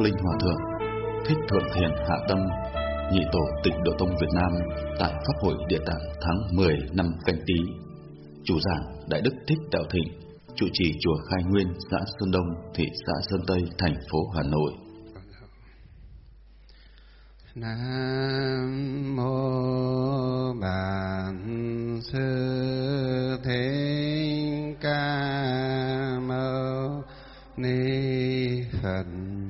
Linh Hòa Thượng Thích Thượng Thiền Hạ Tâm, nhị tổ Tịnh Độ Tông Việt Nam tại Pháp hội Địa Tạng tháng 10 năm Canh Tý. Chủ giảng Đại Đức Thích Đạo Thịnh, trụ trì chùa Khai Nguyên, xã Sơn Đông, thị xã Sơn Tây, thành phố Hà Nội. Nam mô Bản Sư Thích Ca Mâu Ni Phật.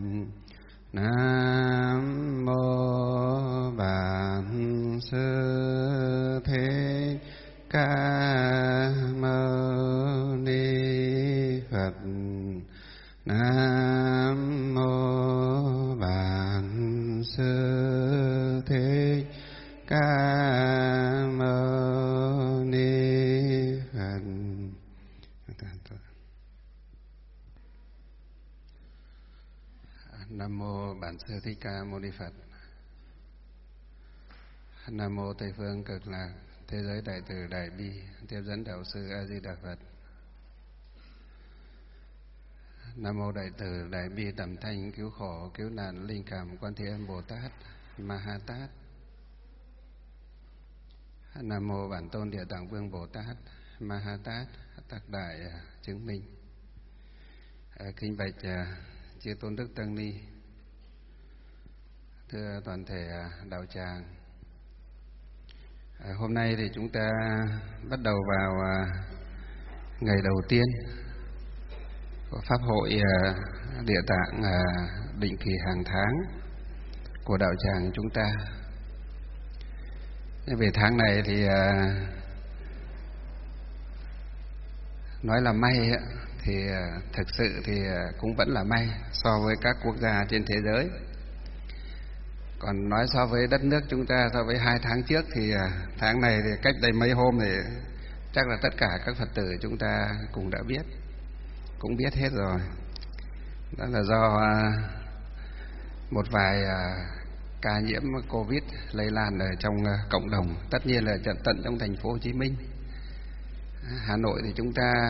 Nam mô Bản Sư Thích Ca Mâu Ni Phật. Nam mô Bản Sư Thích Ca Mâu Ni Phật. Nam mô Bản Sư Thích Ca Mâu Ni Phật. Nam mô Tây phương Cực Lạc Thế giới Đại Từ Đại Bi Tiếp dẫn Đạo sư A Di Đà Phật. Nam mô Đại Từ Đại Bi Tầm Thanh Cứu Khổ Cứu Nạn Linh Cảm Quan Thế Âm Bồ Tát Ma Ha Tát. Nam mô Bản Tôn Địa Tạng Vương Bồ Tát Ma Ha Tát Tác Đại Chứng Minh. Kính bạch chư tôn đức tăng ni, thưa toàn thể đạo tràng. Hôm nay thì chúng ta bắt đầu vào ngày đầu tiên của Pháp hội Địa Tạng định kỳ hàng tháng của đạo tràng chúng ta. Về tháng này thì nói là may thì thực sự thì cũng vẫn là may so với các quốc gia trên thế giới. Còn nói so với đất nước chúng ta, so với 2 tháng trước thì tháng này thì cách đây mấy hôm thì chắc là tất cả các Phật tử chúng ta cũng đã biết, cũng biết hết rồi. Đó là do một vài ca nhiễm Covid lây lan ở trong cộng đồng, tất nhiên là tận trong thành phố Hồ Chí Minh. Hà Nội thì chúng ta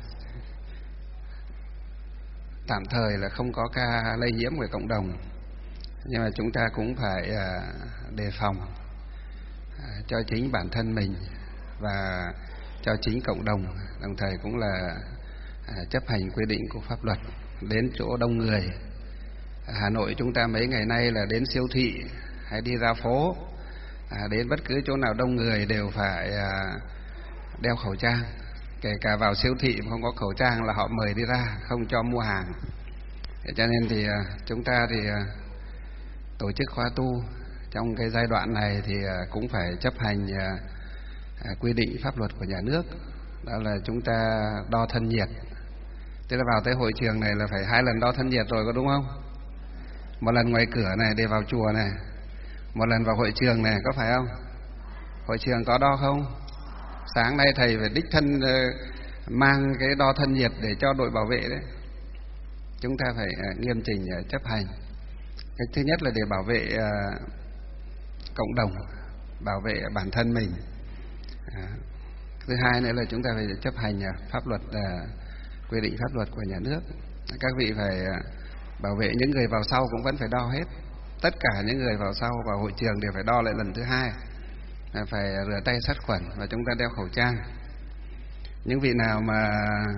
tạm thời là không có ca lây nhiễm của cộng đồng, nhưng mà chúng ta cũng phải đề phòng cho chính bản thân mình và cho chính cộng đồng, đồng thời cũng là chấp hành quy định của pháp luật. Đến chỗ đông người, Hà Nội chúng ta mấy ngày nay là đến siêu thị hay đi ra phố, đến bất cứ chỗ nào đông người đều phải đeo khẩu trang. Kể cả vào siêu thị mà không có khẩu trang là họ mời đi ra, không cho mua hàng. Cho nên thì chúng ta thì tổ chức khóa tu trong cái giai đoạn này thì cũng phải chấp hành quy định pháp luật của nhà nước. Đó là chúng ta đo thân nhiệt. Tức là vào tới hội trường này là phải 2 lần đo thân nhiệt rồi, có đúng không? 1 lần ngoài cửa này để vào chùa này, 1 lần vào hội trường này, có phải không? Hội trường có đo không? Sáng nay thầy phải đích thân mang cái đo thân nhiệt để cho đội bảo vệ đấy. Chúng ta phải nghiêm chỉnh chấp hành. Cái thứ nhất là để bảo vệ cộng đồng, bảo vệ bản thân mình. Thứ hai nữa là chúng ta phải chấp hành pháp luật, quy định pháp luật của nhà nước. Các vị phải bảo vệ những người vào sau cũng vẫn phải đo hết. Tất cả những người vào sau vào hội trường đều phải đo lại lần thứ 2. Phải rửa tay sát khuẩn và chúng ta đeo khẩu trang. Những vị nào mà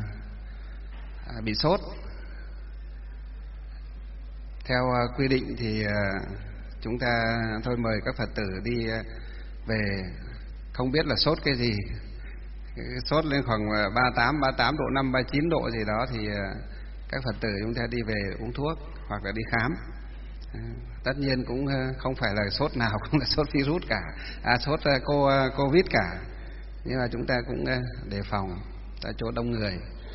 bị sốt, theo quy định thì chúng ta thôi mời các Phật tử đi về, không biết là sốt cái gì. Sốt lên khoảng 38 độ 5, 39 độ gì đó thì các Phật tử chúng ta đi về uống thuốc hoặc là đi khám. Tất nhiên cũng không phải là sốt nào cũng là sốt virus cả, sốt Covid cả. Nhưng mà chúng ta cũng đề phòng tại chỗ đông người.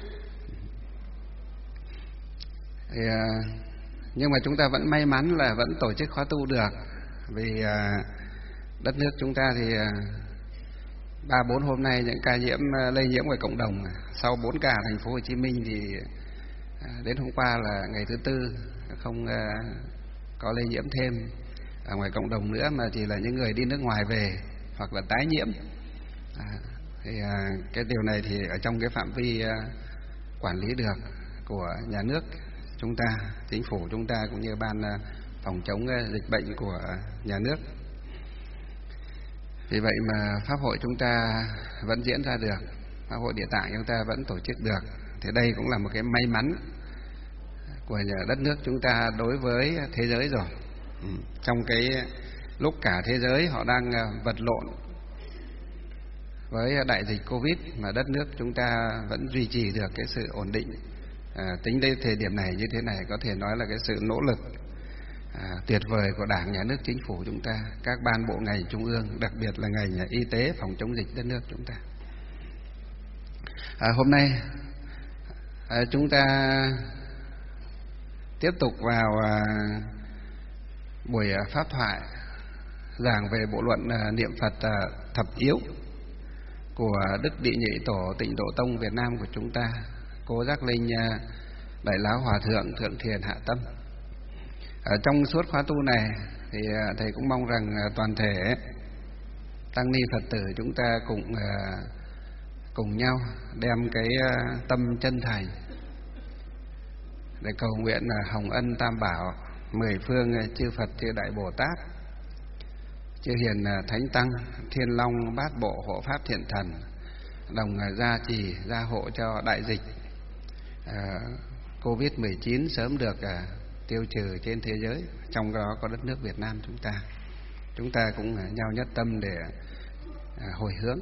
Thì, nhưng mà chúng ta vẫn may mắn là vẫn tổ chức khóa tu được. Vì đất nước chúng ta thì 3-4 hôm nay những ca nhiễm lây nhiễm ngoài cộng đồng. Sau 4 ca thành phố Hồ Chí Minh thì đến hôm qua là ngày thứ 4 không có lây nhiễm thêm ở ngoài cộng đồng nữa, mà chỉ là những người đi nước ngoài về hoặc là tái nhiễm. Thì cái điều này thì ở trong cái phạm vi quản lý được của nhà nước, chúng ta, chính phủ chúng ta cũng như ban phòng chống dịch bệnh của nhà nước. Vì vậy mà pháp hội chúng ta vẫn diễn ra được, pháp hội Địa Tạng chúng ta vẫn tổ chức được. Thì đây cũng là một cái may mắn của đất nước chúng ta đối với thế giới rồi. Trong cái lúc cả thế giới họ đang vật lộn với đại dịch Covid mà đất nước chúng ta vẫn duy trì được cái sự ổn định. Tính đến thời điểm này như thế này có thể nói là cái sự nỗ lực tuyệt vời của Đảng, Nhà nước, Chính phủ chúng ta, các ban bộ ngành trung ương, đặc biệt là ngành y tế phòng chống dịch đất nước chúng ta. Hôm nay chúng ta tiếp tục vào buổi pháp thoại giảng về bộ luận niệm Phật thập yếu của Đức Địa Nhị Tổ Tịnh Độ Tông Việt Nam của chúng ta, cô Giác Linh Đại Lão Hòa Thượng Thượng Thiền Hạ Tâm. Trong suốt khóa tu này thì thầy cũng mong rằng toàn thể tăng ni Phật tử chúng ta cùng nhau đem cái tâm chân thành để cầu nguyện hồng ân tam bảo, 10 phương chư Phật chư Đại Bồ Tát, chư Hiền Thánh Tăng, Thiên Long Bát Bộ Hộ Pháp Thiện Thần đồng gia trì gia hộ cho đại dịch Covid-19 sớm được tiêu trừ trên thế giới, trong đó có đất nước Việt Nam chúng ta. Chúng ta cũng nhau nhất tâm để hồi hướng.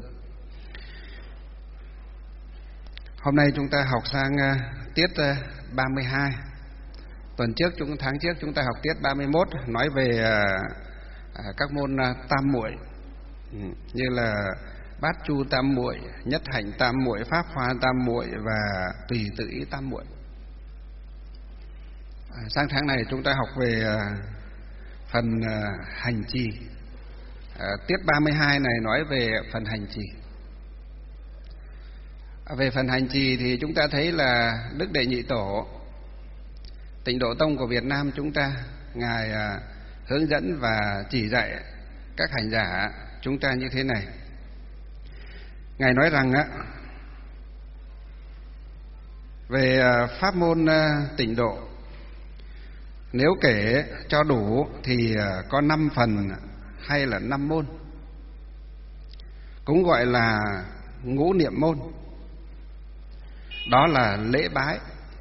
Hôm nay chúng ta học sang tiết 32. Tháng trước chúng ta học tiết 31 nói về các môn tam muội, như là bát chu tam muội, nhất hạnh tam muội, pháp hoa tam muội và tùy tự ý tam muội. Sang tháng này chúng ta học về phần hành trì. Tiết 32 này nói về phần hành trì. Về phần hành trì thì chúng ta thấy là Đức Đệ Nhị Tổ Tịnh Độ Tông của Việt Nam chúng ta, Ngài hướng dẫn và chỉ dạy các hành giả chúng ta như thế này. Ngài nói rằng về pháp môn tịnh độ, nếu kể cho đủ thì có 5 phần hay là 5 môn, cũng gọi là ngũ niệm môn. Đó là lễ bái,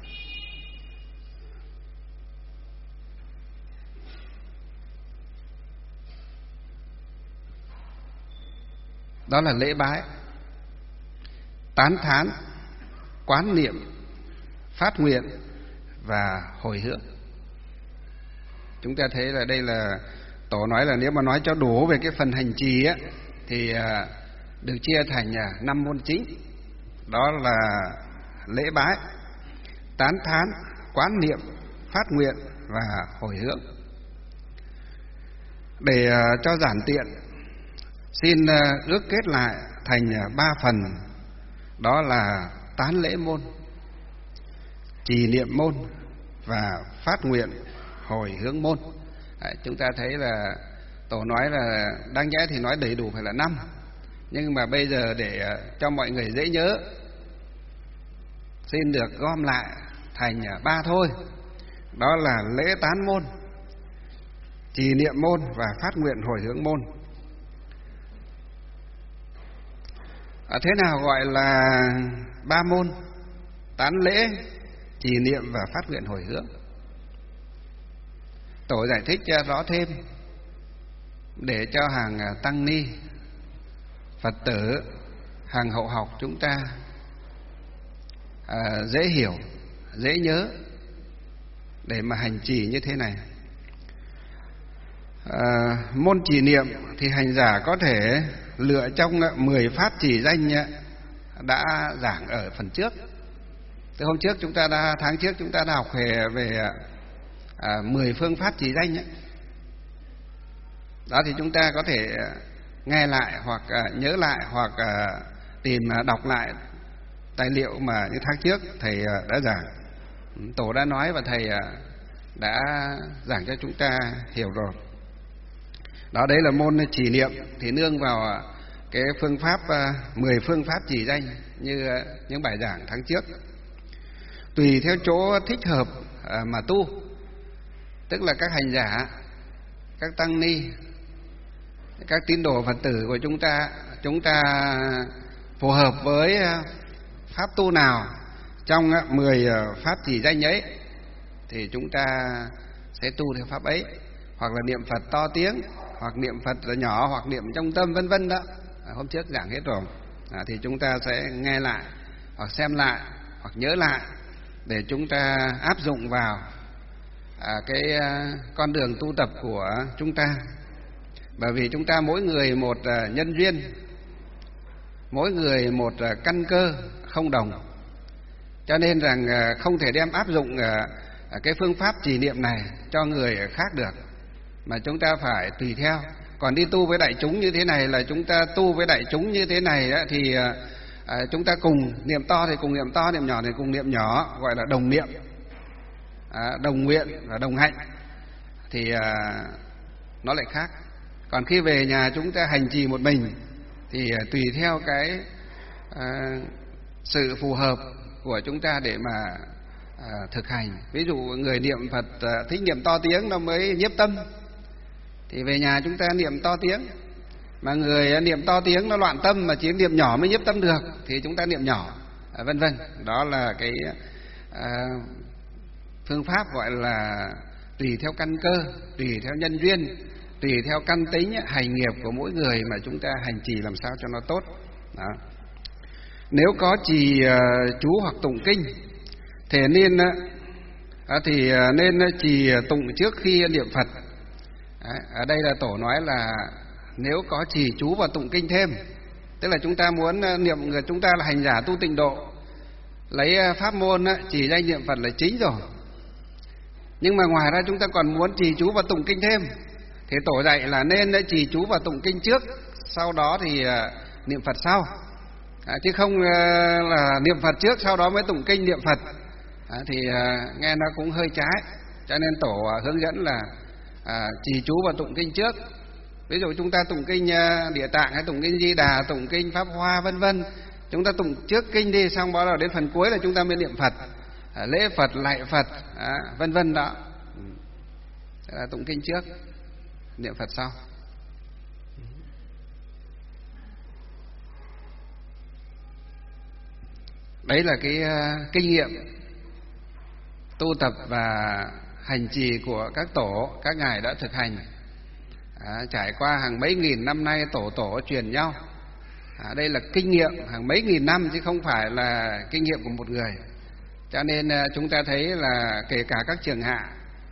tán thán, quán niệm, phát nguyện và hồi hướng. Chúng ta thấy là đây là Tổ nói là nếu mà nói cho đủ về cái phần hành trì thì được chia thành 5 môn chính. Đó là lễ bái, tán thán, quán niệm, phát nguyện và hồi hướng. Để cho giản tiện, xin ước kết lại thành 3 phần. Đó là tán lễ môn, trì niệm môn và phát nguyện hồi hướng môn. Chúng ta thấy là Tổ nói là đáng nhẽ thì nói đầy đủ phải là 5, nhưng mà bây giờ để cho mọi người dễ nhớ, xin được gom lại thành 3 thôi. Đó là lễ tán môn, trì niệm môn và phát nguyện hồi hướng môn. Thế nào gọi là 3 môn? Tán lễ, trì niệm và phát nguyện hồi hướng. Tổ giải thích rõ thêm để cho hàng tăng ni Phật tử, hàng hậu học chúng ta dễ hiểu, dễ nhớ để mà hành trì như thế này. Môn trì niệm thì hành giả có thể lựa trong 10 pháp trì danh đã giảng ở phần trước. Từ hôm trước tháng trước chúng ta đã học về 10 phương pháp trì danh đó, thì chúng ta có thể nghe lại hoặc nhớ lại hoặc tìm đọc lại tài liệu mà như tháng trước thầy đã giảng. Tổ đã nói và thầy đã giảng cho chúng ta hiểu rồi. Đó, đấy là môn trì niệm, thì nương vào cái phương pháp 10 phương pháp trì danh như những bài giảng tháng trước. tùy theo chỗ thích hợp mà tu. Tức là các hành giả, các tăng ni, các tín đồ Phật tử của chúng ta phù hợp với pháp tu nào trong 10 pháp chỉ danh ấy thì chúng ta sẽ tu theo pháp ấy, hoặc là niệm Phật to tiếng, hoặc niệm Phật là nhỏ, hoặc niệm trong tâm, vân vân đó. Hôm trước giảng hết rồi. Thì chúng ta sẽ nghe lại, hoặc xem lại, hoặc nhớ lại để chúng ta áp dụng vào cái con đường tu tập của chúng ta. Bởi vì chúng ta mỗi người một nhân duyên, mỗi người một căn cơ không đồng, cho nên rằng không thể đem áp dụng cái phương pháp trì niệm này cho người khác được, mà chúng ta phải tùy theo. Còn đi tu với đại chúng như thế này là chúng ta tu với đại chúng như thế này đó, thì chúng ta cùng niệm to thì cùng niệm to, niệm nhỏ thì cùng niệm nhỏ, gọi là đồng niệm, đồng nguyện và đồng hạnh, thì nó lại khác. Còn khi về nhà chúng ta hành trì một mình thì tùy theo cái sự phù hợp của chúng ta để mà thực hành. Ví dụ người niệm Phật thích niệm to tiếng nó mới nhiếp tâm, thì về nhà chúng ta niệm to tiếng. Mà người niệm to tiếng nó loạn tâm mà chỉ niệm nhỏ mới nhiếp tâm được thì chúng ta niệm nhỏ, vân vân. Đó là cái phương pháp gọi là tùy theo căn cơ, tùy theo nhân duyên, tùy theo căn tính hành nghiệp của mỗi người mà chúng ta hành trì làm sao cho nó tốt. Đó. Nếu có trì chú hoặc tụng kinh thì nên trì tụng trước khi niệm Phật. Ở đây là tổ nói là nếu có trì chú và tụng kinh thêm, tức là chúng ta muốn niệm, chúng ta là hành giả tu tịnh độ, lấy pháp môn trì danh niệm Phật là chính rồi, nhưng mà ngoài ra chúng ta còn muốn trì chú và tụng kinh thêm, thì tổ dạy là nên trì chú và tụng kinh trước, sau đó thì niệm Phật sau, chứ không là niệm Phật trước sau đó mới tụng kinh niệm Phật, thì nghe nó cũng hơi trái. Cho nên tổ hướng dẫn là trì chú và tụng kinh trước. Ví dụ chúng ta tụng kinh Địa Tạng hay tụng kinh Di Đà, tụng kinh Pháp Hoa vân vân, chúng ta tụng trước kinh đi, xong bắt đầu đến phần cuối là chúng ta mới niệm Phật, lễ Phật, lạy Phật, vân vân đó. Là tụng kinh trước, niệm Phật sau. Đấy là cái kinh nghiệm tu tập và hành trì của các tổ, các ngài đã thực hành. Trải qua hàng mấy nghìn năm nay tổ truyền nhau. Đây là kinh nghiệm hàng mấy nghìn năm chứ không phải là kinh nghiệm của một người. Cho nên chúng ta thấy là kể cả các trường hạ,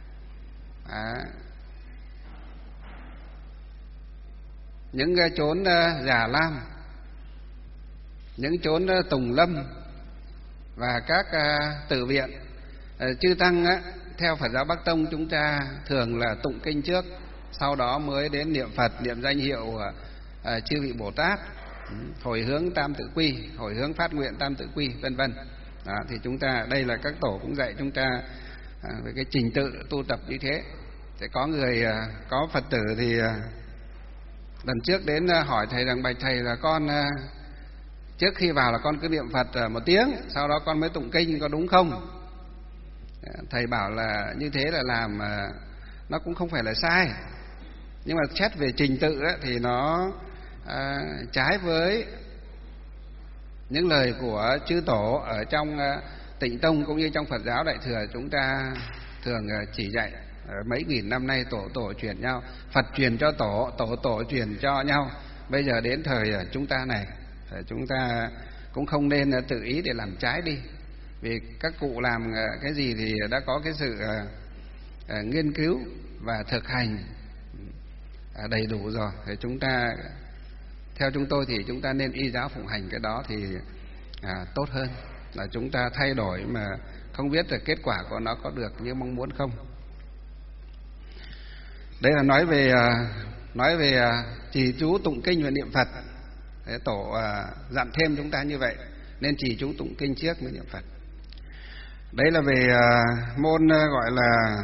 những chốn Già Lam, những chốn Tùng Lâm và các tự viện, chư tăng theo Phật giáo Bắc Tông chúng ta thường là tụng kinh trước, sau đó mới đến niệm Phật, niệm danh hiệu chư vị Bồ Tát, hồi hướng tam tự quy, hồi hướng phát nguyện tam tự quy, vân vân. Thì chúng ta đây là các tổ cũng dạy chúng ta về cái trình tự tu tập như thế. Thì có người, có Phật tử thì lần trước đến hỏi thầy rằng bạch thầy là con trước khi vào là con cứ niệm Phật 1 tiếng, sau đó con mới tụng kinh, có đúng không? Thầy bảo là như thế là làm nó cũng không phải là sai, nhưng mà xét về trình tự thì nó trái với những lời của chư tổ ở trong Tịnh Tông cũng như trong Phật giáo Đại Thừa chúng ta thường chỉ dạy. Mấy nghìn năm nay tổ truyền nhau, Phật truyền cho tổ truyền cho nhau. Bây giờ đến thời chúng ta này, chúng ta cũng không nên tự ý để làm trái đi, vì các cụ làm cái gì thì đã có cái sự nghiên cứu và thực hành đầy đủ rồi. Thì chúng ta, theo chúng tôi thì chúng ta nên y giáo phụng hành cái đó thì tốt hơn là chúng ta thay đổi mà không biết là kết quả của nó có được như mong muốn không. Đây là nói về trì chú tụng kinh và niệm Phật. Thế tổ dặn thêm chúng ta như vậy, nên trì chú tụng kinh trước mới niệm Phật. Đấy là về môn gọi là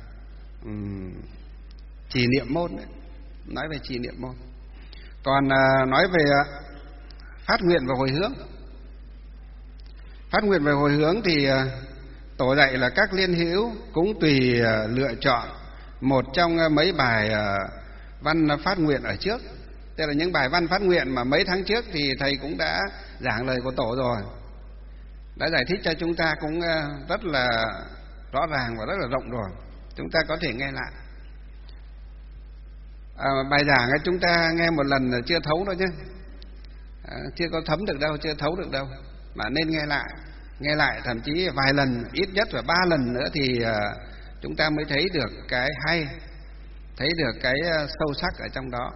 trì niệm môn đấy. Nói về trì niệm môn. Còn nói về phát nguyện và hồi hướng. Phát nguyện và hồi hướng thì Tổ dạy là các liên hữu cũng tùy lựa chọn một trong mấy bài văn phát nguyện ở trước. Tức là những bài văn phát nguyện mà mấy tháng trước thì thầy cũng đã giảng lời của tổ rồi, đã giải thích cho chúng ta cũng rất là rõ ràng và rất là rộng rồi. Chúng ta có thể nghe lại. Bài giảng ấy chúng ta nghe một lần là chưa thấu đâu nhé, chưa có thấm được đâu, chưa thấu được đâu, mà nên nghe lại thậm chí vài lần, ít nhất là 3 lần nữa thì chúng ta mới thấy được cái hay, thấy được cái sâu sắc ở trong đó.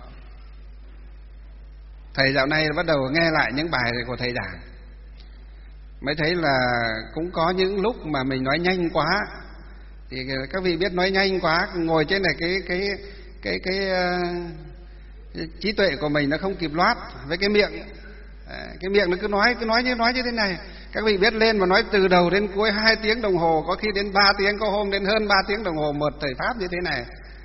Thầy dạo này bắt đầu nghe lại những bài của thầy giảng, mới thấy là cũng có những lúc mà mình nói nhanh quá. Thì các vị biết nói nhanh quá, ngồi trên này cái trí tuệ của mình nó không kịp loát với cái miệng. Cái miệng nó cứ nói như thế này. Các vị biết lên mà nói từ đầu đến cuối 2 tiếng đồng hồ, có khi đến 3 tiếng, có hôm đến hơn 3 tiếng đồng hồ một thời pháp như thế này.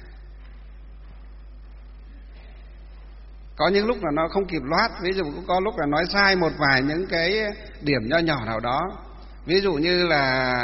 Có những lúc là nó không kịp loát, ví dụ cũng có lúc là nói sai một vài những cái điểm nho nhỏ nào đó. Ví dụ như là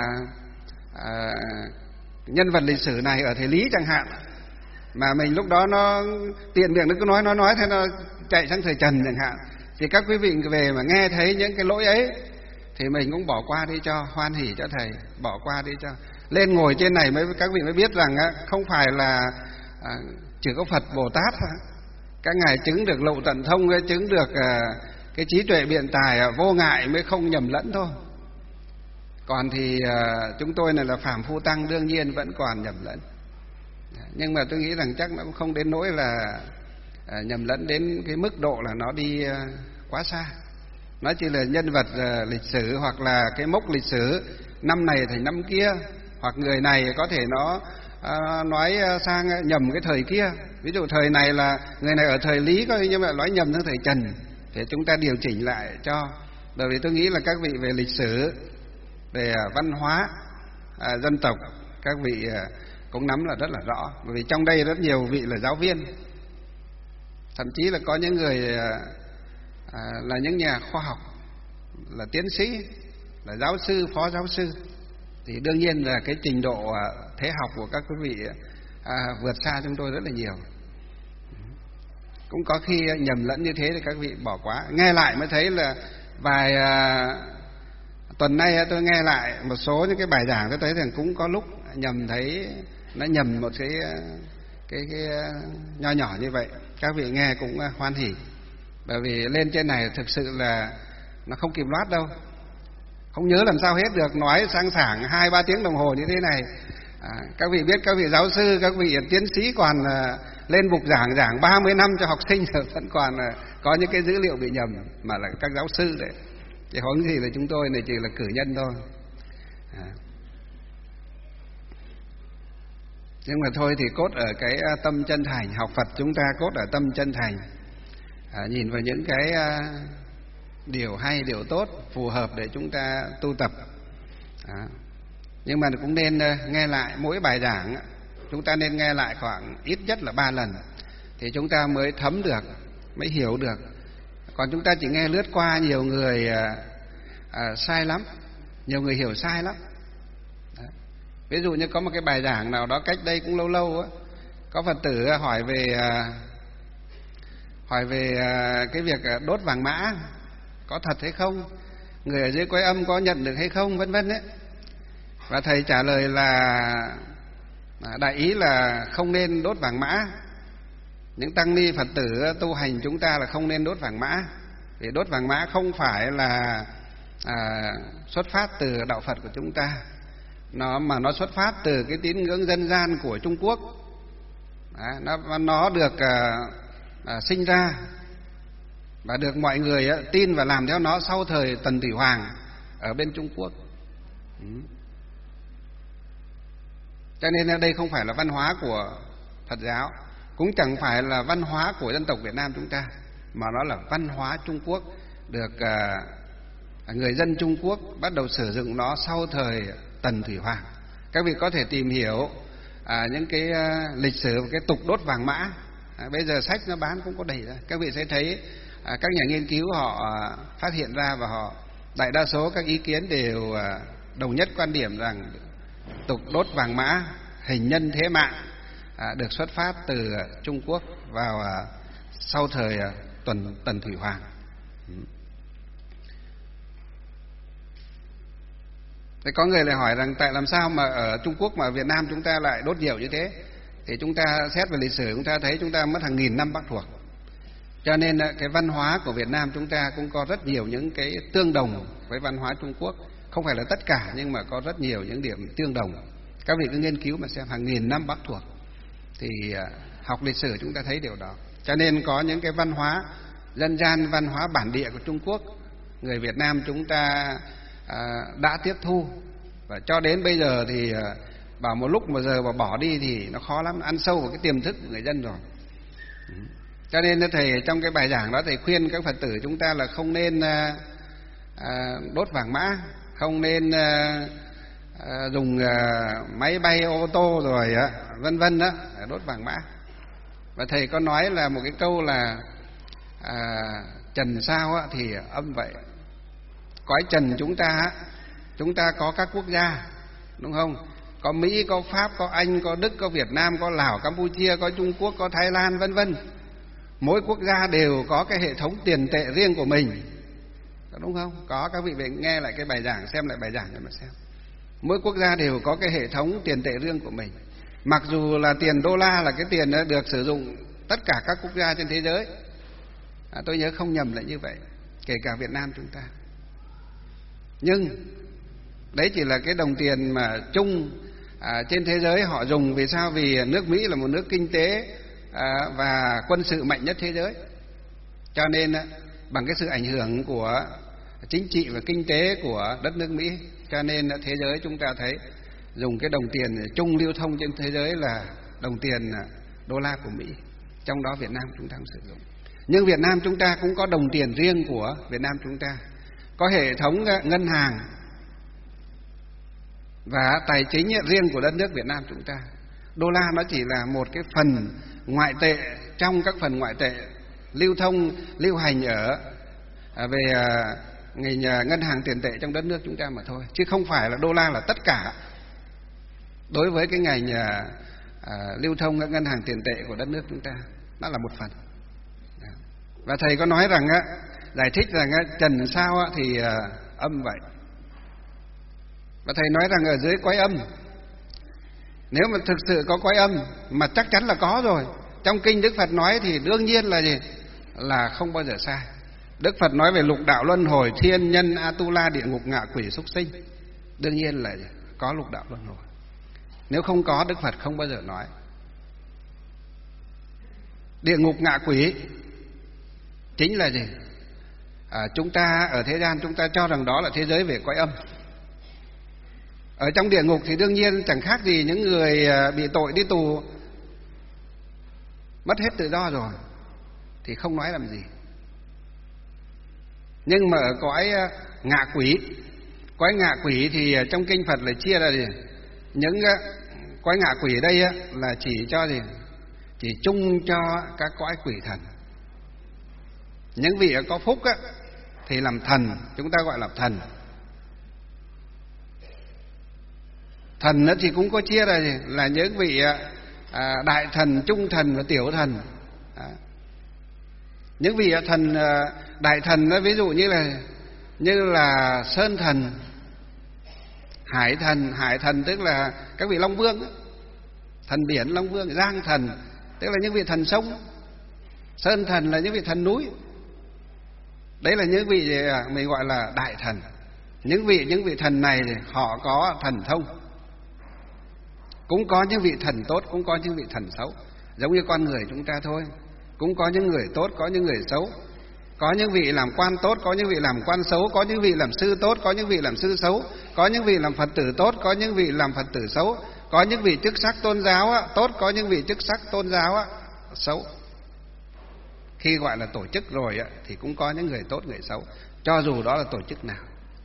nhân vật lịch sử này ở thời Lý chẳng hạn, mà mình lúc đó nó tiện miệng nó cứ nói thế nó chạy sang thời Trần chẳng hạn, thì các quý vị về mà nghe thấy những cái lỗi ấy thì mình cũng bỏ qua đi cho, hoan hỉ cho thầy, bỏ qua đi cho. Lên ngồi trên này các vị mới biết rằng không phải là chỉ có Phật Bồ Tát các ngài chứng được lộ tận thông, chứng được cái trí tuệ biện tài vô ngại mới không nhầm lẫn thôi. Còn thì chúng tôi này là phàm phu tăng, đương nhiên vẫn còn nhầm lẫn. Nhưng mà tôi nghĩ rằng chắc nó cũng không đến nỗi là nhầm lẫn đến cái mức độ là nó đi quá xa. Nó chỉ là nhân vật lịch sử, hoặc là cái mốc lịch sử năm này thành năm kia, hoặc người này có thể nó nói sang nhầm cái thời kia. Ví dụ thời này là người này ở thời Lý coi, nhưng mà nói nhầm sang thời Trần, thì chúng ta điều chỉnh lại cho. Bởi vì tôi nghĩ là các vị về lịch sử, về văn hóa dân tộc, các vị cũng nắm là rất là rõ. Bởi vì trong đây rất nhiều vị là giáo viên, thậm chí là có những người là những nhà khoa học, là tiến sĩ, là giáo sư, phó giáo sư. Thì đương nhiên là cái trình độ thế học của các quý vị vượt xa chúng tôi rất là nhiều. Cũng có khi nhầm lẫn như thế thì các vị bỏ qua. Nghe lại mới thấy là vài tuần nay tôi nghe lại một số những cái bài giảng, tôi thấy rằng cũng có lúc nhầm, thấy nó nhầm một cái nho nhỏ như vậy. Các vị nghe cũng hoan hỉ, bởi vì lên trên này thực sự là nó không kịp loát đâu, không nhớ làm sao hết được, nói sang sảng 2-3 tiếng đồng hồ như thế này. Các vị biết, các vị giáo sư, các vị tiến sĩ còn lên bục giảng 30 năm cho học sinh rồi vẫn còn có những cái dữ liệu bị nhầm, mà là các giáo sư đấy, chứ không gì là chúng tôi này chỉ là cử nhân thôi. Nhưng mà thôi thì cốt ở cái tâm chân thành. Học Phật chúng ta cốt ở tâm chân thành, nhìn vào những cái điều hay, điều tốt, phù hợp để chúng ta tu tập. Nhưng mà cũng nên nghe lại mỗi bài giảng, chúng ta nên nghe lại khoảng ít nhất là 3 lần thì chúng ta mới thấm được, mới hiểu được. Còn chúng ta chỉ nghe lướt qua, nhiều người sai lắm, nhiều người hiểu sai lắm. Ví dụ như có một cái bài giảng nào đó cách đây cũng lâu có Phật tử hỏi về cái việc đốt vàng mã có thật hay không, người ở dưới Quế Âm có nhận được hay không, vân vân đấy. Và thầy trả lời là đại ý là không nên đốt vàng mã. Những tăng ni Phật tử tu hành chúng ta là không nên đốt vàng mã, vì đốt vàng mã không phải là xuất phát từ đạo Phật của chúng ta, mà nó xuất phát từ cái tín ngưỡng dân gian của Trung Quốc. Nó được sinh ra và được mọi người tin và làm theo nó sau thời Tần Thủy Hoàng ở bên Trung Quốc. Cho nên đây không phải là văn hóa của Phật giáo, cũng chẳng phải là văn hóa của dân tộc Việt Nam chúng ta, mà nó là văn hóa Trung Quốc, được người dân Trung Quốc bắt đầu sử dụng nó sau thời Tần Thủy Hoàng. Các vị có thể tìm hiểu những cái lịch sử, cái tục đốt vàng mã. Bây giờ sách nó bán cũng có đầy ra. Các vị sẽ thấy các nhà nghiên cứu họ phát hiện ra, và họ đại đa số các ý kiến đều đồng nhất quan điểm rằng tục đốt vàng mã hình nhân thế mạng được xuất phát từ Trung Quốc vào sau thời Tần Thủy Hoàng. Thế có người lại hỏi rằng tại làm sao mà ở Trung Quốc mà ở Việt Nam chúng ta lại đốt nhiều như thế? Thì chúng ta xét về lịch sử chúng ta thấy chúng ta mất hàng nghìn năm Bắc thuộc. Cho nên cái văn hóa của Việt Nam chúng ta cũng có rất nhiều những cái tương đồng với văn hóa Trung Quốc. Không phải là tất cả nhưng mà có rất nhiều những điểm tương đồng. Các vị cứ nghiên cứu mà xem hàng nghìn năm Bắc thuộc thì học lịch sử chúng ta thấy điều đó. Cho nên có những cái văn hóa dân gian, văn hóa bản địa của Trung Quốc, người Việt Nam chúng ta đã tiếp thu, và cho đến bây giờ thì bảo một lúc mà giờ mà bỏ đi thì nó khó lắm, ăn sâu vào cái tiềm thức của người dân rồi. Cho nên thầy trong cái bài giảng đó thầy khuyên các Phật tử chúng ta là không nên đốt vàng mã, không nên dùng máy bay ô tô rồi vân vân đó đốt vàng mã. Và thầy có nói là một cái câu là trần sao thì âm vậy. Cõi trần chúng ta có các quốc gia, đúng không? Có Mỹ, có Pháp, có Anh, có Đức, có Việt Nam, có Lào, Campuchia, có Trung Quốc, có Thái Lan, vân vân. Mỗi quốc gia đều có cái hệ thống tiền tệ riêng của mình, đúng không? Có, các vị về nghe lại cái bài giảng, xem lại bài giảng để mà xem. Mỗi quốc gia đều có cái hệ thống tiền tệ riêng của mình. Mặc dù là tiền đô la là cái tiền được sử dụng tất cả các quốc gia trên thế giới, tôi nhớ không nhầm là như vậy, kể cả Việt Nam chúng ta. Nhưng đấy chỉ là cái đồng tiền mà chung trên thế giới họ dùng. Vì sao? Vì nước Mỹ là một nước kinh tế và quân sự mạnh nhất thế giới. Cho nên bằng cái sự ảnh hưởng của chính trị và kinh tế của đất nước Mỹ, cho nên thế giới chúng ta thấy dùng cái đồng tiền chung lưu thông trên thế giới là đồng tiền đô la của Mỹ. Trong đó Việt Nam chúng ta cũng sử dụng. Nhưng Việt Nam chúng ta cũng có đồng tiền riêng của Việt Nam chúng ta, có hệ thống ngân hàng và tài chính riêng của đất nước Việt Nam chúng ta. Đô la nó chỉ là một cái phần ngoại tệ trong các phần ngoại tệ lưu hành về ngành ngân hàng tiền tệ trong đất nước chúng ta mà thôi, chứ không phải là đô la là tất cả đối với cái ngành lưu thông các ngân hàng tiền tệ của đất nước chúng ta. Nó là một phần. Và thầy có nói rằng giải thích rằng trần sao thì âm vậy. Và thầy nói rằng ở dưới quái âm, nếu mà thực sự có quái âm, mà chắc chắn là có rồi, trong kinh Đức Phật nói thì đương nhiên là gì? Là không bao giờ sai. Đức Phật nói về lục đạo luân hồi, thiên nhân Atula, địa ngục ngạ quỷ súc sinh, đương nhiên là gì? Có lục đạo luân hồi. Nếu không có, Đức Phật không bao giờ nói. Địa ngục ngạ quỷ chính là gì? Chúng ta ở thế gian chúng ta cho rằng đó là thế giới về cõi âm. Ở trong địa ngục thì đương nhiên chẳng khác gì những người bị tội đi tù, mất hết tự do rồi thì không nói làm gì. Nhưng mà ở cõi ngạ quỷ thì trong kinh Phật lại chia ra gì? Những cõi ngạ quỷ đây là chỉ cho gì? Chỉ chung cho các cõi quỷ thần. Những vị có phúc thì làm thần, chúng ta gọi là thần. Thần thì cũng có chia ra gì? Là những vị đại thần, trung thần và tiểu thần. Những vị thần đại thần ví dụ như là sơn thần, hải thần tức là các vị long vương, thần biển long vương, giang thần tức là những vị thần sông, sơn thần là những vị thần núi. Đấy là những vị mình gọi là đại thần. Những vị thần này thì họ có thần thông. Cũng có những vị thần tốt, cũng có những vị thần xấu, giống như con người chúng ta thôi. Cũng có những người tốt, có những người xấu. Có những vị làm quan tốt, có những vị làm quan xấu. Có những vị làm sư tốt, có những vị làm sư xấu. Có những vị làm Phật tử tốt, có những vị làm Phật tử xấu. Có những vị chức sắc tôn giáo tốt, có những vị chức sắc tôn giáo xấu. Khi gọi là tổ chức rồi thì cũng có những người tốt, người xấu, cho dù đó là tổ chức nào.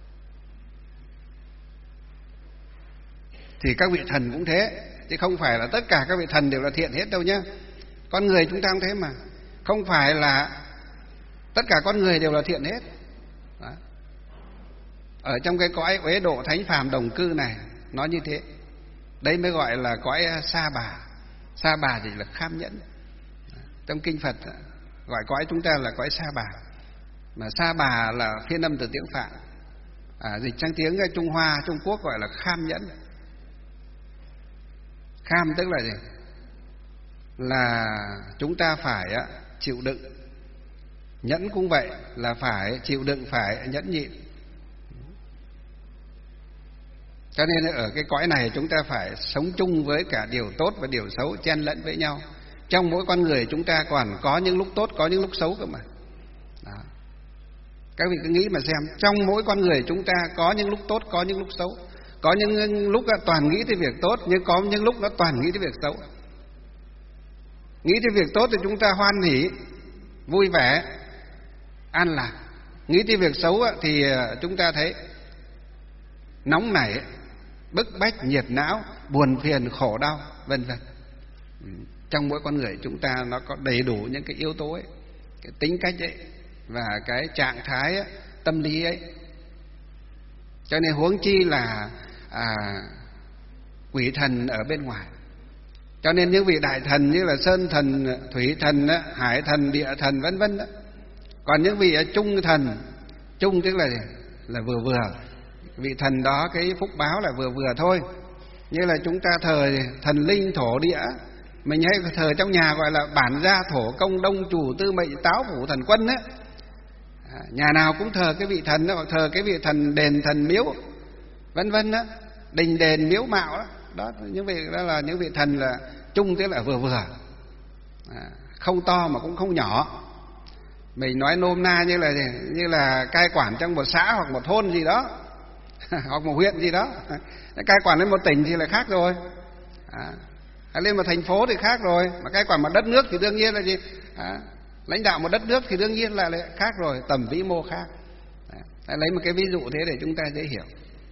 Thì các vị thần cũng thế, chứ không phải là tất cả các vị thần đều là thiện hết đâu nhé. Con người chúng ta cũng thế mà, không phải là tất cả con người đều là thiện hết. Đó. ở trong cái cõi uế độ thánh phàm đồng cư này nó như thế. Đấy mới gọi là cõi sa bà. Sa bà thì là kham nhẫn. Trong kinh Phật gọi cõi chúng ta là cõi sa bà. Mà sa bà là phiên âm từ tiếng Phạn, dịch sang tiếng Trung Hoa, Trung Quốc gọi là kham nhẫn. Kham tức là gì? Là chúng ta phải chịu đựng. Nhẫn cũng vậy, là phải chịu đựng, phải nhẫn nhịn. Cho nên ở cái cõi này chúng ta phải sống chung với cả điều tốt và điều xấu, chen lẫn với nhau. Trong mỗi con người chúng ta còn có những lúc tốt, có những lúc xấu cơ mà. Đó. Các vị cứ nghĩ mà xem, trong mỗi con người chúng ta có những lúc tốt, có những lúc xấu. Có những lúc toàn nghĩ tới việc tốt, nhưng có những lúc nó toàn nghĩ tới việc xấu. Nghĩ tới việc tốt thì chúng ta hoan hỉ, vui vẻ, an lạc. Nghĩ tới việc xấu thì chúng ta thấy nóng nảy, bức bách, nhiệt não, buồn phiền, khổ đau, vân vân. Trong mỗi con người chúng ta nó có đầy đủ những cái yếu tố ấy, cái tính cách ấy và cái trạng thái ấy, tâm lý ấy. Cho nên huống chi là quỷ thần ở bên ngoài. Cho nên những vị đại thần như là sơn thần, thủy thần, hải thần, địa thần vân vân đó. Còn những vị trung thần, trung tức là vừa vừa. Vị thần đó cái phúc báo là vừa vừa thôi. Như là chúng ta thờ thần linh thổ địa, mình hay thờ trong nhà gọi là bản gia thổ công đông chủ tư mệnh táo phủ thần quân ấy. Nhà nào cũng thờ cái vị thần đó, thờ cái vị thần đền thần miếu vân vân đó, đình đền miếu mạo đó. Đó, những vị đó là những vị thần là chung, tức là vừa vừa, không to mà cũng không nhỏ. Mình nói nôm na như là cai quản trong một xã hoặc một thôn gì đó hoặc một huyện gì đó. Cai quản lên một tỉnh thì là khác rồi, lên một thành phố thì khác rồi. Mà cai quản một đất nước thì đương nhiên là gì, lãnh đạo một đất nước thì đương nhiên là khác rồi, tầm vĩ mô khác. Lấy một cái ví dụ thế để chúng ta dễ hiểu.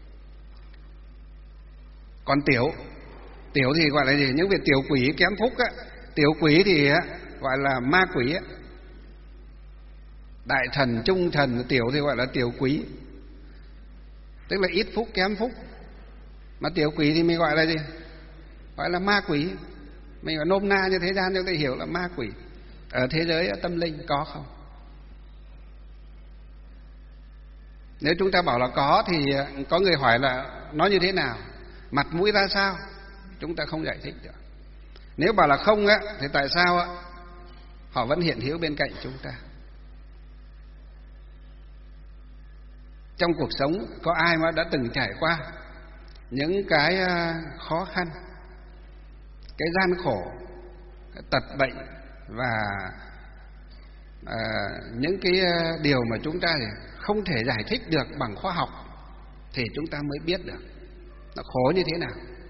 Còn tiểu thì gọi là gì? Những vị tiểu quỷ kém phúc á. Tiểu quỷ thì gọi là ma quỷ á. Đại thần, trung thần, tiểu thì gọi là tiểu quỷ, tức là ít phúc, kém phúc. Mà tiểu quỷ thì mình gọi là gì? Gọi là ma quỷ. Mình gọi nôm na như thế gian chúng ta hiểu là ma quỷ. Ở thế giới tâm linh có không? Nếu chúng ta bảo là có thì có người hỏi là nó như thế nào, mặt mũi ra sao, chúng ta không giải thích được. Nếu bảo là không á, thì tại sao họ vẫn hiện hữu bên cạnh chúng ta? Trong cuộc sống có ai mà đã từng trải qua những cái khó khăn, cái gian khổ, cái tật bệnh và những cái điều mà chúng ta không thể giải thích được bằng khoa học, thì chúng ta mới biết được nó khổ như thế nào.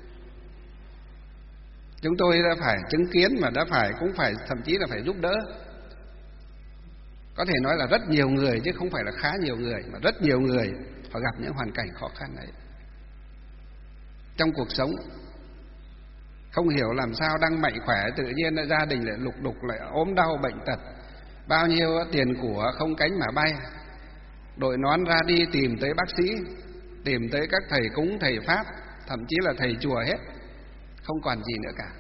Chúng tôi đã phải chứng kiến mà cũng phải thậm chí là phải giúp đỡ. Có thể nói là rất nhiều người, chứ không phải là khá nhiều người, mà rất nhiều người họ gặp những hoàn cảnh khó khăn ấy trong cuộc sống. Không hiểu làm sao đang mạnh khỏe, tự nhiên là gia đình lại lục đục, lại ốm đau bệnh tật, bao nhiêu tiền của không cánh mà bay, đội nón ra đi tìm tới bác sĩ, tìm tới các thầy cúng, thầy pháp, thậm chí là thầy chùa hết, không còn gì nữa cả.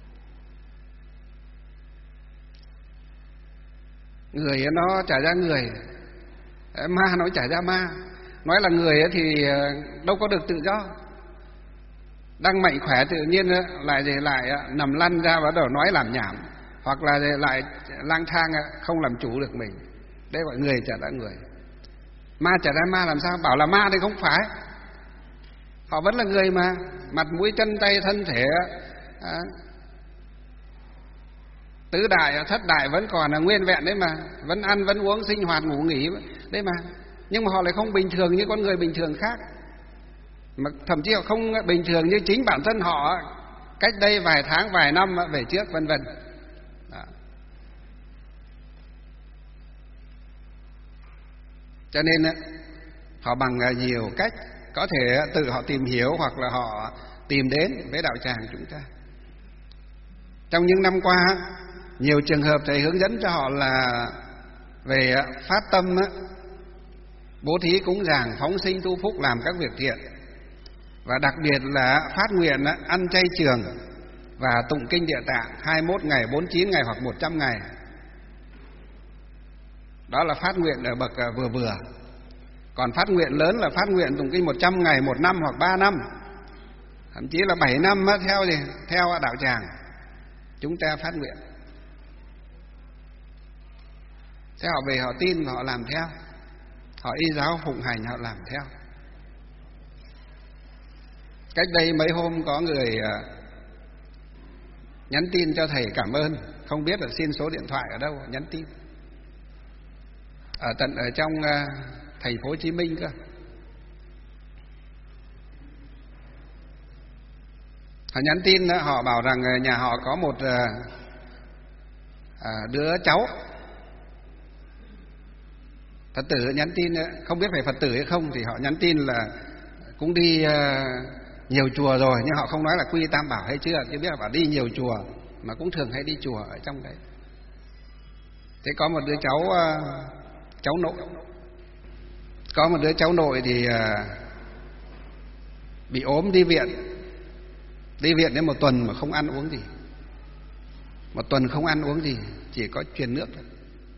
Người nó trả ra người, ma nó trả ra ma. Nói là người thì đâu có được tự do. Đang mạnh khỏe tự nhiên lại nằm lăn ra bắt đầu nói làm nhảm, hoặc là lại lang thang không làm chủ được mình. Đây gọi người trả ra người. Ma trả ra ma làm sao? Bảo là ma thì không phải, họ vẫn là người mà, mặt mũi chân tay thân thể tứ đại thất đại vẫn còn là nguyên vẹn đấy mà, vẫn ăn vẫn uống sinh hoạt ngủ nghỉ đấy mà. Nhưng mà họ lại không bình thường như con người bình thường khác, mà thậm chí họ không bình thường như chính bản thân họ cách đây vài tháng vài năm về trước vân vân. Cho nên họ bằng nhiều cách, có thể tự họ tìm hiểu hoặc là họ tìm đến với đạo tràng chúng ta. Trong những năm qua, nhiều trường hợp thầy hướng dẫn cho họ là về phát tâm bố thí cúng dường, phóng sinh tu phúc, làm các việc thiện. Và đặc biệt là phát nguyện ăn chay trường và tụng kinh Địa Tạng 21 ngày, 49 ngày hoặc 100 ngày. Đó là phát nguyện ở bậc vừa vừa. Còn phát nguyện lớn là phát nguyện tụng kinh 100 ngày, 1 năm hoặc 3 năm, thậm chí là 7 năm theo đạo tràng chúng ta phát nguyện. Thế họ về họ tin, họ làm theo, họ y giáo phụng hành, họ làm theo. Cách đây mấy hôm có người nhắn tin cho thầy cảm ơn, không biết là xin số điện thoại ở đâu, nhắn tin ở trong thành phố Hồ Chí Minh cơ. Họ nhắn tin, họ bảo rằng nhà họ có một đứa cháu Phật tử. Nhắn tin không biết phải Phật tử hay không thì họ nhắn tin là cũng đi nhiều chùa rồi, nhưng họ không nói là quy Tam Bảo hay chưa, chỉ biết là bảo đi nhiều chùa, mà cũng thường hay đi chùa ở trong đấy. Thế có một đứa cháu nội, có một đứa cháu nội thì bị ốm đi viện đến 1 tuần mà không ăn uống gì. 1 tuần không ăn uống gì, chỉ có truyền nước thôi.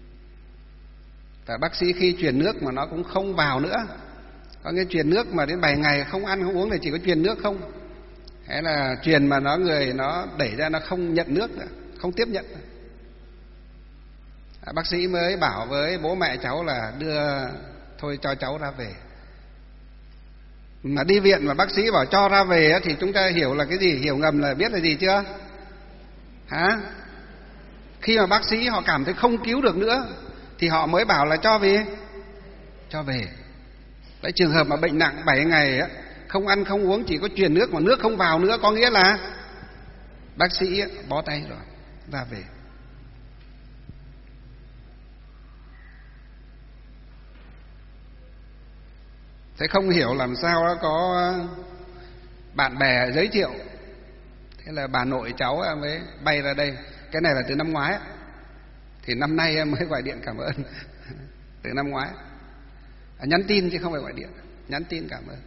Và bác sĩ khi truyền nước mà nó cũng không vào nữa. Có cái truyền nước mà đến 7 ngày không ăn không uống thì chỉ có truyền nước không. Thế là truyền mà người nó đẩy ra, nó không nhận nước nữa, không tiếp nhận nữa. Bác sĩ mới bảo với bố mẹ cháu là đưa thôi cho cháu ra về. Mà đi viện mà bác sĩ bảo cho ra về thì chúng ta hiểu là cái gì? Hiểu ngầm là biết là gì chưa? Hả? Khi mà bác sĩ họ cảm thấy không cứu được nữa thì họ mới bảo là cho về. Đấy, trường hợp mà bệnh nặng 7 ngày không ăn không uống, chỉ có truyền nước mà nước không vào nữa, có nghĩa là bác sĩ bó tay rồi, ra về. Thế không hiểu làm sao đó có bạn bè giới thiệu. Thế là bà nội cháu mới bay ra đây. Cái này là từ năm ngoái, thì năm nay em mới gọi điện cảm ơn. Từ năm ngoái nhắn tin chứ không phải gọi điện, nhắn tin cảm ơn.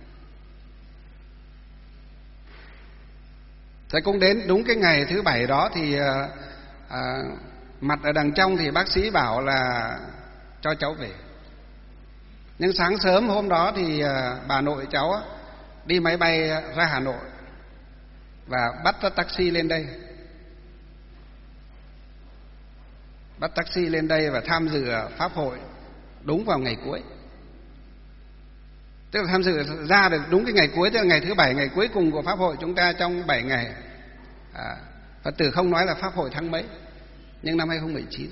Thế cũng đến đúng cái ngày thứ 7 đó thì mặt ở đằng trong thì bác sĩ bảo là cho cháu về. Nhưng sáng sớm hôm đó thì bà nội cháu đi máy bay ra Hà Nội và bắt taxi lên đây. Bắt taxi lên đây và tham dự pháp hội đúng vào ngày cuối. Tức là tham dự ra được đúng cái ngày cuối, tức là ngày thứ 7, ngày cuối cùng của pháp hội chúng ta trong 7 ngày. Phật tử không nói là pháp hội tháng mấy, nhưng năm 2019.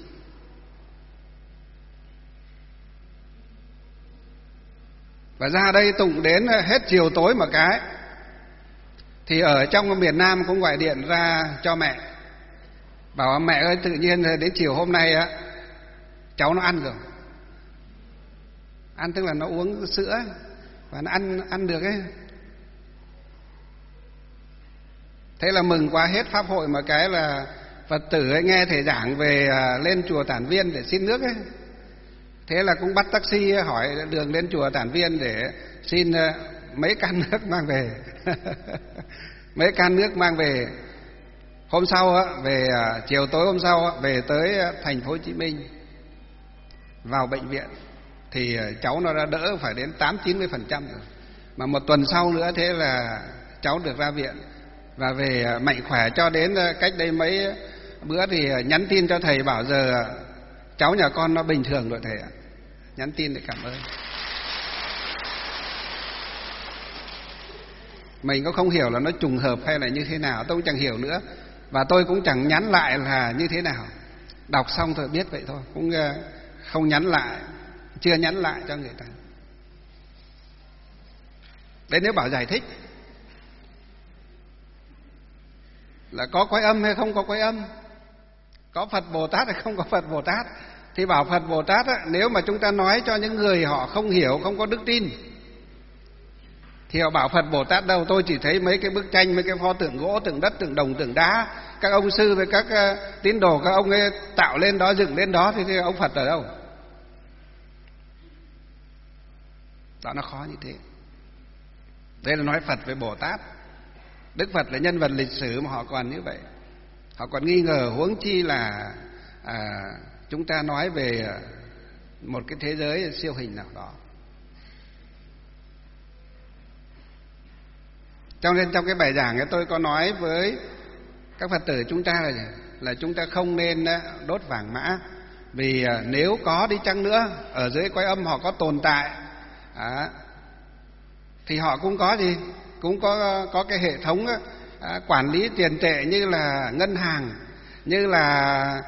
Và ra đây tụng đến hết chiều tối một cái thì ở trong miền Nam cũng gọi điện ra cho mẹ, bảo mẹ ơi, tự nhiên đến chiều hôm nay cháu nó ăn rồi. Ăn tức là nó uống sữa và nó ăn được ấy. Thế là mừng quá, hết pháp hội mà cái là Phật tử ấy nghe thầy giảng về lên chùa Tản Viên để xin nước ấy. Thế là cũng bắt taxi hỏi đường lên chùa Tản Viên để xin mấy can nước mang về. Mấy can nước mang về. Hôm sau về chiều tối hôm sau về tới thành phố Hồ Chí Minh, vào bệnh viện thì cháu nó đã đỡ phải đến 80-90% rồi. Mà 1 tuần sau nữa thế là cháu được ra viện và về mạnh khỏe, cho đến cách đây mấy bữa thì nhắn tin cho thầy bảo giờ cháu nhà con nó bình thường rồi thầy ạ. Nhắn tin để cảm ơn. Mình cũng không hiểu là nó trùng hợp hay là như thế nào, tôi cũng chẳng hiểu nữa. Và tôi cũng chẳng nhắn lại là như thế nào. Đọc xong thôi biết vậy thôi, cũng không nhắn lại, chưa nhắn lại cho người ta. Đấy, nếu bảo giải thích là có Quái Âm hay không có Quái Âm, có Phật Bồ Tát hay không có Phật Bồ Tát, thì bảo Phật Bồ Tát nếu mà chúng ta nói cho những người họ không hiểu, không có đức tin, thì họ bảo Phật Bồ Tát đâu. Tôi chỉ thấy mấy cái bức tranh, mấy cái pho tượng gỗ, tượng đất, tượng đồng, tượng đá, các ông sư với các tín đồ các ông ấy tạo lên đó, dựng lên đó, thì ông Phật ở đâu? Đó, nó khó như thế. Đây là nói Phật với Bồ Tát. Đức Phật là nhân vật lịch sử mà họ còn như vậy, họ còn nghi ngờ, huống chi là chúng ta nói về một cái thế giới siêu hình nào đó. Cho nên trong cái bài giảng ấy tôi có nói với các Phật tử chúng ta là chúng ta không nên đốt vàng mã, vì nếu có đi chăng nữa ở dưới cõi âm họ có tồn tại thì họ cũng có gì, cũng có cái hệ thống quản lý tiền tệ như là ngân hàng, như là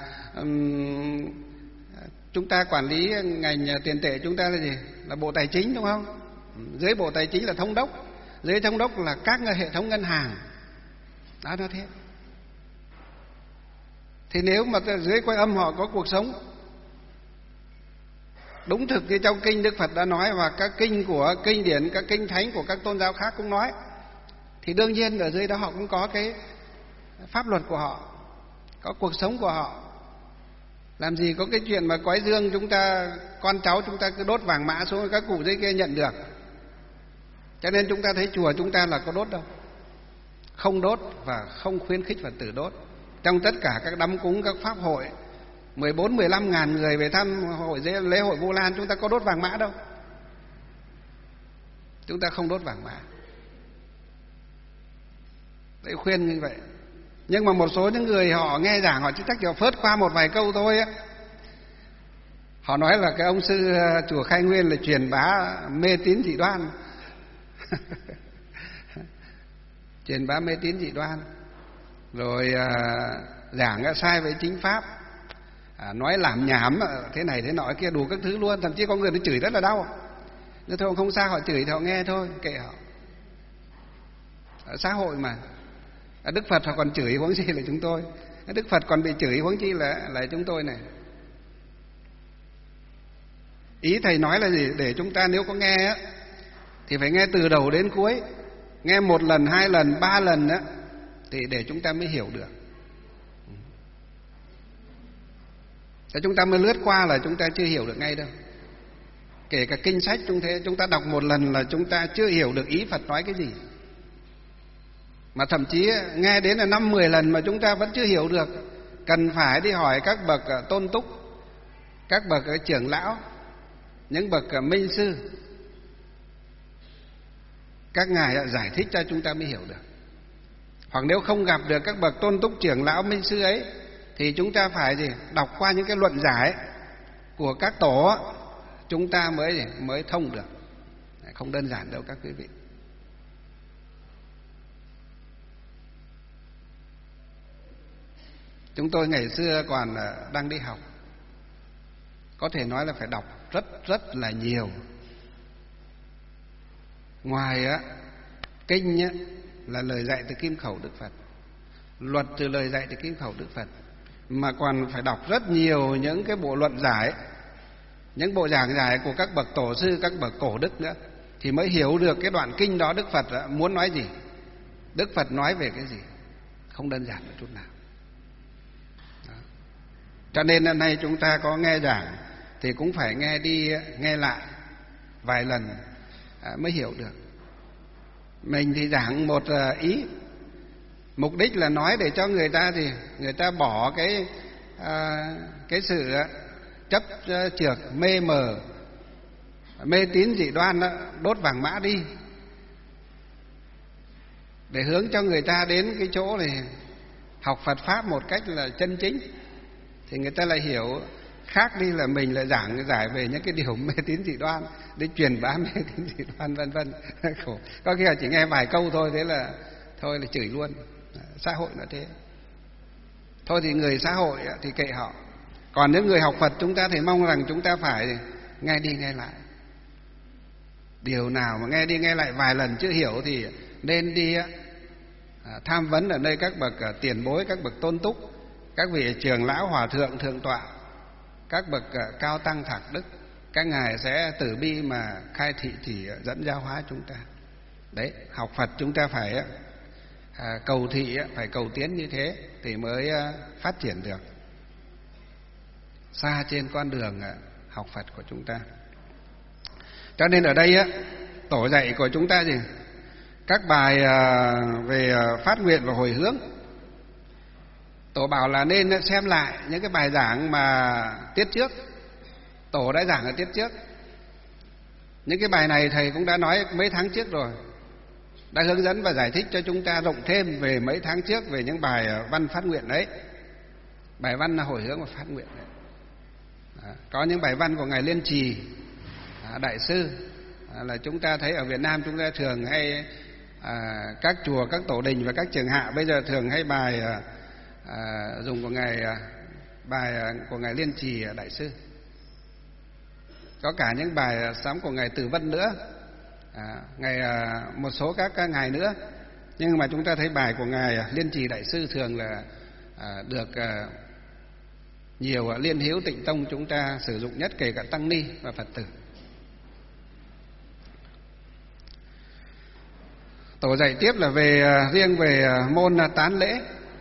chúng ta quản lý ngành tiền tệ chúng ta là gì, là Bộ Tài chính, đúng không? Dưới Bộ Tài chính là thống đốc, dưới thống đốc là các hệ thống ngân hàng. Đó, nó thế. Thì nếu mà dưới cõi âm họ có cuộc sống đúng thực như trong kinh Đức Phật đã nói, và các kinh của kinh điển, các kinh thánh của các tôn giáo khác cũng nói, thì đương nhiên ở dưới đó họ cũng có cái pháp luật của họ, có cuộc sống của họ. Làm gì có cái chuyện mà quái dương chúng ta, con cháu chúng ta cứ đốt vàng mã xuống các cụ dưới kia nhận được. Cho nên chúng ta thấy chùa chúng ta là có đốt đâu, không đốt và không khuyến khích Phật tử đốt. Trong tất cả các đám cúng, các pháp hội 14-15 ngàn người về thăm lễ hội Vu Lan, chúng ta có đốt vàng mã đâu. Chúng ta không đốt vàng mã. Đấy, khuyên như vậy. Nhưng mà một số những người họ nghe giảng, họ chỉ chắc chỉ phớt qua một vài câu thôi á. Họ nói là cái ông sư chùa Khai Nguyên là truyền bá mê tín dị đoan. Truyền bá mê tín dị đoan. Rồi giảng sai với chính pháp, nói làm nhảm thế này thế nọ kia đủ các thứ luôn. Thậm chí có người nó chửi rất là đau, nhưng thôi không sao, họ chửi thì họ nghe thôi, kệ họ. Ở xã hội mà Đức Phật họ còn chửi, huống chi là chúng tôi. Đức Phật còn bị chửi, huống chi là chúng tôi này. Ý thầy nói là gì? Để chúng ta nếu có nghe á, thì phải nghe từ đầu đến cuối, nghe 1 lần, 2 lần, 3 lần á, thì để chúng ta mới hiểu được. Thế chúng ta mới lướt qua là chúng ta chưa hiểu được ngay đâu. Kể cả kinh sách chúng ta đọc 1 lần là chúng ta chưa hiểu được ý Phật nói cái gì. Mà thậm chí nghe đến là 5-10 lần mà chúng ta vẫn chưa hiểu được. Cần phải đi hỏi các bậc tôn túc, các bậc trưởng lão, những bậc minh sư. Các ngài giải thích cho chúng ta mới hiểu được. Hoặc nếu không gặp được các bậc tôn túc, trưởng lão, minh sư ấy, thì chúng ta phải đọc qua những cái luận giải của các tổ, chúng ta mới thông được. Không đơn giản đâu các quý vị. Chúng tôi ngày xưa còn đang đi học, có thể nói là phải đọc rất là nhiều. Ngoài kinh là lời dạy từ kim khẩu Đức Phật, luật từ lời dạy từ kim khẩu Đức Phật, mà còn phải đọc rất nhiều những cái bộ luận giải, những bộ giảng giải của các bậc tổ sư, các bậc cổ đức nữa, thì mới hiểu được cái đoạn kinh đó Đức Phật muốn nói gì, Đức Phật nói về cái gì. Không đơn giản một chút nào. Đó. Cho nên hôm nay chúng ta có nghe giảng thì cũng phải nghe đi nghe lại vài lần mới hiểu được. Mình thì giảng một ý, mục đích là nói để cho người ta thì người ta bỏ cái sự chấp chược, mê mờ, mê tín dị đoan đó, đốt vàng mã đi, để hướng cho người ta đến cái chỗ này học Phật pháp một cách là chân chính, thì người ta lại hiểu khác đi là mình lại giảng giải về những cái điều mê tín dị đoan, để truyền bá mê tín dị đoan vân vân. Khổ. Có khi là chỉ nghe vài câu thôi, thế là thôi là chửi luôn. Xã hội nó thế. Thôi thì người xã hội thì kệ họ. Còn nếu người học Phật chúng ta thì mong rằng chúng ta phải nghe đi nghe lại. Điều nào mà nghe đi nghe lại vài lần chưa hiểu thì nên đi tham vấn ở nơi các bậc tiền bối, các bậc tôn túc, các vị trưởng lão, hòa thượng, thượng tọa, các bậc cao tăng thạc đức. Các ngài sẽ từ bi mà khai thị chỉ dẫn giáo hóa chúng ta. Đấy, học Phật chúng ta phải cầu thị, phải cầu tiến như thế thì mới phát triển được xa trên con đường học Phật của chúng ta. Cho nên ở đây á, tổ dạy của chúng ta gì? Các bài về phát nguyện và hồi hướng, tổ bảo là nên xem lại những cái bài giảng mà tiết trước tổ đã giảng ở tiết trước. Những cái bài này thầy cũng đã nói mấy tháng trước rồi, đã hướng dẫn và giải thích cho chúng ta rộng thêm về mấy tháng trước về những bài văn phát nguyện đấy, bài văn hồi hướng và phát nguyện đấy. Có những bài văn của ngài Liên Trì đại sư, là chúng ta thấy ở Việt Nam chúng ta thường hay các chùa, các tổ đình và các trường hạ bây giờ thường hay bài dùng của ngài Liên Trì đại sư. Có cả những bài sám của ngài Từ Vân nữa, một số các ngài nữa. Nhưng mà chúng ta thấy bài của ngài Liên Trì đại sư thường là được nhiều Liên Hiếu Tịnh Tông chúng ta sử dụng nhất, kể cả tăng ni và Phật tử. Tổ dạy tiếp là riêng về môn tán lễ.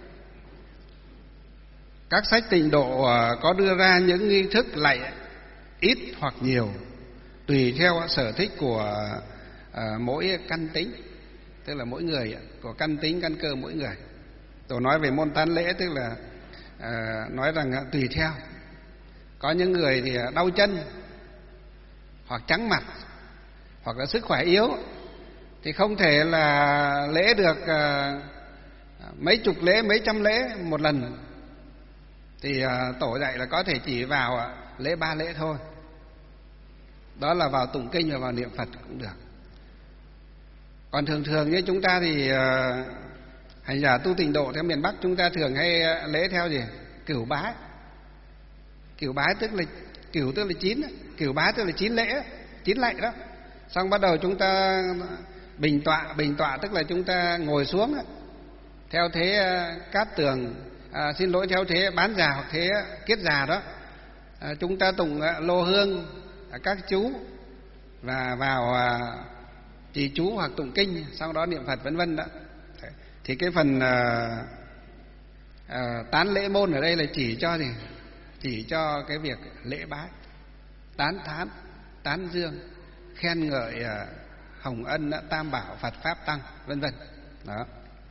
Các sách tịnh độ có đưa ra những nghi thức lạy ít hoặc nhiều tùy theo sở thích của mỗi căn tính, tức là mỗi người, của căn tính căn cơ mỗi người. Tổ nói về môn tán lễ tức là nói rằng tùy theo. Có những người thì đau chân hoặc trắng mặt hoặc là sức khỏe yếu thì không thể là lễ được mấy chục lễ, mấy trăm lễ một lần, thì tổ dạy là có thể chỉ vào lễ 3 lễ thôi. Đó là vào tụng kinh và vào niệm Phật cũng được. Còn thường như chúng ta thì hành giả tu tịnh độ theo miền Bắc chúng ta thường hay lễ theo gì? Cửu bái. Cửu bái tức là cửu tức là 9, cửu bái tức là 9 lễ, 9 lạy đó. Xong bắt đầu chúng ta bình tọa tức là chúng ta ngồi xuống theo thế cát tường, theo thế bán già hoặc thế kiết già đó. Chúng ta tụng lô hương các chú và vào trì chú hoặc tụng kinh, sau đó niệm Phật vân vân đó. Thì cái phần tán lễ môn ở đây là chỉ cho gì? Chỉ cho cái việc lễ bái, tán thán, tán dương, khen ngợi hồng ân tam bảo Phật pháp tăng vân vân đó.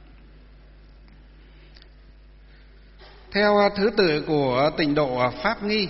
Theo thứ tự của tịnh độ pháp nghi,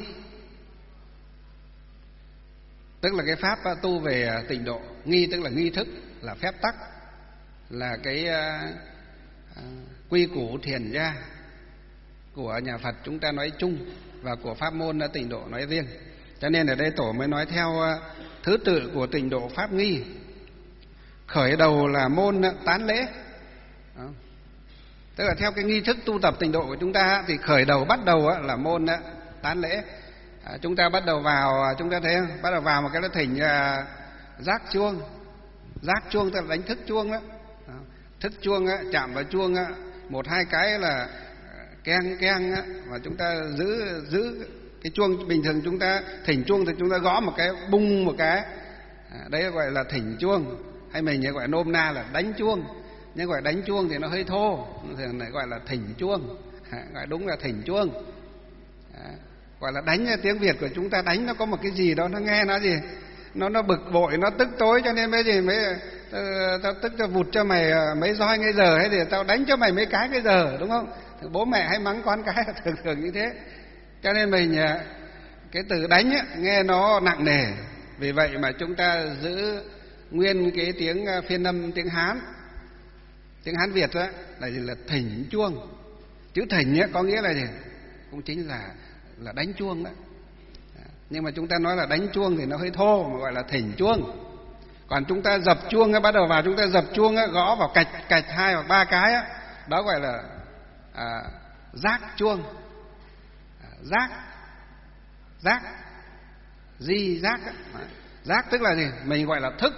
tức là cái pháp tu về tịnh độ. Nghi tức là nghi thức, là phép tắc, là cái quy củ thiền gia của nhà Phật chúng ta nói chung và của pháp môn tịnh độ nói riêng. Cho nên ở đây tổ mới nói theo thứ tự của tịnh độ pháp nghi. Khởi đầu là môn tán lễ đó. Tức là theo cái nghi thức tu tập tịnh độ của chúng ta thì khởi đầu bắt đầu là môn tán lễ. Chúng ta bắt đầu vào, chúng ta thấy không? Bắt đầu vào một cái là thỉnh giác chuông. Giác chuông tức là đánh thức chuông đó. Thức chuông chạm vào chuông 1-2 cái là keng keng và chúng ta giữ cái chuông. Bình thường chúng ta thỉnh chuông thì chúng ta gõ một cái, bung một cái, đấy gọi là thỉnh chuông, hay mình gọi nôm na là đánh chuông. Nhưng gọi đánh chuông thì nó hơi thô, thường lại gọi là thỉnh chuông, gọi đúng là thỉnh chuông. Gọi là đánh, tiếng Việt của chúng ta đánh nó có một cái gì đó, nó nghe nó gì, nó bực bội, nó tức tối, cho nên mấy gì mấy tao tức tao vụt cho mày mấy roi ngay giờ, hay thì tao đánh cho mày mấy cái giờ, đúng không? Thì bố mẹ hay mắng con cái là thường như thế. Cho nên mình cái từ đánh nghe nó nặng nề, vì vậy mà chúng ta giữ nguyên cái tiếng phiên âm tiếng Hán Việt đó là thỉnh chuông. Chữ thỉnh có nghĩa là gì? Cũng chính là đánh chuông đó. Nhưng mà chúng ta nói là đánh chuông thì nó hơi thô, mà gọi là thỉnh chuông. Còn chúng ta dập chuông bắt đầu vào chúng ta dập chuông gõ vào cạch 2 hoặc 3 cái đó gọi là giác chuông. Giác di giác. Giác tức là gì? Mình gọi là thức.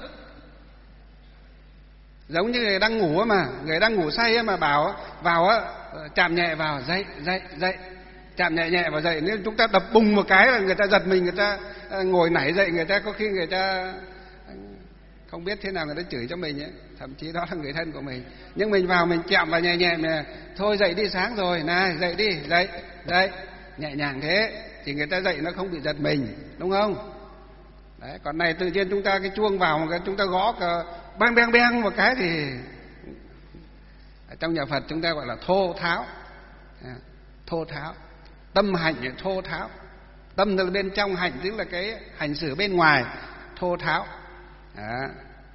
Giống như người đang ngủ mà, người đang ngủ say mà bảo vào chạm nhẹ vào, dậy, chạm nhẹ vào dậy. Nếu chúng ta đập bùng một cái là người ta giật mình, người ta ngồi nảy dậy, người ta có khi người ta không biết thế nào người ta chửi cho mình ấy. Thậm chí đó là người thân của mình. Nhưng mình vào mình chạm vào nhẹ mà thôi dậy đi, sáng rồi, này dậy đi, dậy, nhẹ nhàng thế thì người ta dậy nó không bị giật mình, đúng không? Đấy, còn này tự nhiên chúng ta cái chuông vào một cái chúng ta gõ cả bang beng beng một cái thì trong nhà Phật chúng ta gọi là thô tháo. Thô tháo, tâm hành thì thô tháo. Tâm là bên trong, hành tức là cái hành xử bên ngoài, thô tháo. Đó.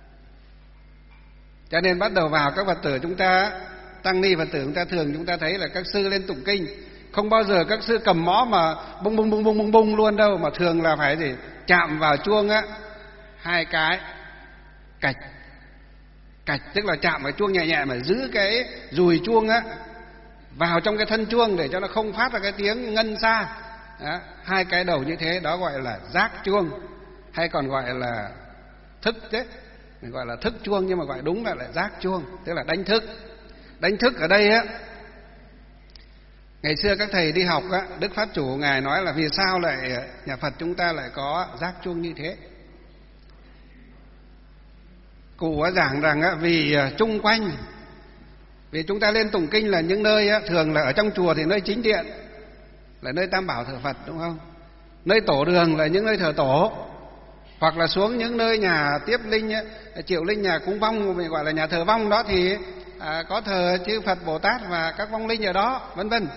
Cho nên bắt đầu vào các Phật tử chúng ta, tăng ni Phật tử chúng ta thường chúng ta thấy là các sư lên tụng kinh, không bao giờ các sư cầm mõ mà bung bung bung bung bung bung luôn đâu, mà thường là phải gì chạm vào chuông á 2 cái, cạch cạch tức là chạm vào chuông nhẹ nhẹ mà giữ cái dùi chuông á vào trong cái thân chuông để cho nó không phát ra cái tiếng ngân xa. Đó, 2 cái đầu như thế đó gọi là giác chuông, hay còn gọi là thức đấy. Mình gọi là thức chuông nhưng mà gọi đúng là giác chuông, tức là đánh thức. Đánh thức ở đây á, ngày xưa các thầy đi học á, Đức Pháp Chủ ngài nói là vì sao lại nhà Phật chúng ta lại có giác chuông như thế. Cụ giảng rằng á, vì chung quanh, vì chúng ta lên tụng kinh là những nơi á, thường là ở trong chùa thì nơi chính điện là nơi Tam Bảo thờ Phật, đúng không? Nơi tổ đường là những nơi thờ tổ, hoặc là xuống những nơi nhà tiếp linh, triệu linh, nhà cúng vong, mình gọi là nhà thờ vong đó thì có thờ chư Phật Bồ Tát và các vong linh ở đó, vân vân.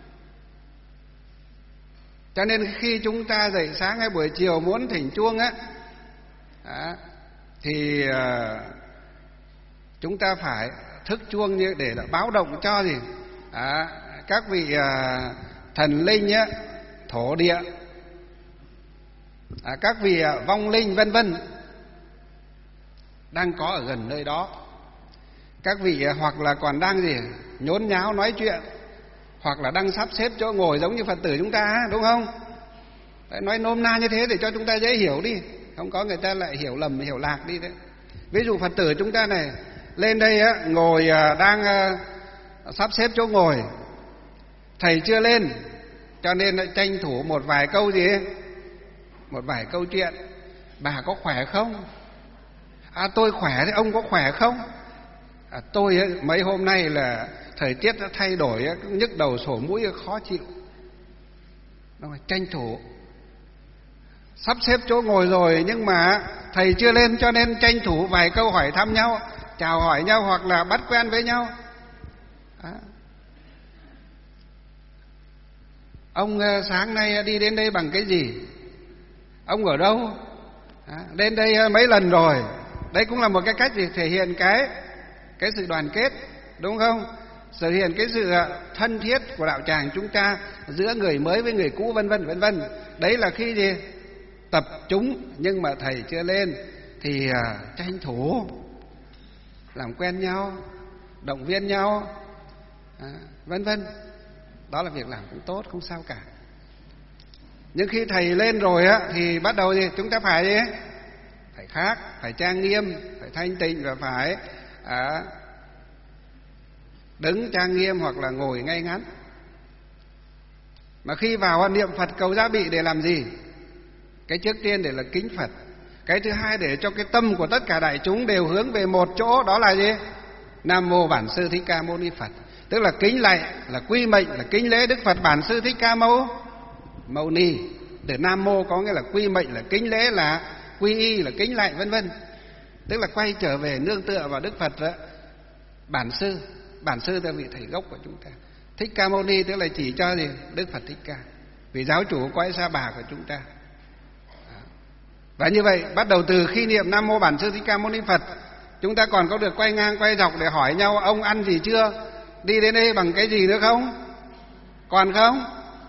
Cho nên khi chúng ta dậy sáng hay buổi chiều muốn thỉnh chuông á, thì chúng ta phải thức chuông như để báo động cho gì các vị thần linh á, thổ địa, các vị vong linh vân vân đang có ở gần nơi đó. Các vị hoặc là còn đang gì nhốn nháo nói chuyện, hoặc là đang sắp xếp chỗ ngồi giống như Phật tử chúng ta, đúng không? Đấy, nói nôm na như thế để cho chúng ta dễ hiểu đi, không có người ta lại hiểu lầm hiểu lạc đi đấy. Ví dụ Phật tử chúng ta này lên đây á, ngồi đang sắp xếp chỗ ngồi, thầy chưa lên cho nên lại tranh thủ một vài câu gì ấy, một vài câu chuyện. Bà có khỏe không? Tôi khỏe, thế ông có khỏe không? Tôi ấy, mấy hôm nay là thời tiết nó thay đổi, nhức đầu sổ mũi khó chịu. Nó phải tranh thủ sắp xếp chỗ ngồi rồi nhưng mà thầy chưa lên cho nên tranh thủ vài câu hỏi thăm nhau, chào hỏi nhau hoặc là bắt quen với nhau. Ông sáng nay đi đến đây bằng cái gì? Ông ở đâu? Đến đây mấy lần rồi. Đấy cũng là một cái cách để thể hiện cái sự đoàn kết, đúng không? Thể hiện cái sự thân thiết của đạo tràng chúng ta giữa người mới với người cũ, vân vân vân vân. Đấy là khi gì tập trung nhưng mà thầy chưa lên thì tranh thủ làm quen nhau, động viên nhau, vân vân. Đó là việc làm cũng tốt, không sao cả. Nhưng khi thầy lên rồi á thì bắt đầu gì chúng ta phải gì? Phải khác, phải trang nghiêm, phải thanh tịnh và phải đứng trang nghiêm hoặc là ngồi ngay ngắn. Mà khi vào niệm Phật cầu gia bị để làm gì? Cái trước tiên để là kính Phật. Cái thứ hai để cho cái tâm của tất cả đại chúng đều hướng về một chỗ, đó là gì? Nam Mô Bản Sư Thích Ca Mâu Ni Phật. Tức là kính lạy, là quy mệnh, là kính lễ Đức Phật Bản Sư Thích Ca Mâu Ni. Để Nam Mô có nghĩa là quy mệnh, là kính lễ, là quy y, là kính lạy, vân vân. Tức là quay trở về nương tựa vào Đức Phật đó. Bản Sư, Bản Sư là vị thầy gốc của chúng ta. Thích Ca Mâu Ni tức là chỉ cho gì? Đức Phật Thích Ca, vị giáo chủ cõi Sa Bà của chúng ta. Và như vậy bắt đầu từ khi niệm Nam Mô Bản Sư Thích Ca Mâu Ni Phật, chúng ta còn có được quay ngang quay dọc để hỏi nhau ông ăn gì chưa, đi đến đây bằng cái gì nữa không? Còn không?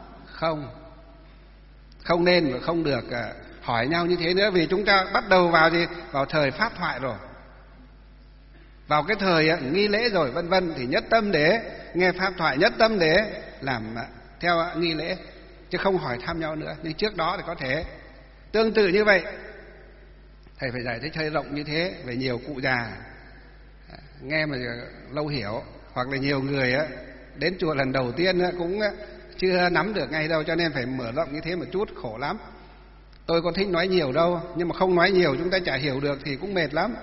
Không nên và không được hỏi nhau như thế nữa, vì chúng ta bắt đầu vào gì? Vào thời pháp thoại rồi, vào cái thời nghi lễ rồi, vân vân, thì nhất tâm để nghe pháp thoại, nhất tâm để làm theo nghi lễ, chứ không hỏi thăm nhau nữa. Nhưng trước đó thì có thể tương tự như vậy. Thầy phải giải thích hơi rộng như thế về nhiều cụ già nghe mà lâu hiểu, hoặc là nhiều người đến chùa lần đầu tiên cũng chưa nắm được ngay đâu, cho nên phải mở rộng như thế một chút, khổ lắm. Tôi có thích nói nhiều đâu, nhưng mà không nói nhiều chúng ta chả hiểu được thì cũng mệt lắm.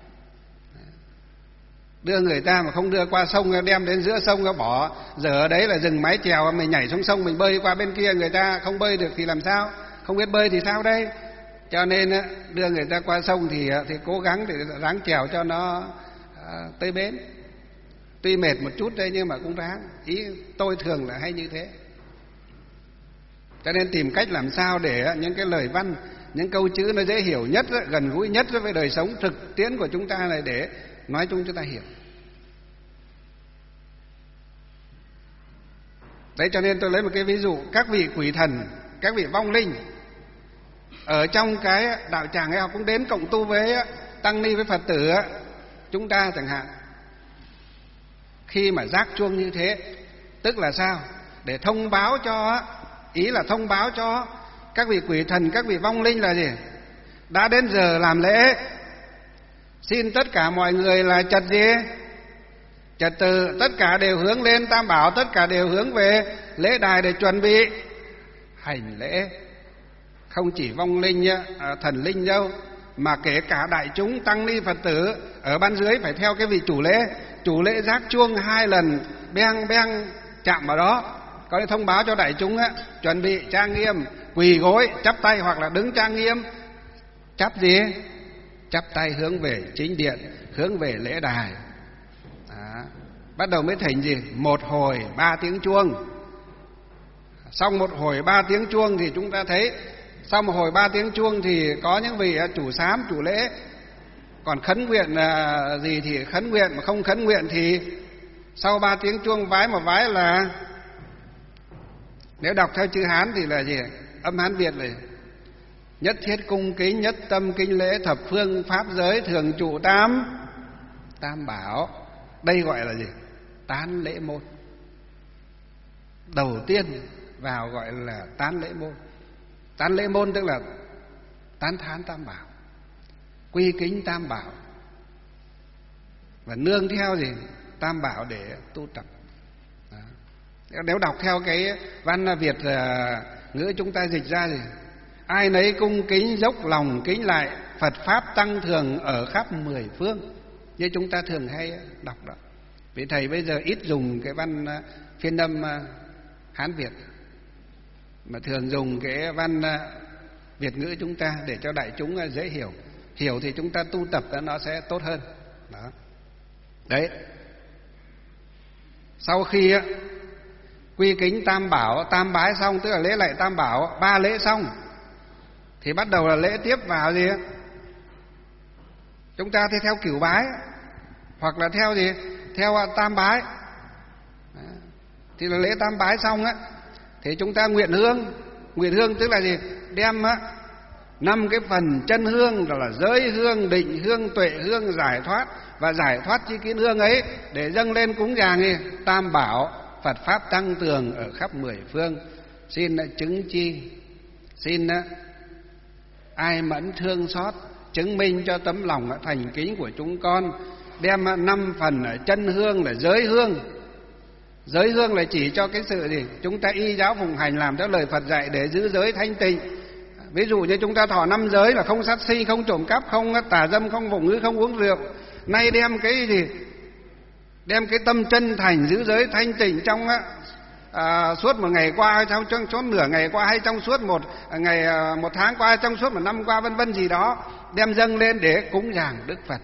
Đưa người ta mà không đưa qua sông, đem đến giữa sông bỏ, giờ ở đấy là dừng mái chèo, mình nhảy xuống sông mình bơi qua bên kia, người ta không bơi được thì làm sao? Không biết bơi thì sao đây? cho nên đưa người ta qua sông thì cố gắng để ráng chèo cho nó tới bến. Tuy mệt một chút đây nhưng mà cũng ráng. Ý tôi thường là hay như thế. Cho nên tìm cách làm sao để những cái lời văn, những câu chữ nó dễ hiểu nhất, gần gũi nhất với đời sống thực tiễn của chúng ta này để nói chung chúng ta hiểu. Đấy, cho nên tôi lấy một cái ví dụ, các vị quỷ thần, các vị vong linh ở trong cái đạo tràng ấy, họ cũng đến cộng tu với tăng ni với Phật tử chúng ta chẳng hạn. Khi mà rác chuông như thế, tức là sao? Để thông báo cho, ý là thông báo cho các vị quỷ thần, các vị vong linh là gì? Đã đến giờ làm lễ. Xin tất cả mọi người là trật gì? Trật tự, tất cả đều hướng lên Tam Bảo, tất cả đều hướng về lễ đài để chuẩn bị hành lễ. Không chỉ vong linh, thần linh đâu, mà kể cả đại chúng tăng ni Phật tử ở ban dưới phải theo cái vị chủ lễ. Chủ lễ rác chuông 2 lần, beng beng chạm vào đó, có thể thông báo cho đại chúng chuẩn bị trang nghiêm, quỳ gối, chắp tay hoặc là đứng trang nghiêm. Chắp gì? Chắp tay hướng về chính điện, hướng về lễ đài. Bắt đầu mới thành gì? 1 hồi 3 tiếng chuông. Xong 1 hồi 3 tiếng chuông thì chúng ta thấy, sau 1 hồi 3 tiếng chuông thì có những vị chủ sám, chủ lễ còn khấn nguyện gì thì khấn nguyện, mà không khấn nguyện thì sau 3 tiếng chuông vái một vái là, nếu đọc theo chữ Hán thì là gì? Âm Hán Việt là nhất thiết cung kính, nhất tâm kinh lễ, thập phương pháp giới, thường trụ tam bảo. Đây gọi là gì? Tán lễ môn. Đầu tiên vào gọi là tán lễ môn. Tán lễ môn tức là tán thán Tam Bảo, quy kính Tam Bảo, và nương theo gì? Tam Bảo để tu tập. Nếu đọc theo cái văn Việt ngữ chúng ta dịch ra thì ai nấy cung kính dốc lòng kính lại, Phật pháp tăng thường ở khắp 10 phương, như chúng ta thường hay đọc đó. Vì thầy bây giờ ít dùng cái văn phiên âm Hán Việt, mà thường dùng cái văn Việt ngữ chúng ta để cho đại chúng dễ hiểu. Hiểu thì chúng ta tu tập nó sẽ tốt hơn. Đó. Đấy. Sau khi quy kính Tam Bảo, tam bái xong, tức là lễ lạy Tam Bảo, 3 lễ xong thì bắt đầu là lễ tiếp vào gì? Chúng ta thì theo cửu bái, hoặc là theo gì? Theo tam bái. Thì là lễ tam bái xong thì chúng ta nguyện hương. Nguyện hương tức là gì? Đem 5 cái phần chân hương, đó là giới hương, định hương, tuệ hương, giải thoát và giải thoát chi kiến hương ấy để dâng lên cúng dường gì? Tam Bảo, Phật pháp tăng tường ở khắp 10 phương. Xin chứng chi, xin ai mẫn thương xót, chứng minh cho tấm lòng thành kính của chúng con. Đem 5 phần chân hương là giới hương. Giới hương là chỉ cho cái sự gì? Chúng ta y giáo phụng hành làm theo lời Phật dạy để giữ giới thanh tịnh. Ví dụ như chúng ta thọ 5 giới là không sát sinh, không trộm cắp, không tà dâm, không vụng ngữ, không uống rượu. Nay đem cái gì? Đem cái tâm chân thành giữ giới thanh tịnh trong suốt một ngày qua, hay trong suốt nửa ngày qua, hay trong suốt một ngày, 1 tháng qua, hay trong suốt 1 năm qua, vân vân gì đó, đem dâng lên để cúng dường Đức Phật.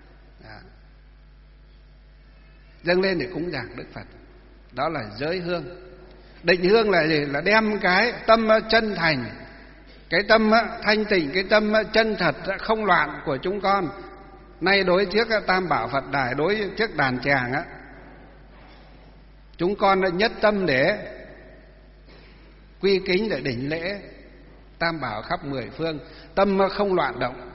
Dâng lên để cúng dường Đức Phật. Đó là giới hương. Định hương là gì? Là đem cái tâm chân thành, cái tâm thanh tịnh, cái tâm chân thật không loạn của chúng con nay đối trước Tam Bảo Phật đài, đối trước đàn tràng chúng con đã nhất tâm để quy kính, để đỉnh lễ Tam Bảo khắp 10 phương, tâm không loạn động,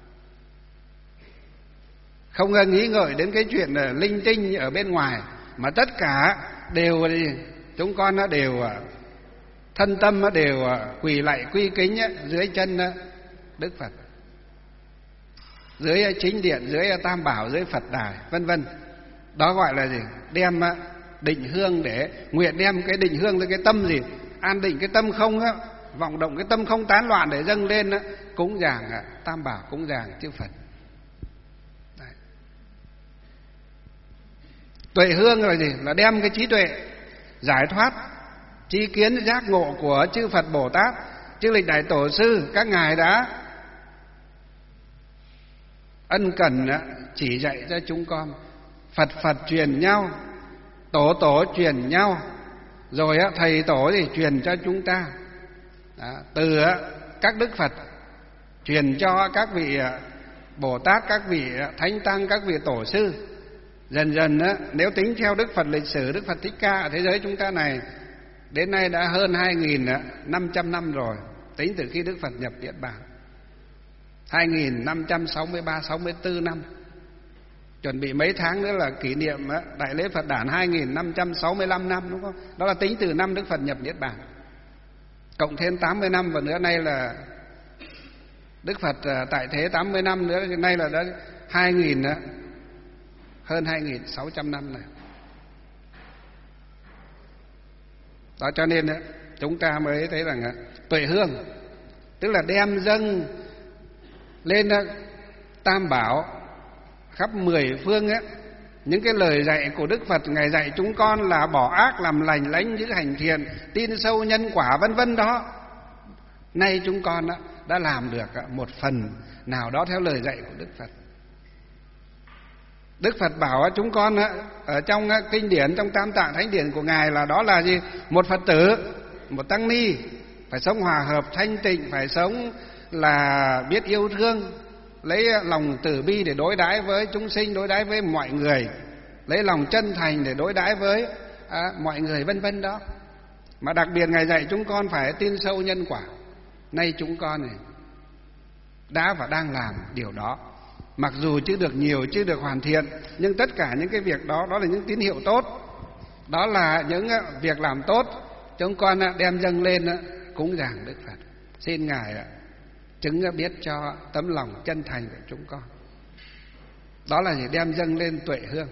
không nghĩ ngợi đến cái chuyện linh tinh ở bên ngoài, mà tất cả đều chúng con đều thân tâm đều quỳ lạy quy kính dưới chân Đức Phật, dưới chính điện, dưới Tam Bảo, dưới Phật đài, vân vân. Đó gọi là gì? Đem định hương để nguyện, đem cái định hương tới cái tâm gì? An định cái tâm không vọng động, cái tâm không tán loạn để dâng lên cúng dường Tam Bảo, cúng dường chư Phật. Đấy. Tuệ hương là gì? Là đem cái trí tuệ giải thoát, tri kiến giác ngộ của chư Phật Bồ Tát, chư lịch đại tổ sư, các ngài đã ân cần chỉ dạy cho chúng con. Phật Phật truyền nhau, tổ tổ truyền nhau, rồi thầy tổ thì truyền cho chúng ta. Từ các đức Phật truyền cho các vị Bồ Tát, các vị Thánh Tăng, các vị Tổ sư. Dần dần nếu tính theo Đức Phật lịch sử, Đức Phật Thích Ca ở thế giới chúng ta này đến nay đã hơn 2.500 năm rồi, tính từ khi Đức Phật nhập Niết Bàn. 2.563-64 năm. Chuẩn bị mấy tháng nữa là kỷ niệm Đại lễ Phật đản 2.565 năm, đúng không? Đó là tính từ năm Đức Phật nhập Niết Bàn. Cộng thêm 80 năm và nữa nay là Đức Phật tại thế 80 năm nữa, nay là đã hơn 2.600 năm này. Đó cho nên chúng ta mới thấy rằng tuệ hương tức là đem dâng lên Tam Bảo khắp 10 phương những cái lời dạy của Đức Phật. Ngài dạy chúng con là bỏ ác làm lành, lánh giữ hành thiện, tin sâu nhân quả vân vân đó. Nay chúng con đã làm được một phần nào đó theo lời dạy của Đức Phật. Đức Phật bảo chúng con ở trong kinh điển, trong Tam Tạng Thánh Điển của Ngài là đó là gì? Một Phật tử, một tăng ni phải sống hòa hợp thanh tịnh, phải sống là biết yêu thương, lấy lòng từ bi để đối đãi với chúng sinh, đối đãi với mọi người, lấy lòng chân thành để đối đãi với mọi người vân vân đó. Mà đặc biệt Ngài dạy chúng con phải tin sâu nhân quả. Nay chúng con này đã và đang làm điều đó. Mặc dù chưa được nhiều, chưa được hoàn thiện, nhưng tất cả những cái việc đó, đó là những tín hiệu tốt. Đó là những việc làm tốt. Chúng con đem dâng lên cúng dường Đức Phật. Xin Ngài chứng biết cho tấm lòng chân thành của chúng con. Đó là gì? Đem dâng lên tuệ hương.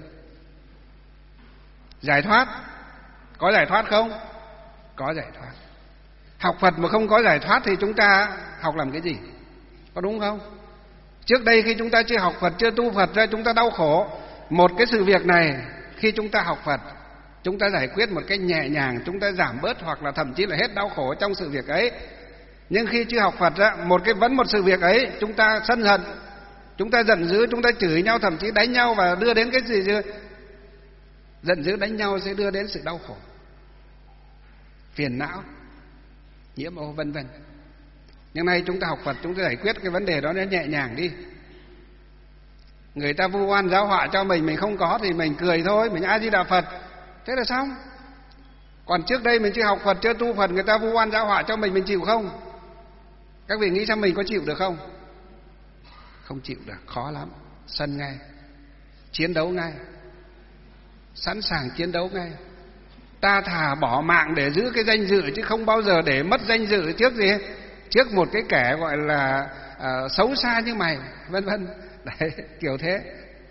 Giải thoát. Có giải thoát không? Có giải thoát. Học Phật mà không có giải thoát thì chúng ta học làm cái gì? Có đúng không? Trước đây khi chúng ta chưa học Phật, chưa tu Phật ra, chúng ta đau khổ. Một cái sự việc này khi chúng ta học Phật, chúng ta giải quyết một cách nhẹ nhàng, chúng ta giảm bớt hoặc là thậm chí là hết đau khổ trong sự việc ấy. Nhưng khi chưa học Phật á, một sự việc ấy chúng ta sân hận, chúng ta giận dữ, chúng ta chửi nhau, thậm chí đánh nhau và đưa đến cái gì chứ? Giận dữ đánh nhau sẽ đưa đến sự đau khổ, phiền não, nhiễm ô vân vân. Nhưng nay chúng ta học Phật, chúng ta giải quyết cái vấn đề đó nó nhẹ nhàng đi. Người ta vu oan giáo họa cho mình không có thì mình cười thôi, mình A Di Đà Phật, thế là xong. Còn trước đây mình chưa học Phật, chưa tu Phật, người ta vu oan giáo họa cho mình chịu không? Các vị nghĩ xem mình có chịu được không? Không chịu được, khó lắm. Sân ngay, chiến đấu ngay, sẵn sàng chiến đấu ngay. Ta thà bỏ mạng để giữ cái danh dự, chứ không bao giờ để mất danh dự trước gì, trước một cái kẻ gọi là xấu xa như mày, vân vân. Đấy, kiểu thế.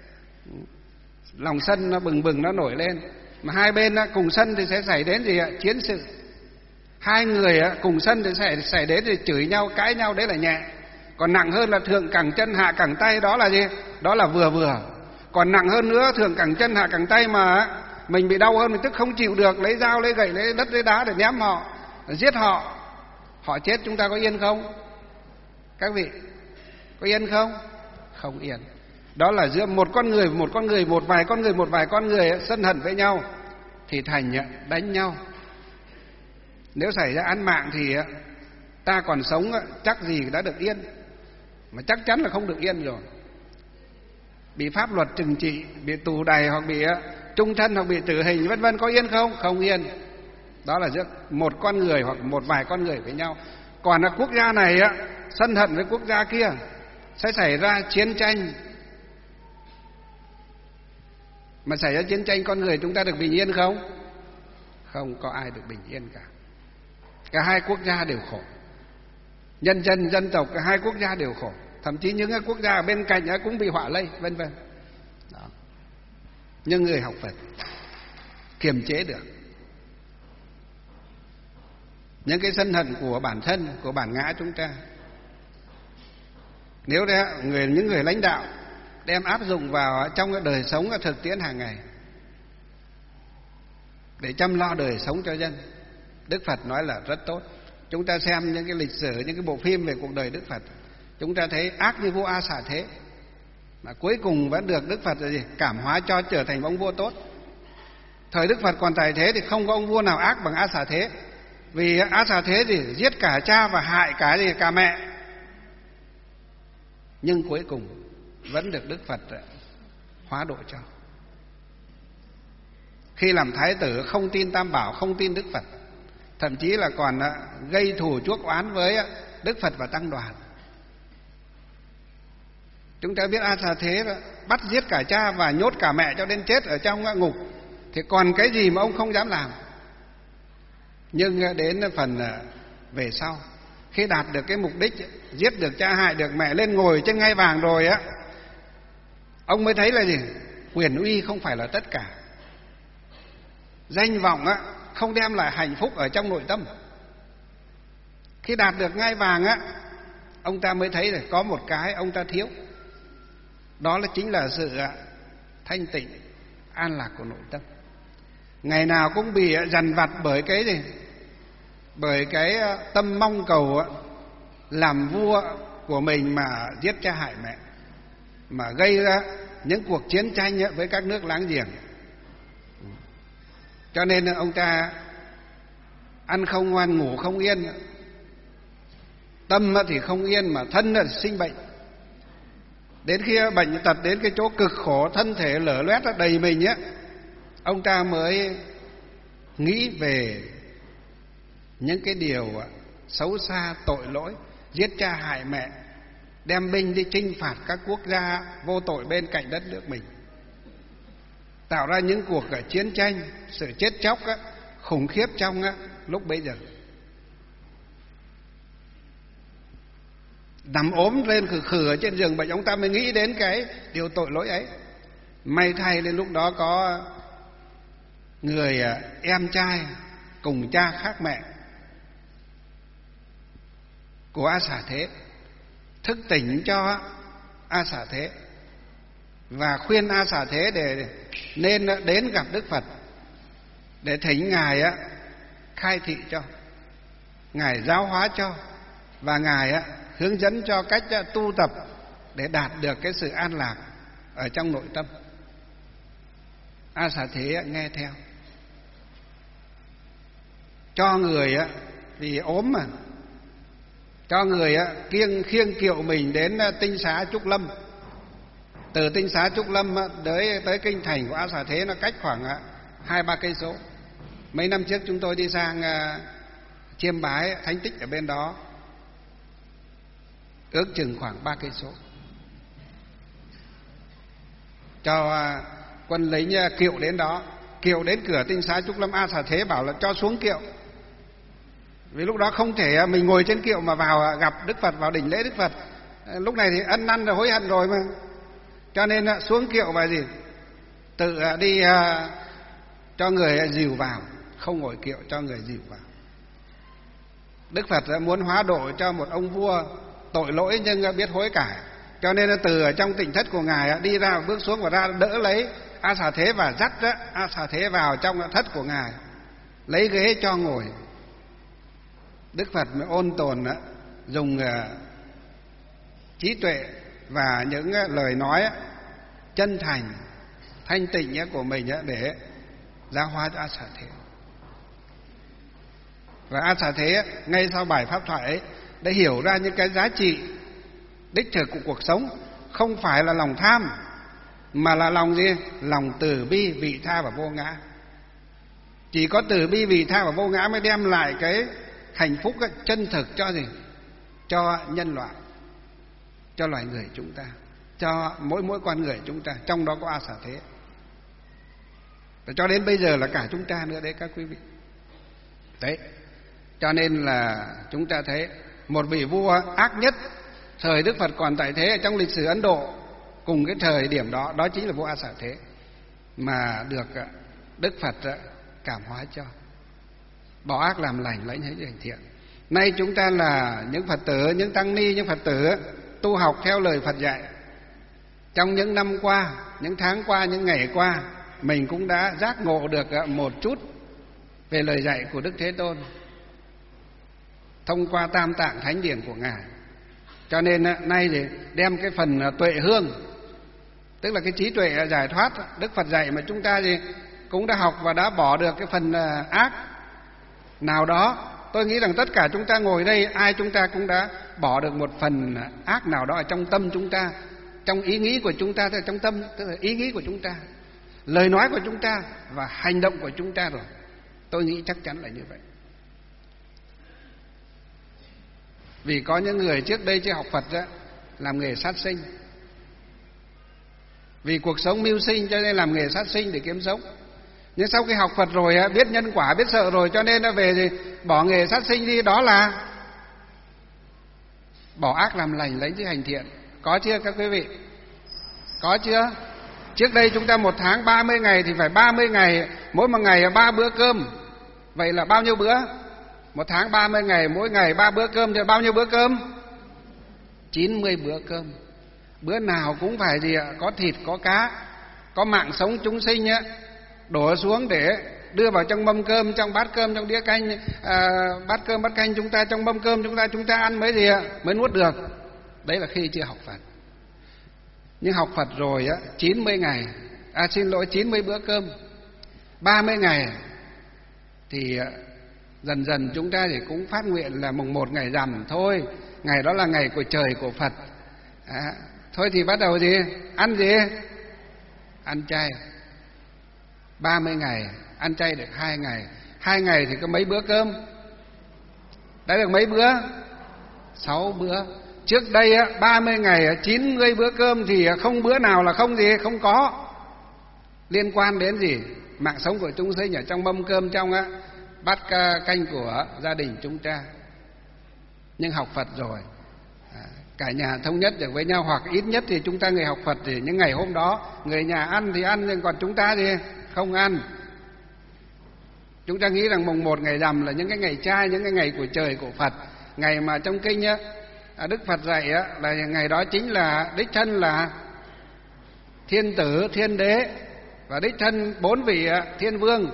Lòng sân nó bừng bừng, nó nổi lên. Mà hai bên cùng sân thì sẽ xảy đến gì ạ? Chiến sự. Hai người cùng sân thì sẽ xảy đến thì chửi nhau, cãi nhau, đấy là nhẹ. Còn nặng hơn là thượng cẳng chân hạ cẳng tay, đó là gì? Đó là vừa vừa. Còn nặng hơn nữa, thượng cẳng chân hạ cẳng tay mà mình bị đau hơn, mình tức không chịu được, lấy dao, lấy gậy, lấy đất, lấy đá để ném họ, giết họ. Họ chết chúng ta có yên không? Các vị có yên không? Không yên. Đó là giữa một con người, một vài con người sân hận với nhau thì thành đánh nhau. Nếu xảy ra án mạng thì ta còn sống chắc gì đã được yên, mà chắc chắn là không được yên rồi. Bị pháp luật trừng trị, bị tù đày hoặc bị chung thân hoặc bị tử hình vân vân, có yên không? Không yên. Đó là giữa một con người hoặc một vài con người với nhau. Còn quốc gia này sân hận với quốc gia kia, sẽ xảy ra chiến tranh. Mà xảy ra chiến tranh, con người chúng ta được bình yên không? Không có ai được bình yên cả. Cả hai quốc gia đều khổ. Nhân dân, dân tộc, cả hai quốc gia đều khổ. Thậm chí những quốc gia ở bên cạnh cũng bị họa lây, vân vân. Nhưng người học Phật kiềm chế được những cái sân hận của bản thân, của bản ngã chúng ta. Nếu những người lãnh đạo đem áp dụng vào trong cái đời sống thực tiễn hàng ngày để chăm lo đời sống cho dân, Đức Phật nói là rất tốt. Chúng ta xem những cái lịch sử, những cái bộ phim về cuộc đời Đức Phật, chúng ta thấy ác như vua A Xà Thế, mà cuối cùng vẫn được Đức Phật là gì? Cảm hóa cho trở thành ông vua tốt. Thời Đức Phật còn tại thế thì không có ông vua nào ác bằng A Xà Thế. Vì A Xà Thế thì giết cả cha và hại cả mẹ. Nhưng cuối cùng vẫn được Đức Phật hóa độ cho. Khi làm thái tử không tin Tam Bảo, không tin Đức Phật, thậm chí là còn gây thù chuốc oán với Đức Phật và tăng đoàn. Chúng ta biết A Xà Thế bắt giết cả cha và nhốt cả mẹ cho đến chết ở trong ngục, thì còn cái gì mà ông không dám làm. Nhưng đến phần về sau, khi đạt được cái mục đích giết được cha hại được mẹ, lên ngồi trên ngai vàng rồi á, ông mới thấy là gì? Quyền uy không phải là tất cả. Danh vọng á không đem lại hạnh phúc ở trong nội tâm. Khi đạt được ngai vàng á, ông ta mới thấy là có một cái ông ta thiếu. Đó là chính là sự thanh tịnh, an lạc của nội tâm. Ngày nào cũng bị dằn vặt bởi cái gì? Bởi cái tâm mong cầu làm vua của mình mà giết cha hại mẹ, mà gây ra những cuộc chiến tranh với các nước láng giềng. Cho nên ông ta ăn không ngoan, ngủ không yên, tâm thì không yên mà thân là sinh bệnh. Đến khi bệnh tật đến cái chỗ cực khổ, thân thể lở loét đầy mình á, ông ta mới nghĩ về những cái điều xấu xa, tội lỗi, giết cha hại mẹ, đem binh đi chinh phạt các quốc gia vô tội bên cạnh đất nước mình, tạo ra những cuộc chiến tranh, sự chết chóc khủng khiếp trong lúc bấy giờ. Nằm ốm lên khử khử ở trên giường bệnh, ông ta mới nghĩ đến cái điều tội lỗi ấy. May thay đến lúc đó có người em trai cùng cha khác mẹ của A Xà Thế thức tỉnh cho A Xà Thế và khuyên A Xà Thế để nên đến gặp Đức Phật để thỉnh Ngài khai thị cho, Ngài giáo hóa cho, và Ngài hướng dẫn cho cách tu tập để đạt được cái sự an lạc ở trong nội tâm. A Xà Thế nghe theo, cho người vì ốm mà, cho người khiêng kiệu mình đến Tinh Xá Trúc Lâm. Từ Tinh Xá Trúc Lâm tới kinh thành của A Xà Thế nó cách khoảng 2-3 cây số. Mấy năm trước chúng tôi đi sang chiêm bái thánh tích ở bên đó, ước chừng khoảng 3 cây số. Cho quân lính kiệu đến đó, kiệu đến cửa Tinh Xá Trúc Lâm, A Xà Thế bảo là cho xuống kiệu. Vì lúc đó không thể mình ngồi trên kiệu mà vào gặp Đức Phật, vào đỉnh lễ Đức Phật. Lúc này thì ân năn rồi, hối hận rồi mà. Cho nên xuống kiệu và gì? Tự đi cho người dìu vào, không ngồi kiệu, cho người dìu vào. Đức Phật muốn hóa độ cho một ông vua tội lỗi nhưng biết hối cải. Cho nên từ trong tỉnh thất của Ngài đi ra, bước xuống và ra đỡ lấy A Xà Thế và dắt A Xà Thế vào trong thất của Ngài, lấy ghế cho ngồi. Đức Phật mới ôn tồn dùng trí tuệ và những lời nói chân thành, thanh tịnh của mình để giáo hóa cho A Xà Thế. Và A Xà Thế ngay sau bài pháp thoại ấy đã hiểu ra những cái giá trị đích thực của cuộc sống, không phải là lòng tham mà là lòng gì? Lòng từ bi, vị tha và vô ngã. Chỉ có từ bi, vị tha và vô ngã mới đem lại cái hạnh phúc chân thực cho gì? Cho nhân loại, cho loài người chúng ta, cho mỗi con người chúng ta, trong đó có A Xà Thế. Và cho đến bây giờ là cả chúng ta nữa đấy các quý vị. Đấy, cho nên là chúng ta thấy một vị vua ác nhất thời Đức Phật còn tại thế ở trong lịch sử Ấn Độ, cùng cái thời điểm đó, đó chính là vua A Xà Thế, mà được Đức Phật cảm hóa cho, bỏ ác làm lành, lãnh hết hành thiện. Nay chúng ta là những Phật tử, những tăng ni, những Phật tử tu học theo lời Phật dạy. Trong những năm qua, những tháng qua, những ngày qua, mình cũng đã giác ngộ được một chút về lời dạy của Đức Thế Tôn thông qua Tam Tạng Thánh Điển của Ngài. Cho nên nay thì đem cái phần tuệ hương tức là cái trí tuệ giải thoát Đức Phật dạy mà chúng ta gì cũng đã học và đã bỏ được cái phần ác nào đó. Tôi nghĩ rằng tất cả chúng ta ngồi đây, ai chúng ta cũng đã bỏ được một phần ác nào đó ở trong tâm chúng ta, trong ý nghĩ của chúng ta, trong tâm, tức là ý nghĩ của chúng ta, lời nói của chúng ta và hành động của chúng ta rồi. Tôi nghĩ chắc chắn là như vậy. Vì có những người trước đây chưa học Phật đó, làm nghề sát sinh. Vì cuộc sống mưu sinh cho nên làm nghề sát sinh để kiếm sống. Nhưng sau khi học Phật rồi, biết nhân quả, biết sợ rồi, cho nên đã về thì bỏ nghề sát sinh đi. Đó là bỏ ác làm lành, lấy chứ hành thiện. Có chưa các quý vị? Có chưa? Trước đây chúng ta 1 tháng 30 ngày thì phải 30 ngày, mỗi một ngày 3 bữa cơm. Vậy là bao nhiêu bữa? 1 tháng 30 ngày, mỗi ngày 3 bữa cơm thì bao nhiêu bữa cơm? 90 bữa cơm. Bữa nào cũng phải gì ạ? Có thịt, có cá, có mạng sống chúng sinh á, đổ xuống để đưa vào trong mâm cơm, trong bát cơm, trong đĩa canh, bát cơm, bát canh chúng ta, trong mâm cơm chúng ta ăn mới gì ạ? Mới nuốt được. Đấy là khi chưa học Phật. Nhưng học Phật rồi á, 90 ngày, 90 bữa cơm, 30 ngày thì dần dần chúng ta thì cũng phát nguyện là mùng 1 ngày rằm thôi, ngày đó là ngày của trời của Phật. Thôi thì bắt đầu gì? Ăn gì? Ăn chay. 30 ngày, ăn chay được 2 ngày. 2 ngày thì có mấy bữa cơm? Đã được mấy bữa? 6 bữa. Trước đây 30 ngày 90 bữa cơm thì không bữa nào là không gì, không có liên quan đến gì? Mạng sống của chúng sinh ở trong mâm cơm, trong bát canh của gia đình chúng ta. Nhưng học Phật rồi, cả nhà thống nhất được với nhau, hoặc ít nhất thì chúng ta người học Phật thì những ngày hôm đó người nhà ăn thì ăn, nhưng còn chúng ta thì không ăn. Chúng ta nghĩ rằng mùng 1 ngày rằm là những cái ngày trai, những cái ngày của trời của Phật, ngày mà trong kinh Đức Phật dạy là ngày đó chính là đích thân là thiên tử, thiên đế và đích thân 4 vị thiên vương.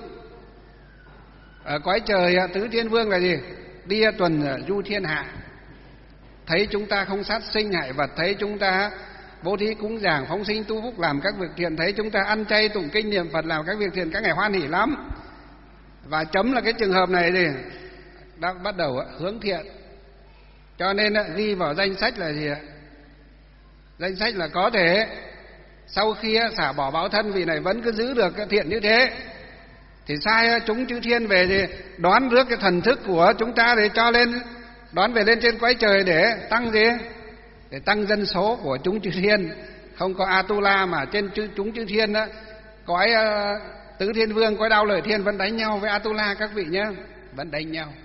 Ở cõi trời tứ thiên vương là gì? Đi tuần du thiên hạ, thấy chúng ta không sát sinh hại vật, thấy chúng ta bố thí cúng dường, phóng sinh tu phúc, làm các việc thiện, thấy chúng ta ăn chay tụng kinh niệm Phật, làm các việc thiện, các ngày hoan hỷ lắm. Và chấm là cái trường hợp này thì đã bắt đầu hướng thiện. Cho nên ghi vào danh sách là gì ạ? Danh sách là có thể sau khi xả bỏ báo thân, vị này vẫn cứ giữ được cái thiện như thế, thì sai chúng chư thiên về thì đoán rước cái thần thức của chúng ta để cho lên, đoán về lên trên cõi trời để tăng gì? Để tăng dân số của chúng chư thiên. Không có Atula mà trên chúng chư thiên đó, cõi tứ thiên vương, cõi Đao Lợi Thiên vẫn đánh nhau với Atula các vị nhé, vẫn đánh nhau.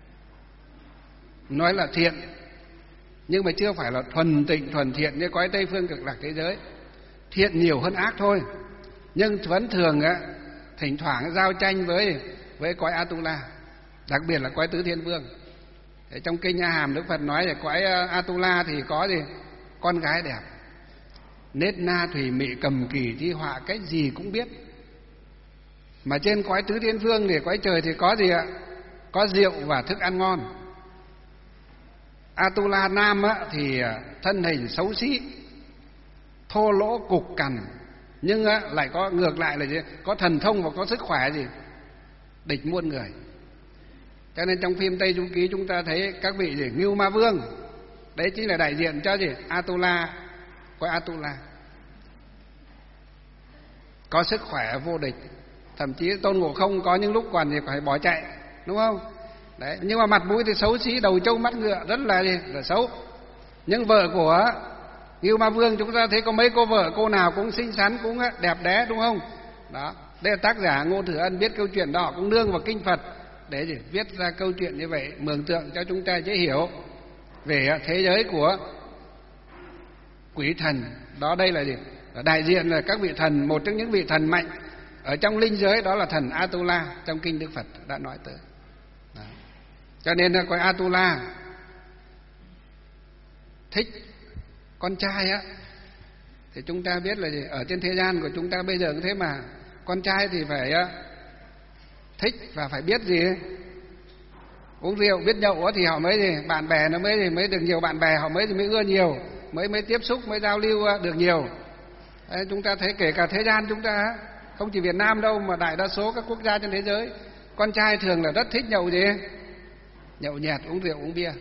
Nói là thiện nhưng mà chưa phải là thuần tịnh thuần thiện như cõi Tây Phương Cực Lạc thế giới. Thiện nhiều hơn ác thôi, nhưng vẫn thường thỉnh thoảng giao tranh với cõi Atula, đặc biệt là cõi tứ thiên vương. Để trong kinh A Hàm Đức Phật nói là cõi Atula thì có gì? Con gái đẹp, nết na thủy mị, cầm kỳ thi họa, cách gì cũng biết. Mà trên cõi tứ thiên vương thì cõi trời thì có gì ạ? Có rượu và thức ăn ngon. Atula nam thì thân hình xấu xí, thô lỗ, cục cằn, nhưng lại có ngược lại là gì? Có thần thông và có sức khỏe gì? Địch muôn người. Cho nên trong phim Tây Du Ký chúng ta thấy các vị gì? Ngưu Ma Vương, đấy chính là đại diện cho gì? Atula, cõi Atula. Có sức khỏe vô địch, thậm chí Tôn Ngộ Không có những lúc còn thì phải bỏ chạy, đúng không? Đấy, nhưng mà mặt mũi thì xấu xí, đầu trâu mắt ngựa, rất là gì? Là xấu. Nhưng vợ của Ngưu Ma Vương chúng ta thấy có mấy cô vợ, cô nào cũng xinh xắn, cũng đẹp đẽ, đúng không? Đó, đây là tác giả Ngô Thừa Ân viết câu chuyện đó, cũng nương vào kinh Phật để gì? Viết ra câu chuyện như vậy, mường tượng cho chúng ta dễ hiểu về thế giới của quỷ thần. Đó, đây là gì? Đại diện là các vị thần, một trong những vị thần mạnh ở trong linh giới, đó là thần Atula, trong kinh Đức Phật đã nói tới. Đó. Cho nên là cõi Atula thích con trai thì chúng ta biết là gì? Ở trên thế gian của chúng ta bây giờ cũng thế mà, con trai thì phải thích và phải biết gì? Uống rượu, biết nhậu thì họ mới gì? Bạn bè nó mới được nhiều bạn bè, họ mới ưa nhiều, mới tiếp xúc, mới giao lưu được nhiều. Chúng ta thấy kể cả thế gian chúng ta, không chỉ Việt Nam đâu mà đại đa số các quốc gia trên thế giới, con trai thường là rất thích nhậu gì? Nhậu nhẹt, uống rượu, uống bia.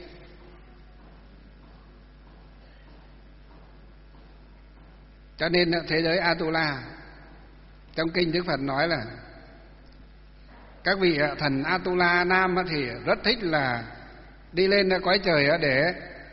Cho nên thế giới Atula, trong kinh Đức Phật nói là các vị thần Atula nam thì rất thích là đi lên cõi trời để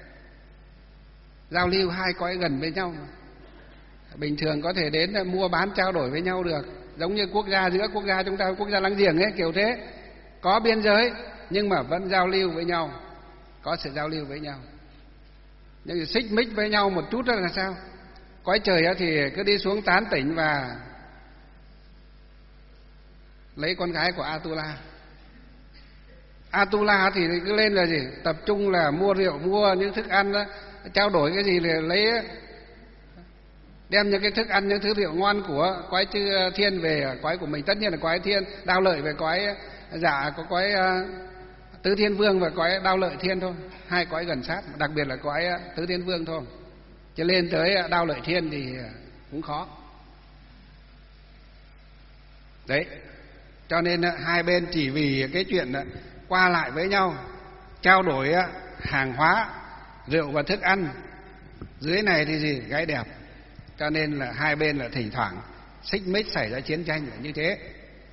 giao lưu hai cõi gần với nhau. Bình thường có thể đến mua bán trao đổi với nhau được, giống như quốc gia giữa quốc gia chúng ta, quốc gia láng giềng ấy, kiểu thế, có biên giới nhưng mà vẫn giao lưu với nhau, có sự giao lưu với nhau. Nhưng xích mích với nhau một chút đó là sao? Cõi trời thì cứ đi xuống tán tỉnh và lấy con gái của Atula. Atula thì cứ lên là gì? Tập trung là mua rượu, mua những thức ăn đó, trao đổi cái gì là lấy, đem những cái thức ăn, những thứ rượu ngon của cõi chư thiên về cõi của mình. Tất nhiên là cõi thiên đao lợi về cõi dạ, có cõi tứ thiên vương và cõi đao lợi thiên thôi, hai cõi gần sát, đặc biệt là cõi tứ thiên vương thôi, chứ lên tới đao lợi thiên thì cũng khó. Đấy, cho nên hai bên chỉ vì cái chuyện qua lại với nhau, trao đổi hàng hóa, rượu và thức ăn, dưới này thì gì? Gái đẹp. Cho nên là hai bên là thỉnh thoảng xích mích xảy ra chiến tranh là như thế.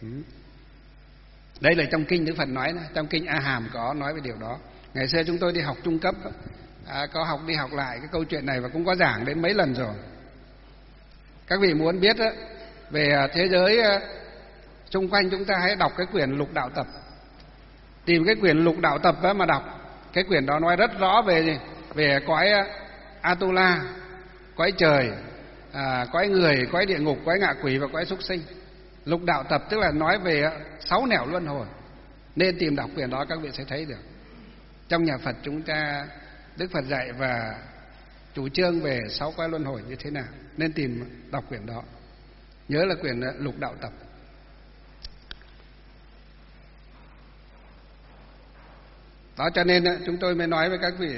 Đây là trong kinh Đức Phật nói, trong kinh A Hàm có nói về điều đó. Ngày xưa chúng tôi đi học trung cấp, có đi học lại cái câu chuyện này và cũng có giảng đến mấy lần rồi. Các vị muốn biết về thế giới xung quanh chúng ta, hãy đọc cái quyển Lục Đạo Tập. Tìm cái quyển Lục Đạo Tập đó mà đọc. Cái quyển đó nói rất rõ về gì? Về cõi Atula, cõi trời, cõi người, cõi địa ngục, cõi ngạ quỷ và cõi súc sinh. Lục Đạo Tập tức là nói về 6 nẻo luân hồi. Nên tìm đọc quyển đó, các vị sẽ thấy được. Trong nhà Phật chúng ta, Đức Phật dạy và chủ trương về 6 cõi luân hồi như thế nào. Nên tìm đọc quyển đó. Nhớ là quyển Lục Đạo Tập. Đó, cho nên chúng tôi mới nói với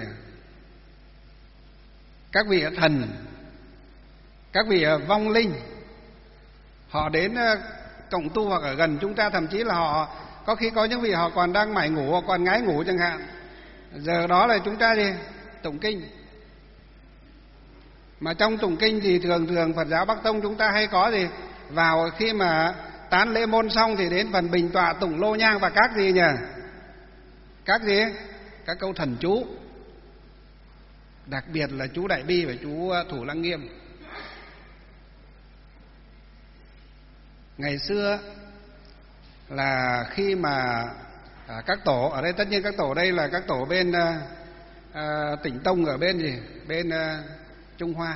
các vị thần, các vị vong linh, họ đến cộng tu hoặc ở gần chúng ta, thậm chí là họ có khi có những vị họ còn đang mải ngủ hoặc còn ngái ngủ chẳng hạn. Giờ đó là chúng ta gì? Tụng kinh. Mà trong tụng kinh thì thường Phật giáo Bắc Tông chúng ta hay có gì? Vào khi mà tán lễ môn xong thì đến phần bình tọa tụng lô nhang và các gì nhỉ? Các gì? Các câu thần chú. Đặc biệt là chú Đại Bi và chú Thủ Lăng Nghiêm. Ngày xưa là khi mà các tổ ở đây, tất nhiên các tổ đây là các tổ bên Tịnh Tông, ở bên gì? Bên Trung Hoa.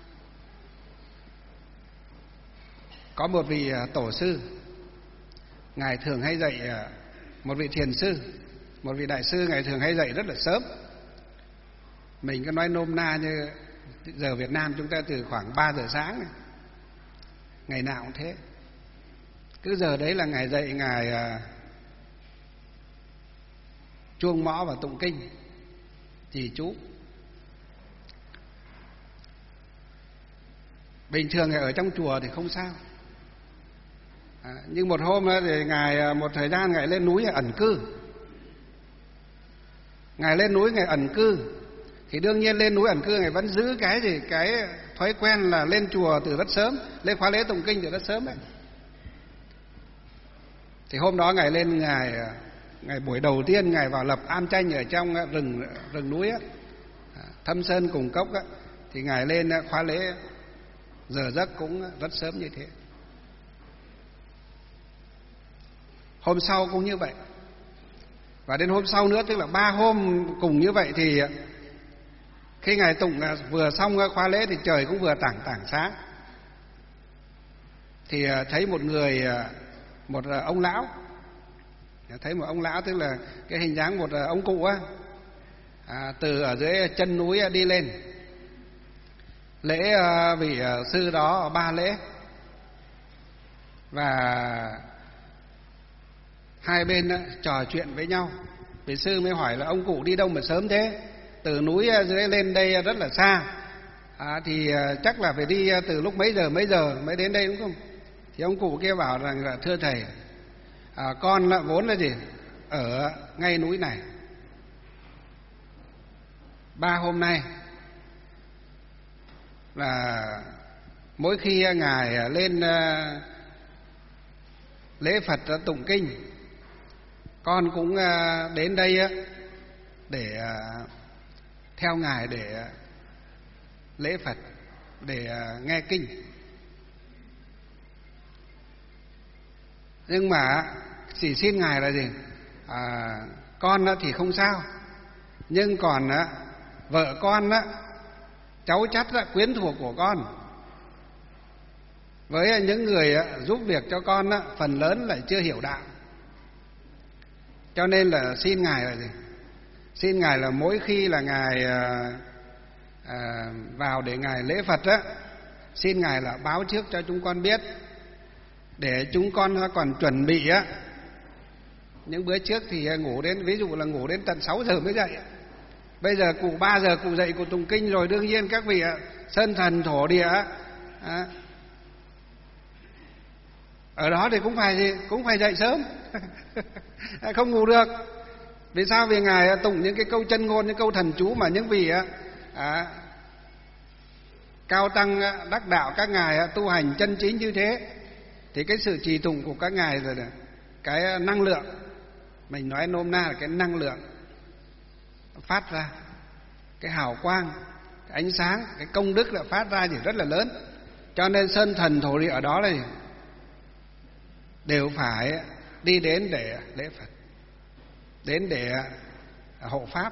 Có một vị tổ sư, ngài thường hay dạy, một vị thiền sư, một vị đại sư, ngài thường hay dạy rất là sớm. Mình có nói nôm na như giờ Việt Nam chúng ta từ khoảng 3 giờ sáng này. Ngày nào cũng thế. Cứ giờ đấy là ngài dạy, ngài chuông mõ và tụng kinh, trì chú. Bình thường ngài ở trong chùa thì không sao. Nhưng một hôm thì ngài một thời gian ngài lên núi ẩn cư. Ngài lên núi ngài ẩn cư thì đương nhiên lên núi ẩn cư ngài vẫn giữ cái gì? Cái thói quen là lên chùa từ rất sớm, lên khóa lễ tụng kinh từ rất sớm đấy. Thì hôm đó ngài lên, ngài buổi đầu tiên ngài vào lập am tranh ở trong rừng núi á, Thâm Sơn Cùng Cốc á, thì ngài lên khóa lễ giờ giấc cũng rất sớm như thế. Hôm sau cũng như vậy. Và đến hôm sau nữa, tức là 3 hôm cùng như vậy, thì khi ngài tụng vừa xong khóa lễ thì trời cũng vừa tảng sáng. Thì thấy một ông lão, thấy một ông lão, tức là cái hình dáng một ông cụ á, từ ở dưới chân núi đi lên lễ vị sư đó 3 lễ. Và hai bên trò chuyện với nhau. Vị sư mới hỏi là ông cụ đi đâu mà sớm thế? Từ núi dưới lên đây rất là xa, Thì chắc là phải đi từ lúc mấy giờ mới đến đây đúng không? Thì ông cụ kia bảo rằng là thưa thầy, con vốn là gì? Ở ngay núi này 3 hôm nay là mỗi khi ngài lên lễ Phật tụng kinh, con cũng đến đây để theo ngài để lễ Phật, để nghe kinh. Nhưng mà chỉ xin ngài là gì? Con thì không sao, nhưng còn vợ con cháu chắt quyến thuộc của con với những người giúp việc cho con phần lớn lại chưa hiểu đạo. Cho nên là xin ngài là gì? Xin ngài là mỗi khi là ngài vào để ngài lễ Phật xin ngài là báo trước cho chúng con biết, để chúng con còn chuẩn bị những bữa trước thì ngủ đến, ví dụ là ngủ đến tận 6 giờ mới dậy. Bây giờ cụ 3 giờ cụ dậy cụ tụng kinh rồi, đương nhiên các vị sơn thần thổ địa ở đó thì cũng phải gì? Cũng phải dậy sớm. Không ngủ được. Vì sao? Vì ngài tụng những cái câu chân ngôn, những câu thần chú mà những vị cao tăng đắc đạo, các ngài tu hành chân chính như thế, thì cái sự trì tụng của các ngài rồi cái năng lượng, mình nói nôm na là cái năng lượng phát ra, cái hào quang, cái ánh sáng, cái công đức là phát ra thì rất là lớn. Cho nên sơn thần thổ địa ở đó này đều phải đi đến để lễ Phật, đến để hộ pháp.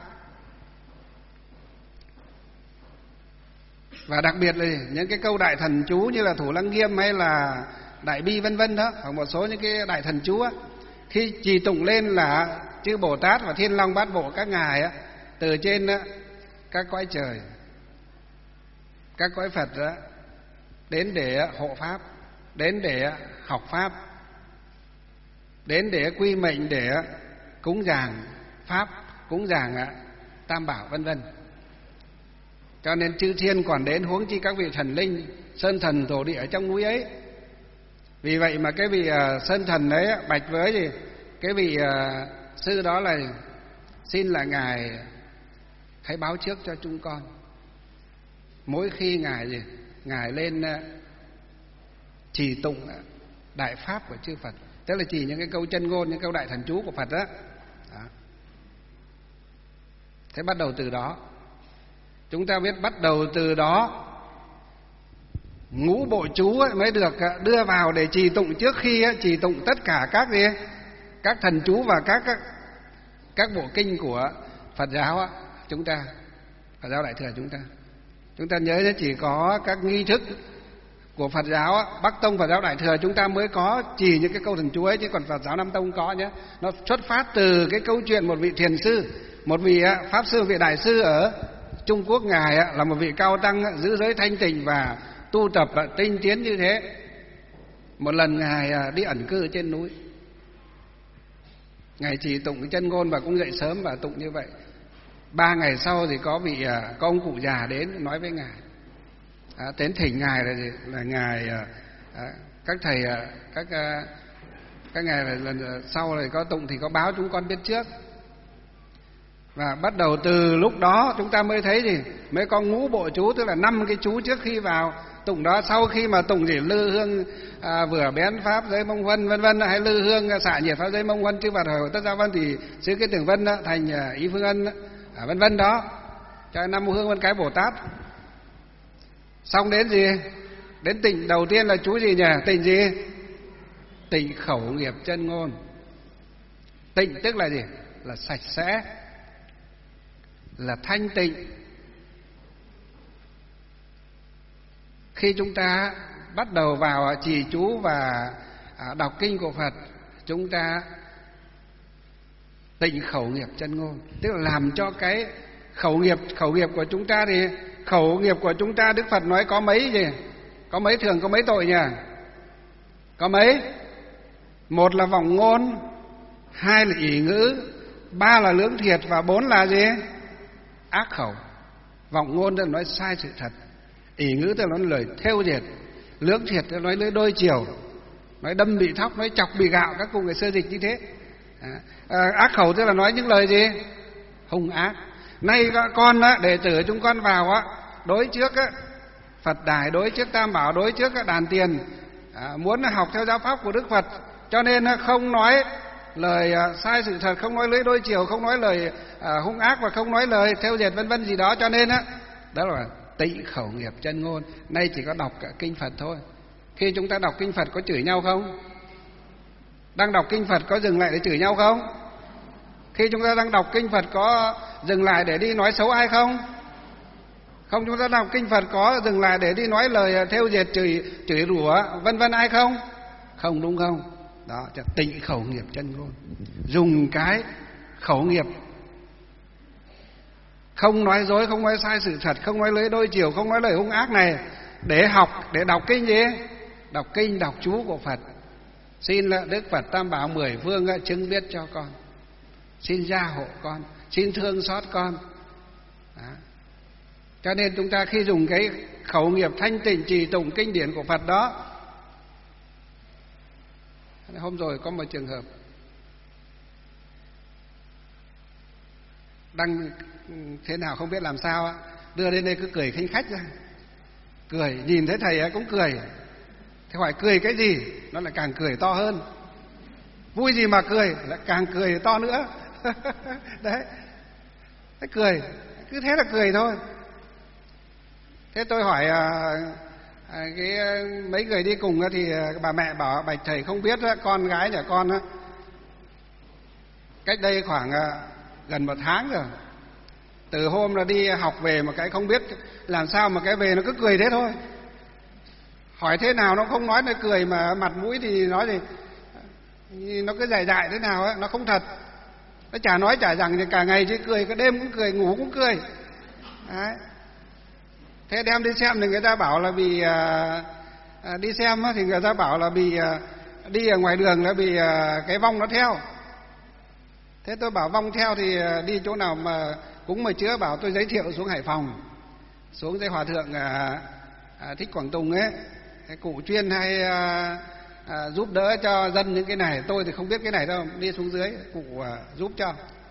Và đặc biệt là những cái câu đại thần chú như là Thủ Lăng Nghiêm hay là Đại Bi vân vân đó, hoặc một số những cái đại thần chú khi trì tụng lên là chư Bồ Tát và Thiên Long Bát Bộ các ngài từ trên các cõi trời, các cõi Phật đến để hộ pháp, đến để học pháp, đến để quy mệnh, để cúng dường pháp, cúng dường Tam Bảo vân vân. Cho nên chư thiên còn đến, huống chi các vị thần linh sơn thần thổ địa ở trong núi ấy. Vì vậy mà cái vị sơn thần đấy bạch với gì cái vị sư đó là xin là ngài hãy báo trước cho chúng con mỗi khi ngài lên trì tụng đại pháp của chư Phật, tức là chỉ những cái câu chân ngôn, những câu đại thần chú của Phật đó. Thế bắt đầu từ đó, chúng ta biết bắt đầu từ đó ngũ bộ chú mới được đưa vào để trì tụng, trước khi trì tụng tất cả các thần chú và các bộ kinh của Phật giáo chúng ta, Phật giáo Đại Thừa chúng ta nhớ chỉ có các nghi thức của Phật giáo Bắc Tông, Phật giáo Đại Thừa chúng ta mới có trì những cái câu thần chú ấy, chứ còn Phật giáo Nam Tông có nhé. Nó xuất phát từ cái câu chuyện một vị thiền sư, một vị pháp sư, vị đại sư ở Trung Quốc, ngài là một vị cao tăng giữ giới thanh tịnh và tu tập tinh tiến như thế. Một lần ngài đi ẩn cư trên núi, ngài chỉ tụng chân ngôn và cũng dậy sớm và tụng như vậy. 3 ngày sau thì có ông cụ già đến nói với ngài, đến thỉnh ngài là ngài các thầy các ngài lần sau này có tụng thì có báo chúng con biết trước. Và bắt đầu từ lúc đó chúng ta mới thấy mới có ngũ bộ chú, tức là 5 cái chú trước khi vào tụng đó. Sau khi mà tụng lư hương vừa bén pháp giới mông vân vân vân, hay lư hương xạ nhiệt pháp giới mông vân chư Phật hồi tất gia vân, thì xứ cái tưởng vân thành ý phương ân vân vân đó, cho 5 hương vân cái Bồ Tát. Xong đến đến tịnh đầu tiên là chú gì nhỉ? Tịnh gì? Tịnh khẩu nghiệp chân ngôn. Tịnh tức là gì? Là sạch sẽ, là thanh tịnh. Khi chúng ta bắt đầu vào trì chú và đọc kinh của Phật, chúng ta tịnh khẩu nghiệp chân ngôn, tức là làm cho cái khẩu nghiệp của chúng ta thì khẩu nghiệp của chúng ta Đức Phật nói có mấy gì? Có mấy thường, có mấy tội nhỉ? Có mấy? 1 là vọng ngôn, 2 là ỷ ngữ, 3 là lưỡng thiệt và 4 là gì? Ác khẩu. Vọng ngôn tức là nói sai sự thật, ỷ ngữ tức là nói lời thêu dệt, lưỡng thiệt tức là nói lưỡi đôi chiều, nói đâm bị thóc, nói chọc bị gạo, các cụ ngày xưa dịch như thế. Ác khẩu tức là nói những lời gì? Hung ác. Nay các con đệ tử chúng con vào đối trước Phật đài, đối trước Tam Bảo, đối trước đàn tiền, muốn học theo giáo pháp của Đức Phật, cho nên không nói lời sai sự thật, không nói lưỡi đôi chiều, không nói lời hung ác và không nói lời thêu dệt vân vân gì đó, cho nên đó là tị khẩu nghiệp chân ngôn. Nay chỉ có đọc cả kinh Phật thôi. Khi chúng ta đọc kinh Phật có chửi nhau không? Đang đọc kinh Phật có dừng lại để chửi nhau không? Khi chúng ta đang đọc kinh Phật có dừng lại để đi nói xấu ai không? Không. Chúng ta đọc kinh Phật có dừng lại để đi nói lời thêu dệt, chửi rủa vân vân ai không? Không, đúng không? Đó, tị khẩu nghiệp chân ngôn. Dùng cái khẩu nghiệp không nói dối, không nói sai sự thật, không nói lưỡi đôi chiều, không nói lời hung ác này để học, để đọc kinh gì? Đọc kinh, đọc chú của Phật. Xin Đức Phật Tam Bảo 10 phương chứng biết cho con, xin gia hộ con, xin thương xót con. Đó. Cho nên chúng ta khi dùng cái khẩu nghiệp thanh tịnh trì tụng kinh điển của Phật đó. Hôm rồi có một trường hợp đang thế nào không biết làm sao đưa lên đây cứ cười khinh khách ra, cười nhìn thấy thầy cũng cười. Thế hỏi cười cái gì? Nó lại càng cười to hơn. Vui gì mà cười, lại càng cười to nữa. Đấy, thế cười, cứ thế là cười thôi. Thế tôi hỏi mấy người đi cùng thì bà mẹ bảo bạch thầy không biết con gái nhà con cách đây khoảng gần 1 tháng rồi, từ hôm là đi học về mà cái không biết làm sao mà cái về nó cứ cười thế thôi. Hỏi thế nào nó không nói nó cười, mà mặt mũi thì nói gì nó cứ dại dại thế nào nó không thật. Nó chả nói chả rằng thì cả ngày chỉ cười, cả đêm cũng cười, ngủ cũng cười. Đấy. Thế đem đi xem thì người ta bảo là vì đi xem thì người ta bảo là vì đi ở ngoài đường là bị cái vong nó theo. Thế tôi bảo vong theo thì đi chỗ nào mà cúng mà chữa, bảo tôi giới thiệu xuống Hải Phòng, xuống với hòa thượng Thích Quảng Tùng ấy, cái cụ chuyên hay giúp đỡ cho dân những cái này. Tôi thì không biết cái này đâu, đi xuống dưới cụ giúp cho.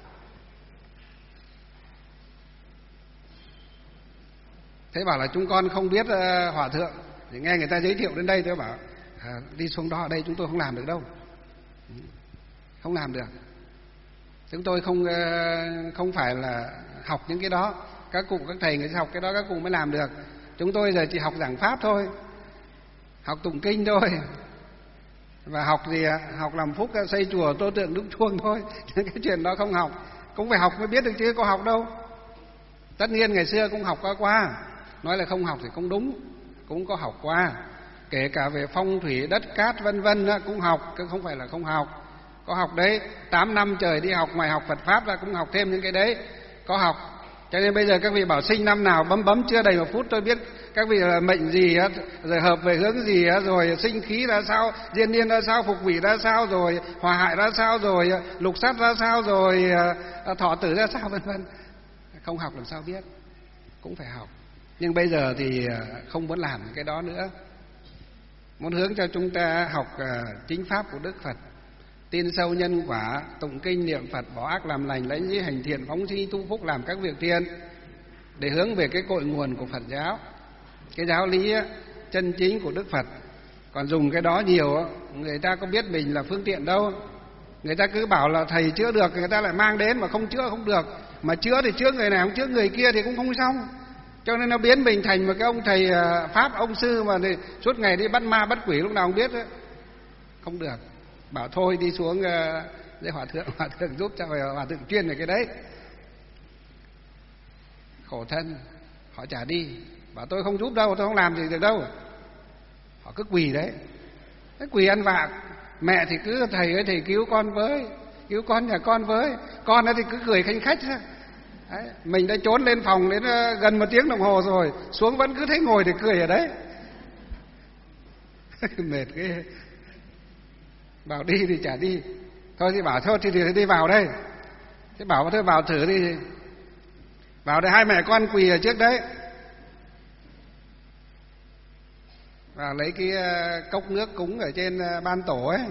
Thế bảo là chúng con không biết hòa thượng, thì nghe người ta giới thiệu đến đây, tôi bảo đi xuống đó, ở đây chúng tôi không làm được đâu, không làm được. Chúng tôi không phải là học những cái đó, các cụ các thầy người ta học cái đó các cụ mới làm được. Chúng tôi giờ chỉ học giảng pháp thôi, học tụng kinh thôi, và học gì học làm phúc, xây chùa, tô tượng đúc chuông thôi. Cái chuyện đó không học, cũng phải học mới biết được chứ có học đâu. Tất nhiên ngày xưa cũng học qua, nói là không học thì không đúng, cũng có học qua, kể cả về phong thủy đất cát vân vân cũng học, chứ không phải là không học. Có học đấy, 8 năm trời đi học ngoài học Phật pháp ra cũng học thêm những cái đấy, có học. Cho nên bây giờ các vị bảo sinh năm nào bấm chưa đầy 1 phút tôi biết các vị là mệnh gì, rồi hợp về hướng gì, rồi sinh khí ra sao, diên niên ra sao, phục vị ra sao, rồi hòa hại ra sao, rồi lục sát ra sao, rồi thọ tử ra sao vân vân. Không học làm sao biết, cũng phải học. Nhưng bây giờ thì không muốn làm cái đó nữa, muốn hướng cho chúng ta học chính pháp của Đức Phật, tin sâu nhân quả, tụng kinh niệm Phật, bỏ ác làm lành, lãnh giới hành thiện, phóng sinh tu phúc, làm các việc thiện, để hướng về cái cội nguồn của Phật giáo, cái giáo lý chân chính của Đức Phật. Còn dùng cái đó nhiều, người ta có biết mình là phương tiện đâu. Người ta cứ bảo là thầy chữa được, người ta lại mang đến, mà không chữa không được. Mà chữa thì chữa người này, không chữa người kia thì cũng không xong. Cho nên nó biến mình thành một cái ông thầy Pháp, ông sư mà suốt ngày đi bắt ma bắt quỷ lúc nào không biết ấy. Không được. Bảo thôi đi xuống với hòa thượng giúp cho, hòa thượng chuyên về cái đấy. Khổ thân, họ chả đi, bảo tôi không giúp đâu, tôi không làm gì được đâu. Họ cứ quỳ đấy, cái quỳ ăn vạ. Mẹ thì cứ thầy ơi thầy cứu con với, cứu con nhà con với. Con ấy thì cứ cười khanh khách đấy. Mình đã trốn lên phòng đến gần 1 tiếng đồng hồ rồi, xuống vẫn cứ thấy ngồi để cười ở đấy. Mệt cái. Bảo đi thì chả đi. Thôi thì bảo thôi thì đi vào đây. Thế bảo thôi vào thử đi. Vào đây 2 mẹ con quỳ ở trước đấy. và lấy cái cốc nước cúng ở trên ban tổ ấy.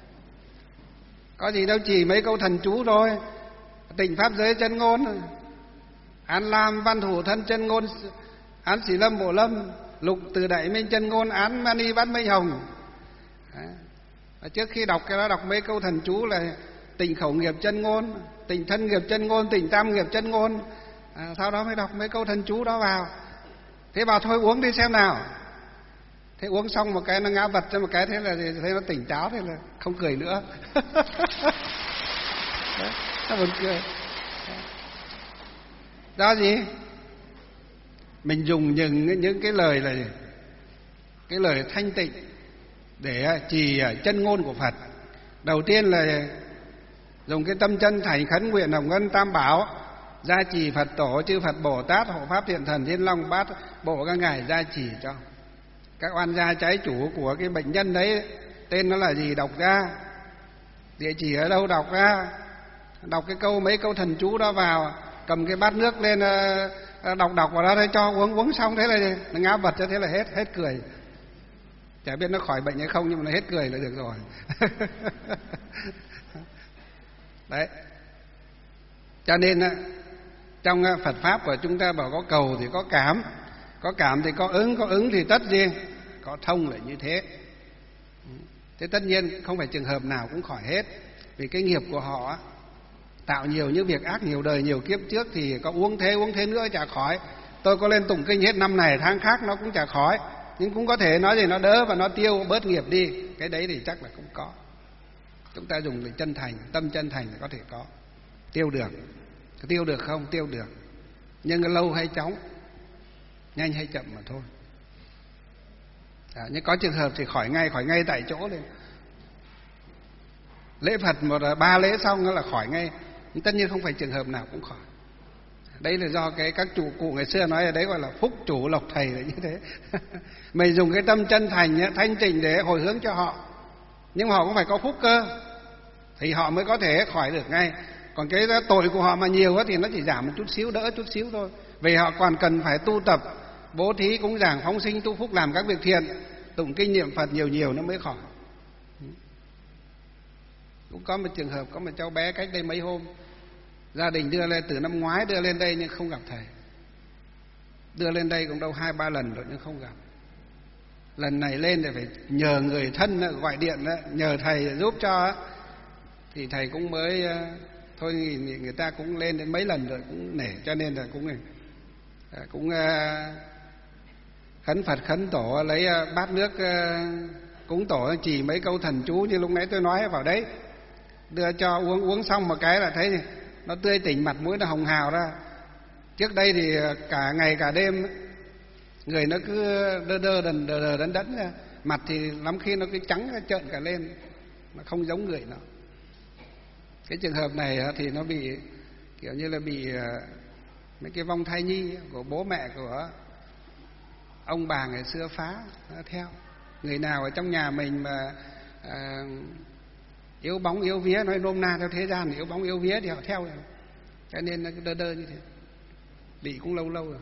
Có gì đâu, chỉ mấy câu thần chú thôi. Tịnh pháp giới chân ngôn, An Lam văn thủ thân chân ngôn, Án Sĩ Lâm Bộ Lâm, Lục Từ Đại Minh chân ngôn, Án Mani Bát Minh Hồng. Trước khi đọc cái đó, đọc mấy câu thần chú là tịnh khẩu nghiệp chân ngôn, tịnh thân nghiệp chân ngôn, tịnh tam nghiệp chân ngôn. Sau đó mới đọc mấy câu thần chú đó vào. Thế bảo thôi uống đi xem nào. Thế uống xong một cái nó ngã vật cho một cái, thế là thấy nó tỉnh táo, thế là không cười nữa. Đấy, nó buồn cười. Do gì? Mình dùng những cái lời là gì? Cái lời thanh tịnh để trì chân ngôn của Phật. Đầu tiên là dùng cái tâm chân thành khấn nguyện Hồng Ân Tam Bảo gia trì Phật tổ, chư Phật Bồ Tát, hộ pháp thiện thần Thiên Long Bát Bộ các ngài gia trì cho. Các oan gia trái chủ của cái bệnh nhân đấy tên nó là gì đọc ra, địa chỉ ở đâu đọc ra, đọc cái câu mấy câu thần chú đó vào, cầm cái bát nước lên đọc vào đó, thế cho uống xong, thế là nó ngã vật cho, thế là hết cười. Chả biết nó khỏi bệnh hay không, nhưng mà nó hết cười là được rồi. Đấy. Cho nên trong Phật pháp của chúng ta bảo có cầu thì có cảm thì có ứng thì tất gì, có thông là như thế. Thế tất nhiên không phải trường hợp nào cũng khỏi hết, vì cái nghiệp của họ tạo nhiều những việc ác, nhiều đời nhiều kiếp trước thì có uống thế nữa chả khỏi. Tôi có lên tụng kinh hết năm này tháng khác nó cũng chả khỏi, nhưng cũng có thể nói gì nó đỡ và nó tiêu bớt nghiệp đi. Cái đấy thì chắc là cũng có. Chúng ta dùng để chân thành, tâm chân thành là có thể có tiêu được. Tiêu được không? Tiêu được, nhưng lâu hay chóng, nhanh hay chậm mà thôi. Nhưng có trường hợp thì khỏi ngay tại chỗ lên. Lễ Phật 3 lễ xong nó là khỏi ngay. Nhưng tất nhiên không phải trường hợp nào cũng khỏi. Đấy là do các chủ cụ ngày xưa nói ở đấy gọi là phúc chủ lộc thầy là như thế. Mình dùng cái tâm chân thành thanh tịnh để hồi hướng cho họ, nhưng mà họ cũng phải có phúc cơ thì họ mới có thể khỏi được ngay. Còn cái tội của họ mà nhiều thì nó chỉ giảm một chút xíu, đỡ chút xíu thôi. Vì họ còn cần phải tu tập, bố thí, cúng dường, phóng sinh, tu phúc, làm các việc thiện, tụng kinh niệm Phật nhiều nó mới khỏi. Cũng có một trường hợp, có một cháu bé cách đây mấy hôm, gia đình đưa lên từ năm ngoái đưa lên đây nhưng không gặp thầy. Đưa lên đây cũng đâu 2-3 lần rồi nhưng không gặp. Lần này lên thì phải nhờ người thân gọi điện nhờ thầy giúp cho, thì thầy cũng mới thôi, người ta cũng lên đến mấy lần rồi cũng nể, cho nên là cũng khấn Phật khấn tổ, lấy bát nước cúng tổ, chỉ mấy câu thần chú như lúc nãy tôi nói vào đấy, đưa cho uống xong một cái là thấy nó tươi tỉnh, mặt mũi nó hồng hào ra. Trước đây thì cả ngày cả đêm người nó cứ đờ đẫn ra, mặt thì lắm khi nó cứ trắng trợn cả lên, nó không giống người nào. Cái trường hợp này thì nó bị kiểu như là bị mấy cái vong thai nhi của bố mẹ của ông bà ngày xưa phá theo. Người nào ở trong nhà mình mà yếu bóng yếu vía, nói nôm na theo thế gian, yếu bóng yếu vía thì họ theo rồi. Cho nên nó cứ đơ như thế, bị cũng lâu rồi.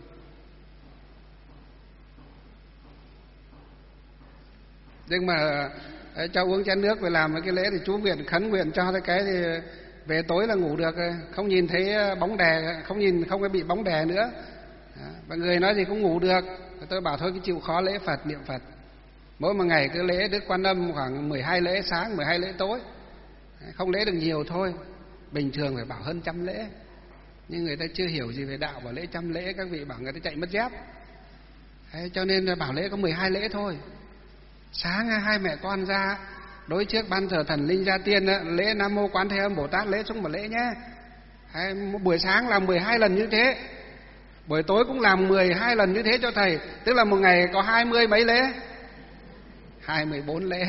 Nhưng mà cho uống chén nước về làm cái lễ thì chú nguyện khấn nguyện cho cái thì về tối là ngủ được, không nhìn thấy bóng đè, không có bị bóng đè nữa. Và người nói gì cũng ngủ được. Tôi bảo thôi cứ chịu khó lễ Phật, niệm Phật. Mỗi một ngày cứ lễ Đức Quan Âm khoảng 12 lễ sáng, 12 lễ tối. Không lễ được nhiều thôi. Bình thường phải bảo hơn 100 lễ. Nhưng người ta chưa hiểu gì về đạo, bảo lễ 100 lễ, các vị bảo người ta chạy mất dép. Cho nên là bảo lễ có 12 lễ thôi. Sáng hai mẹ con ra đối trước ban thờ thần linh gia tiên, lễ Nam Mô Quán Thế Âm Bồ Tát, lễ xuống một lễ nhé. Buổi sáng làm 12 lần như thế, buổi tối cũng làm 12 lần như thế cho thầy. Tức là một ngày có 20 mấy lễ, 24 lễ.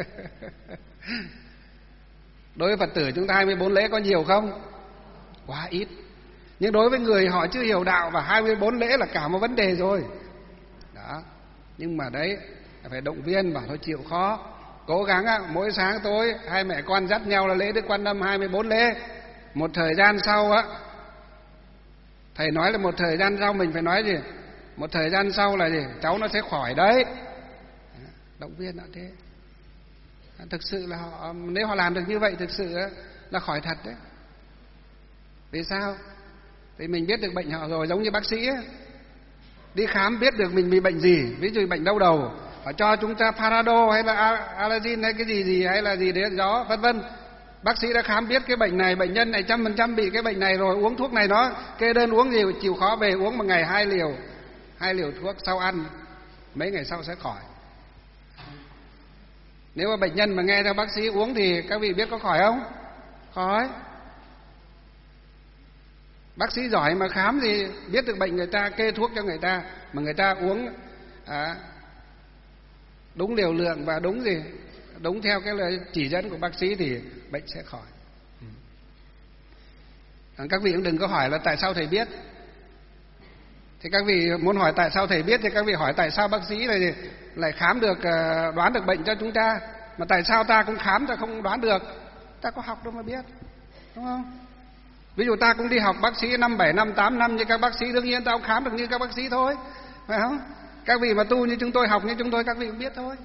Đối với Phật tử chúng ta 24 lễ có nhiều không? Quá ít. Nhưng đối với người họ chưa hiểu đạo và 24 lễ là cả một vấn đề rồi. Đó. Nhưng mà đấy phải động viên, bảo thôi chịu khó, cố gắng mỗi sáng tối hai mẹ con dắt nhau là lễ Đức Quan Âm 24 lễ. Một thời gian sau thầy nói là một thời gian sau, mình phải nói gì? Một thời gian sau là gì? Cháu nó sẽ khỏi đấy. động viên họ thế. Thực sự là nếu họ làm được như vậy thực sự là khỏi thật đấy. Vì sao? Vì mình biết được bệnh họ rồi, giống như bác sĩ ấy, đi khám biết được mình bị bệnh gì, ví dụ bệnh đau đầu, họ cho chúng ta Panadol hay là Allergen hay cái gì hay là gì đấy đó vân vân. Bác sĩ đã khám biết cái bệnh này, bệnh nhân này 100% bị cái bệnh này rồi, uống thuốc này nó kê đơn uống gì, chịu khó về uống một ngày 2 liều thuốc, sau ăn mấy ngày sau sẽ khỏi. Nếu mà bệnh nhân mà nghe theo bác sĩ uống thì các vị biết có khỏi không? Khỏi. Bác sĩ giỏi mà khám thì biết được bệnh người ta, kê thuốc cho người ta, mà người ta uống đúng liều lượng và đúng theo cái lời chỉ dẫn của bác sĩ thì bệnh sẽ khỏi. Các vị cũng đừng có hỏi là tại sao thầy biết. Thì các vị muốn hỏi tại sao thầy biết thì các vị hỏi tại sao bác sĩ lại khám được, đoán được bệnh cho chúng ta, mà tại sao ta cũng khám ta không đoán được? Ta có học đâu mà biết, đúng không? Ví dụ ta cũng đi học bác sĩ 5, 7 năm, 8 năm như các bác sĩ, đương nhiên ta cũng khám được như các bác sĩ thôi, phải không? Các vị mà tu như chúng tôi, học như chúng tôi, các vị cũng biết thôi.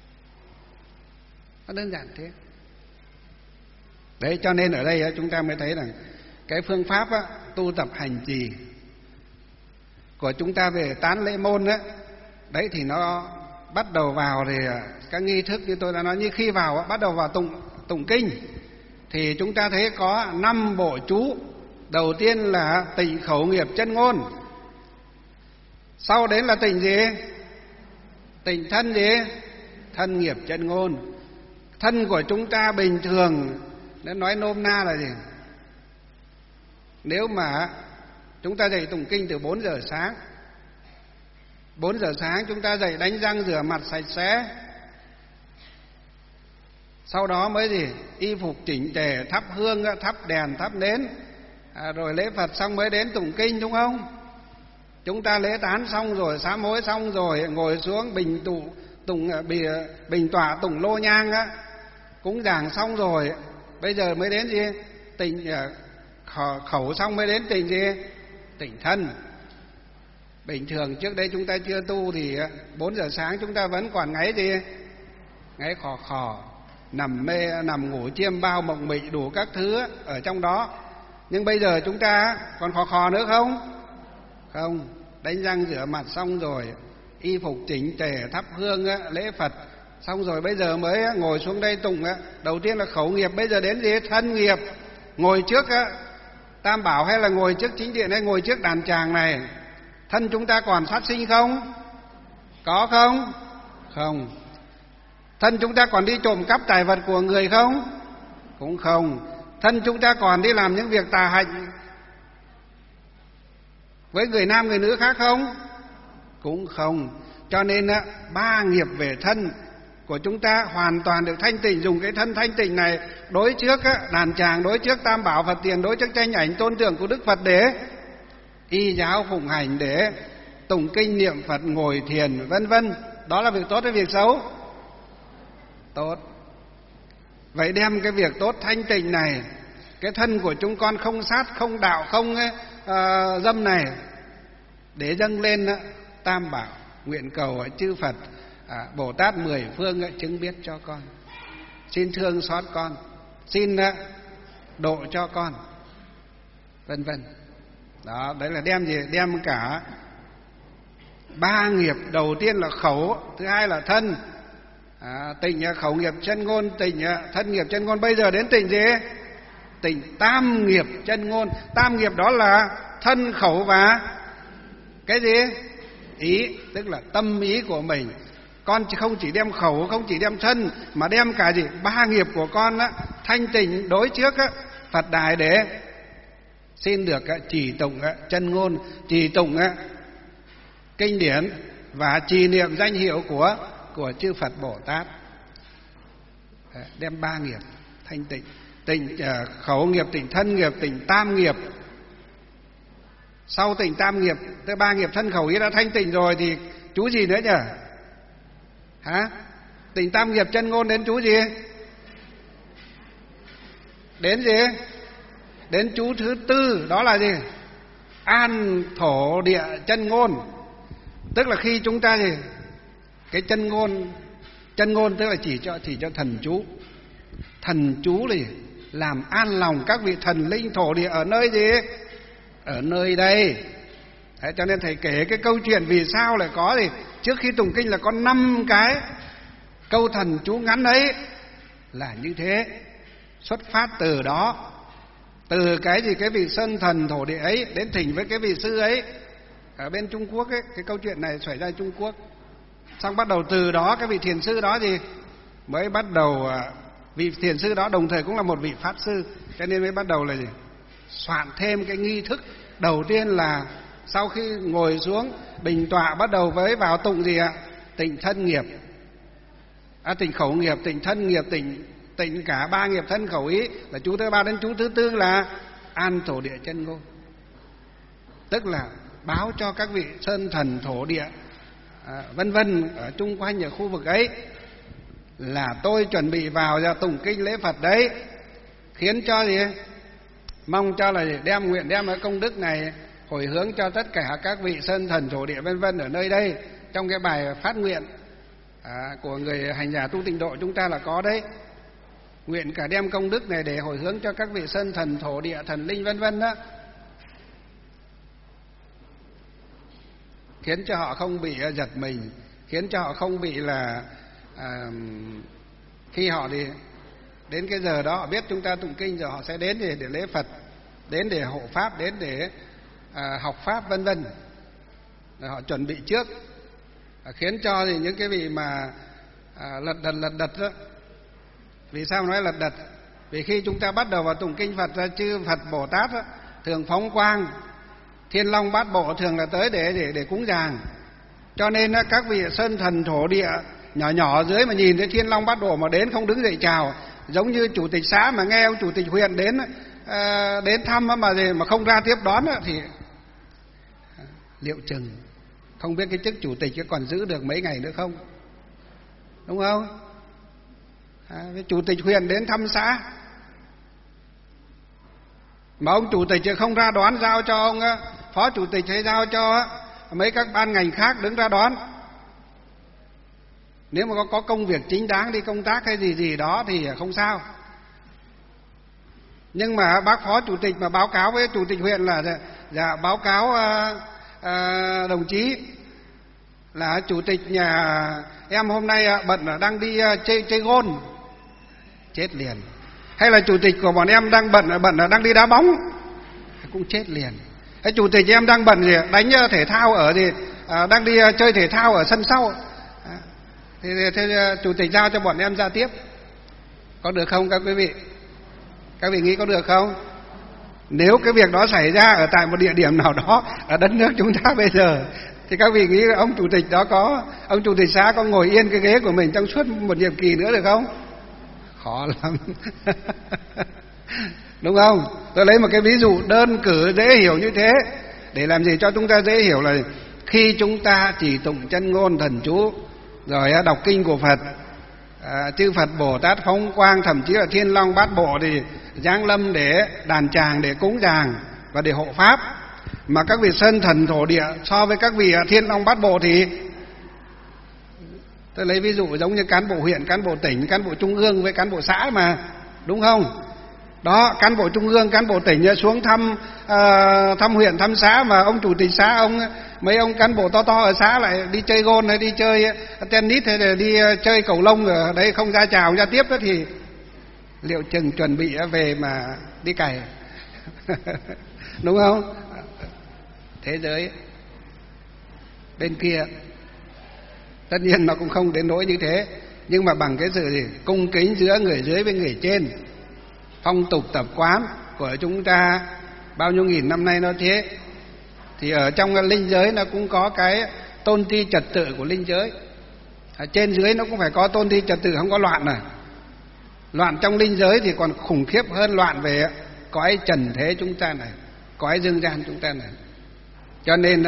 Nó đơn giản thế. Đấy, cho nên ở đây chúng ta mới thấy rằng cái phương pháp tu tập hành trì của chúng ta về tán lễ môn đấy thì nó bắt đầu vào thì các nghi thức như tôi đã nói, như khi vào bắt đầu vào tụng kinh thì chúng ta thấy có 5 bộ chú. Đầu tiên là tịnh khẩu nghiệp chân ngôn, sau đến là tịnh gì? Tịnh thân gì? Thân nghiệp chân ngôn. Thân của chúng ta bình thường, nếu nói nôm na là gì? Nếu mà chúng ta dậy tụng kinh từ 4 giờ sáng, 4 giờ sáng chúng ta dậy đánh răng rửa mặt sạch sẽ, sau đó mới gì? Y phục chỉnh tề, thắp hương, thắp đèn, thắp nến, rồi lễ Phật xong mới đến tụng kinh, đúng không? Chúng ta lễ tán xong rồi, sám hối xong rồi, ngồi xuống bình tọa tụng lô nhang cúng dường xong rồi, bây giờ mới đến gì? Tịnh khẩu xong mới đến tịnh gì? Tịnh thân. Bình thường trước đây chúng ta chưa tu thì 4 giờ sáng chúng ta vẫn còn ngáy gì? Ngáy khò khò, nằm mê, nằm ngủ chiêm bao mộng mị đủ các thứ ở trong đó. Nhưng bây giờ chúng ta còn khò khò nữa không? Không. Đánh răng rửa mặt xong rồi, y phục chỉnh tề, thắp hương lễ Phật xong rồi, bây giờ mới ngồi xuống đây tụng. Đầu tiên là khẩu nghiệp, bây giờ đến gì? Thân nghiệp. Ngồi trước Tam Bảo hay là ngồi trước chính điện hay ngồi trước đàn tràng này, thân chúng ta còn sát sinh không? Có không? Không. Thân chúng ta còn đi trộm cắp tài vật của người không? Cũng không. Thân chúng ta còn đi làm những việc tà hạnh với người nam người nữ khác không? Cũng không. Cho nên 3 nghiệp về thân của chúng ta hoàn toàn được thanh tịnh. Dùng cái thân thanh tịnh này đối trước đàn tràng, đối trước Tam Bảo Phật tiền, đối trước tranh ảnh tôn tượng của Đức Phật để y giáo phụng hành, để tụng kinh niệm Phật, ngồi thiền vân vân. Đó là việc tốt hay việc xấu? Tốt. Vậy đem cái việc tốt thanh tịnh này, cái thân của chúng con không sát, không đạo, không dâm này, để dâng lên Tam Bảo, nguyện cầu chư Phật Bồ Tát 10 phương chứng biết cho con, xin thương xót con, xin độ cho con, vân vân. Đó, đấy là đem gì? Đem cả 3 nghiệp. Đầu tiên là khẩu, thứ hai là thân. Tịnh khẩu nghiệp chân ngôn, tịnh thân nghiệp chân ngôn. Bây giờ đến tịnh gì? Tịnh tam nghiệp chân ngôn. Tam nghiệp đó là thân, khẩu và cái gì? Ý, tức là tâm ý của mình. Con không chỉ đem khẩu, không chỉ đem thân, mà đem cả gì? 3 nghiệp của con thanh tịnh đối trước Phật đài để xin được trì tụng chân ngôn, trì tụng kinh điển và trì niệm danh hiệu của chư Phật Bồ Tát. Đem 3 nghiệp thanh tịnh. Tịnh khẩu nghiệp, tịnh thân nghiệp, tịnh tam nghiệp. Sau tịnh tam nghiệp, tới 3 nghiệp thân khẩu ý đã thanh tịnh rồi thì chú gì nữa nhỉ? Hả? Tịnh tam nghiệp chân ngôn đến chú gì? Đến gì? Đến chú thứ 4, đó là gì? An thổ địa chân ngôn. Tức là khi chúng ta gì? Cái chân ngôn Chân ngôn tức là chỉ cho thần chú. Thần chú thì làm an lòng các vị thần linh thổ địa ở nơi gì? Ở nơi đây. Thế cho nên thầy kể cái câu chuyện vì sao lại có thì trước khi tụng kinh là có 5 cái câu thần chú ngắn ấy là như thế. Xuất phát từ đó, từ cái gì, cái vị sơn thần thổ địa ấy đến thỉnh với cái vị sư ấy ở bên Trung Quốc ấy. Cái câu chuyện này xảy ra Trung Quốc. Xong bắt đầu từ đó cái vị thiền sư đó gì mới bắt đầu, vị thiền sư đó đồng thời cũng là một vị pháp sư, cho nên mới bắt đầu là gì? Soạn thêm cái nghi thức. Đầu tiên là sau khi ngồi xuống bình tọa bắt đầu với vào tụng gì ạ? Tịnh thân nghiệp, tịnh khẩu nghiệp, tịnh thân nghiệp, tịnh cả 3 nghiệp thân khẩu ý, là chú thứ 3 đến chú thứ 4 là an thổ địa chân ngôn. Tức là báo cho các vị sơn thần thổ địa vân vân ở chung quanh ở khu vực ấy là tôi chuẩn bị vào ra tụng kinh lễ Phật đấy, khiến cho gì? Mong cho là đem nguyện đem cái công đức này hồi hướng cho tất cả các vị sơn thần thổ địa vân vân ở nơi đây. Trong cái bài phát nguyện của người hành giả tu tịnh độ chúng ta là có đấy. Nguyện cả đem công đức này để hồi hướng cho các vị sơn thần thổ địa thần linh vân vân đó, khiến cho họ không bị giật mình, khiến cho họ không bị là khi họ thì đến cái giờ đó họ biết chúng ta tụng kinh rồi họ sẽ đến để lễ Phật, đến để hộ pháp, đến để học pháp vân vân, họ chuẩn bị trước, khiến cho thì những cái vị mà lật đật đó. Vì sao nói lật đật? Vì khi chúng ta bắt đầu vào tụng kinh Phật ra, chư Phật Bồ Tát đó, thường phóng quang, Thiên Long Bát Bộ thường là tới để cúng dường. Cho nên các vị sơn thần thổ địa nhỏ nhỏ dưới mà nhìn thấy Thiên Long Bát Bộ mà đến không đứng dậy chào, giống như chủ tịch xã mà nghe ông chủ tịch huyện đến thăm mà không ra tiếp đón thì liệu chừng không biết cái chức chủ tịch còn giữ được mấy ngày nữa không, đúng không? Cái chủ tịch huyện đến thăm xã mà ông chủ tịch không ra đón, giao cho ông phó chủ tịch hay giao cho mấy các ban ngành khác đứng ra đón. Nếu mà có công việc chính đáng đi công tác hay gì đó thì không sao. Nhưng mà bác phó chủ tịch mà báo cáo với chủ tịch huyện là dạ báo cáo đồng chí là chủ tịch nhà em hôm nay bận đang đi chơi gôn, chết liền. Hay là chủ tịch của bọn em đang bận đang đi đá bóng, cũng chết liền. Hay chủ tịch em đang bận gì đánh thể thao ở gì đang đi chơi thể thao ở sân sau, thì chủ tịch giao cho bọn em ra tiếp. Có được không các quý vị? Các vị nghĩ có được không? Nếu cái việc đó xảy ra ở tại một địa điểm nào đó ở đất nước chúng ta bây giờ thì các vị nghĩ ông chủ tịch đó ông chủ tịch xã có ngồi yên cái ghế của mình trong suốt một nhiệm kỳ nữa được không? Khó lắm. Đúng không? Tôi lấy một cái ví dụ đơn cử dễ hiểu như thế để làm gì cho chúng ta dễ hiểu là khi chúng ta chỉ tụng chân ngôn thần chú rồi đọc kinh của Phật, chư Phật Bồ Tát phóng quang, thậm chí là Thiên Long Bát Bộ thì giáng lâm để đàn tràng, để cúng dường và để hộ pháp. Mà các vị sơn thần thổ địa so với các vị Thiên Long Bát Bộ thì tôi lấy ví dụ giống như cán bộ huyện, cán bộ tỉnh, cán bộ trung ương với cán bộ xã mà, đúng không? Đó, cán bộ trung ương, cán bộ tỉnh xuống thăm huyện, thăm xã, mà ông chủ tịch xã, mấy ông cán bộ to ở xã lại đi chơi gôn hay đi chơi tennis hay là đi chơi cầu lông ở đấy không ra chào ra tiếp đó thì liệu chừng chuẩn bị về mà đi cày. Đúng không? Thế giới bên kia tất nhiên nó cũng không đến nỗi như thế, nhưng mà bằng cái sự gì cung kính giữa người dưới với người trên, phong tục tập quán của chúng ta bao nhiêu nghìn năm nay nó thế. Thì ở trong linh giới nó cũng có cái tôn ti trật tự của linh giới. Ở trên dưới nó cũng phải có tôn ti trật tự, không có loạn này. Loạn trong linh giới thì còn khủng khiếp hơn loạn về cõi trần thế chúng ta này, cõi dương gian chúng ta này. Cho nên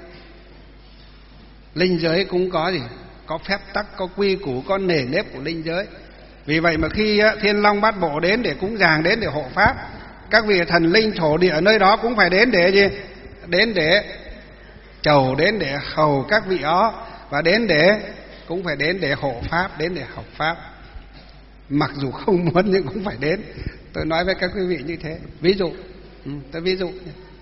linh giới cũng có gì? Có phép tắc, có quy củ, có nề nếp của linh giới. Vì vậy mà khi Thiên Long Bát Bộ đến để cúng dường, đến để hộ pháp, các vị thần linh thổ địa ở nơi đó cũng phải đến để gì? Đến để chầu, đến để hầu các vị đó, và đến để cũng phải đến để hộ pháp, đến để học pháp. Mặc dù không muốn nhưng cũng phải đến. Tôi nói với các quý vị như thế. Ví dụ, tôi ví dụ,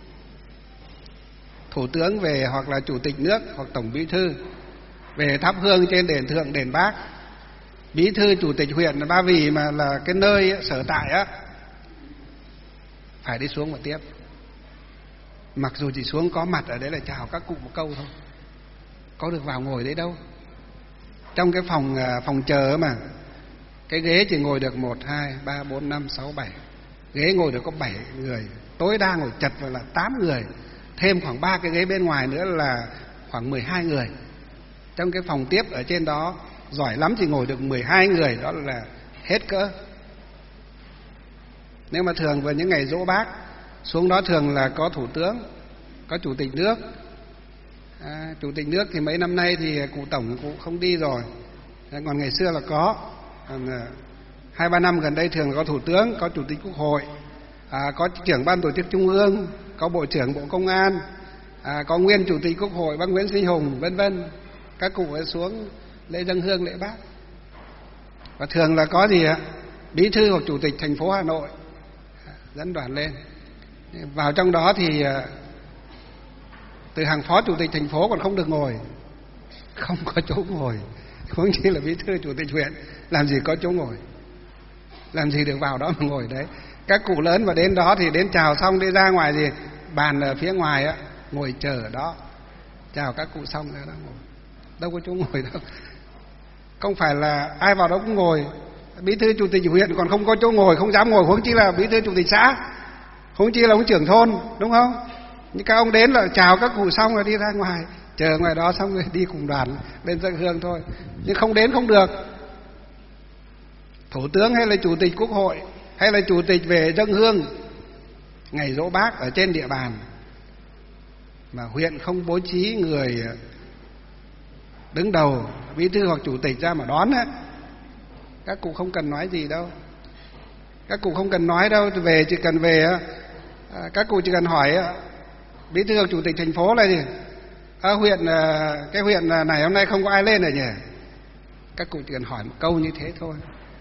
thủ tướng về hoặc là chủ tịch nước hoặc tổng bí thư về thắp hương trên đền Thượng, đền Bác. Bí thư chủ tịch huyện Ba Vì mà là cái nơi sở tại á, phải đi xuống mà tiếp. Mặc dù chỉ xuống có mặt ở đấy là chào các cụ một câu thôi, có được vào ngồi đấy đâu. Trong cái phòng chờ mà cái ghế chỉ ngồi được 1, 2, 3, 4, 5, 6, 7. Ghế ngồi được có 7 người, tối đa ngồi chật là 8 người. Thêm khoảng 3 cái ghế bên ngoài nữa là khoảng 12 người. Trong cái phòng tiếp ở trên đó giỏi lắm chỉ ngồi được 12 người, đó là hết cỡ. Nếu mà thường vào những ngày giỗ Bác, xuống đó thường là có thủ tướng, có chủ tịch nước. Chủ tịch nước thì mấy năm nay thì cụ tổng cũng không đi rồi, còn ngày xưa là có. 2-3 năm gần đây thường là có thủ tướng, có chủ tịch quốc hội, có trưởng ban tổ chức trung ương, có bộ trưởng bộ công an, có nguyên chủ tịch quốc hội bác Nguyễn Sinh Hùng, vân vân. Các cụ ấy xuống lễ dâng hương, lễ Bác. Và thường là có gì ạ? Bí thư hoặc chủ tịch thành phố Hà Nội dẫn đoàn lên. Vào trong đó thì từ hàng phó chủ tịch thành phố còn không được ngồi, không có chỗ ngồi, huống chi là bí thư chủ tịch huyện, làm gì có chỗ ngồi, làm gì được vào đó mà ngồi đấy. Các cụ lớn mà đến đó thì đến chào xong đi ra ngoài gì bàn ở phía ngoài á, ngồi chờ ở đó, chào các cụ xong rồi đó ngồi, đâu có chỗ ngồi đâu. Không phải là ai vào đó cũng ngồi. Bí thư chủ tịch huyện còn không có chỗ ngồi, không dám ngồi, huống chi là bí thư chủ tịch xã, huống chi là ông trưởng thôn, đúng không? Nhưng các ông đến là chào các cụ xong rồi đi ra ngoài, chờ ngoài đó xong rồi đi cùng đoàn lên dâng hương thôi. Nhưng không đến không được. Thủ tướng hay là chủ tịch quốc hội hay là chủ tịch về dâng hương ngày giỗ Bác ở trên địa bàn mà huyện không bố trí người đứng đầu, bí thư hoặc chủ tịch ra mà đón á, các cụ không cần nói gì đâu. Các cụ không cần nói đâu, về chỉ cần về các cụ chỉ cần hỏi bí thư hoặc chủ tịch thành phố là gì? Cái huyện này hôm nay không có ai lên rồi nhỉ? Các cụ chỉ cần hỏi một câu như thế thôi.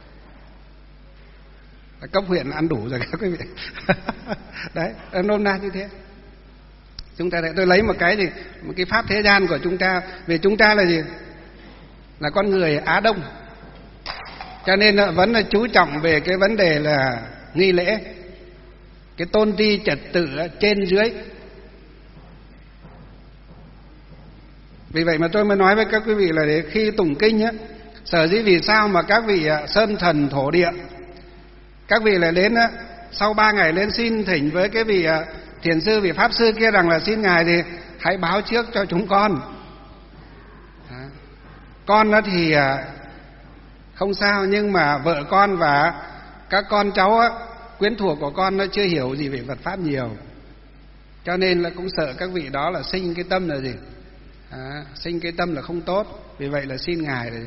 Cấp huyện ăn đủ rồi các quý vị. Đấy, nôm na như thế. Chúng ta tôi lấy một cái pháp thế gian của chúng ta. Về chúng ta là gì? Là con người Á Đông, cho nên vẫn là chú trọng về cái vấn đề là nghi lễ, cái tôn ti trật tự trên dưới. Vì vậy mà tôi mới nói với các quý vị là để khi tụng kinh á, sở dĩ vì sao mà các vị sơn thần thổ địa, các vị lại đến á, sau 3 ngày lên xin thỉnh với cái vị thiền sư, vị pháp sư kia rằng là xin ngài thì hãy báo trước cho chúng con. Con đó thì không sao, nhưng mà vợ con và các con cháu á, quyến thuộc của con nó chưa hiểu gì về Phật pháp nhiều, cho nên là cũng sợ các vị đó là sinh cái tâm là gì, sinh cái tâm là không tốt. Vì vậy là xin ngài là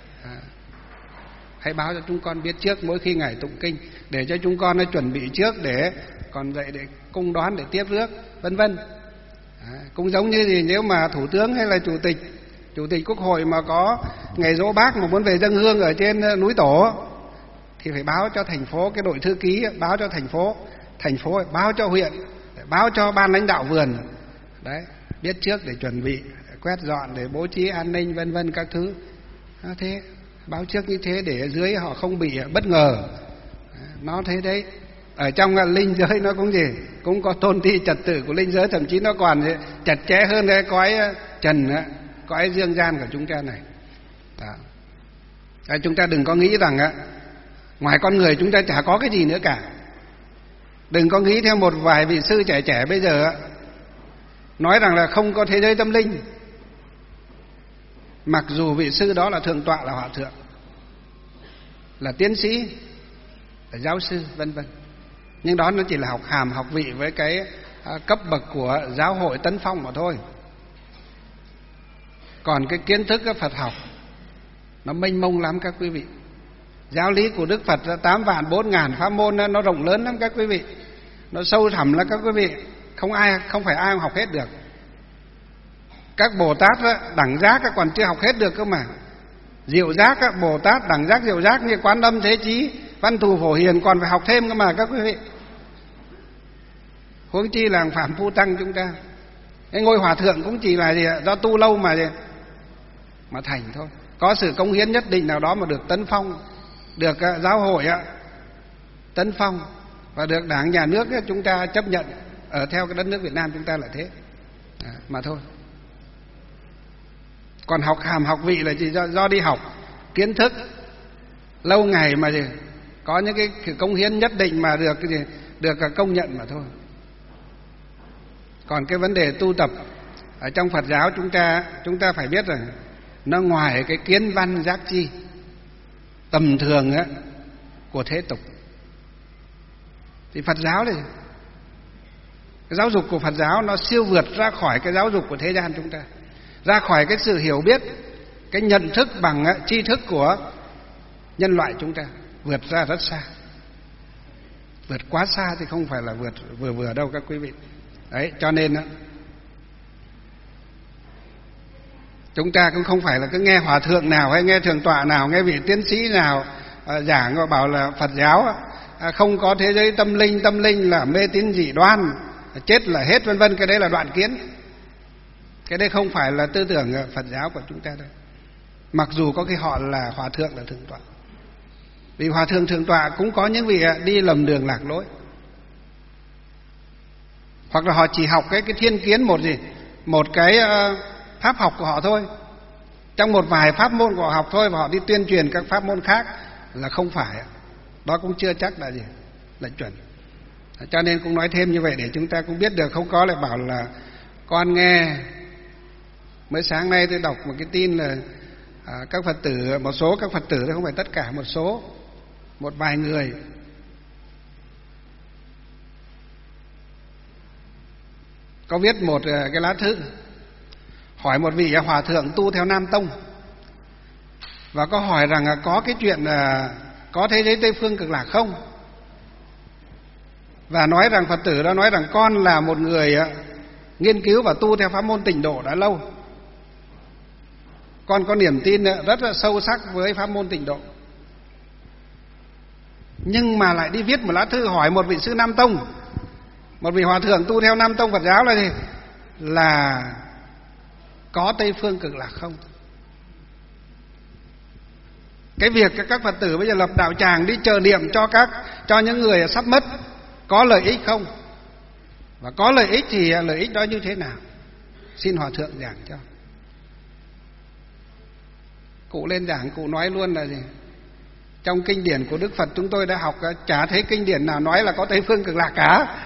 hãy báo cho chúng con biết trước mỗi khi ngài tụng kinh, để cho chúng con nó chuẩn bị trước, để còn dậy để cung đón, để tiếp rước, vân vân. Cũng giống như gì, nếu mà thủ tướng hay là chủ tịch quốc hội mà có ngày giỗ Bác mà muốn về dâng hương ở trên núi Tổ thì phải báo cho thành phố, cái đội thư ký báo cho thành phố báo cho huyện, báo cho ban lãnh đạo vườn, đấy, biết trước để chuẩn bị quét dọn, để bố trí an ninh, vân vân các thứ. Thế báo trước như thế để ở dưới họ không bị bất ngờ. Nó thế đấy. Ở trong linh giới nó cũng gì, cũng có tôn ti trật tự của linh giới, thậm chí nó còn chặt chẽ hơn cái cõi trần, cõi dương gian của chúng ta này. Chúng ta đừng có nghĩ rằng ngoài con người chúng ta chả có cái gì nữa cả. Đừng có nghĩ theo một vài vị sư trẻ bây giờ nói rằng là không có thế giới tâm linh. Mặc dù vị sư đó là thượng tọa, là hòa thượng, là tiến sĩ, là giáo sư, vân vân, nhưng đó nó chỉ là học hàm, học vị với cái cấp bậc của giáo hội Tấn Phong mà thôi. Còn cái kiến thức Phật học nó mênh mông lắm các quý vị. Giáo lý của Đức Phật 8.400.000 pháp môn nó rộng lớn lắm các quý vị, nó sâu thẳm lắm các quý vị, không phải ai học hết được. Các Bồ Tát đẳng giác còn chưa học hết được cơ mà. Diệu giác á, Bồ Tát đẳng giác diệu giác như Quán Âm Thế Chí, Văn Thù Phổ Hiền còn phải học thêm cơ mà các quý vị. Huống chi là Phạm Phu Tăng chúng ta. Cái ngôi hòa thượng cũng chỉ là gì ạ? Do tu lâu mà thành thôi. Có sự cống hiến nhất định nào đó mà được tấn phong, được giáo hội tấn phong và được Đảng nhà nước chúng ta chấp nhận ở theo cái đất nước Việt Nam chúng ta là thế mà thôi. Còn học hàm học vị là chỉ do đi học kiến thức lâu ngày mà có những cái cống hiến nhất định mà được công nhận mà thôi. Còn cái vấn đề tu tập ở trong Phật giáo chúng ta phải biết rằng nó ngoài cái kiến văn giác chi tầm thường của thế tục, thì Phật giáo này, cái giáo dục của Phật giáo nó siêu vượt ra khỏi cái giáo dục của thế gian chúng ta, ra khỏi cái sự hiểu biết, cái nhận thức bằng tri thức của nhân loại chúng ta, vượt ra rất xa. Vượt quá xa thì không phải là vượt vừa đâu các quý vị. Đấy, cho nên chúng ta cũng không phải là cứ nghe hòa thượng nào hay nghe thượng tọa nào, nghe vị tiến sĩ nào giảng và bảo là Phật giáo không có thế giới tâm linh là mê tín dị đoan, chết là hết vân vân. Cái đấy là đoạn kiến. Cái đấy không phải là tư tưởng Phật giáo của chúng ta đâu. Mặc dù có khi họ là hòa thượng, là thượng tọa. Vì hòa thượng thượng tọa cũng có những vị đi lầm đường lạc lối, hoặc là họ chỉ học cái thiên kiến một cái pháp học của họ thôi, trong một vài pháp môn của họ học thôi, và họ đi tuyên truyền các pháp môn khác là không phải. Đó cũng chưa chắc là chuẩn. Cho nên cũng nói thêm như vậy để chúng ta cũng biết được, không có lại bảo là con nghe. Mới sáng nay tôi đọc một cái tin là các Phật tử, một số các Phật tử, không phải tất cả, một vài người có viết một cái lá thư hỏi một vị hòa thượng tu theo Nam Tông, và có hỏi rằng có cái chuyện có thế giới Tây Phương Cực Lạc không, và nói rằng Phật tử đó nói rằng con là một người nghiên cứu và tu theo pháp môn Tịnh Độ đã lâu, con có niềm tin rất là sâu sắc với pháp môn Tịnh Độ, nhưng mà lại đi viết một lá thư hỏi một vị sư Nam Tông, một vị hòa thượng tu theo Nam Tông Phật giáo là gì? Là có Tây Phương Cực Lạc không? Cái việc các Phật tử bây giờ lập đạo tràng đi chờ niệm cho những người sắp mất có lợi ích không? Và có lợi ích thì lợi ích đó như thế nào? Xin hòa thượng giảng cho. Cụ lên giảng, cụ nói luôn là gì? Trong kinh điển của Đức Phật chúng tôi đã học, chả thấy kinh điển nào nói là có Tây Phương Cực Lạc cả.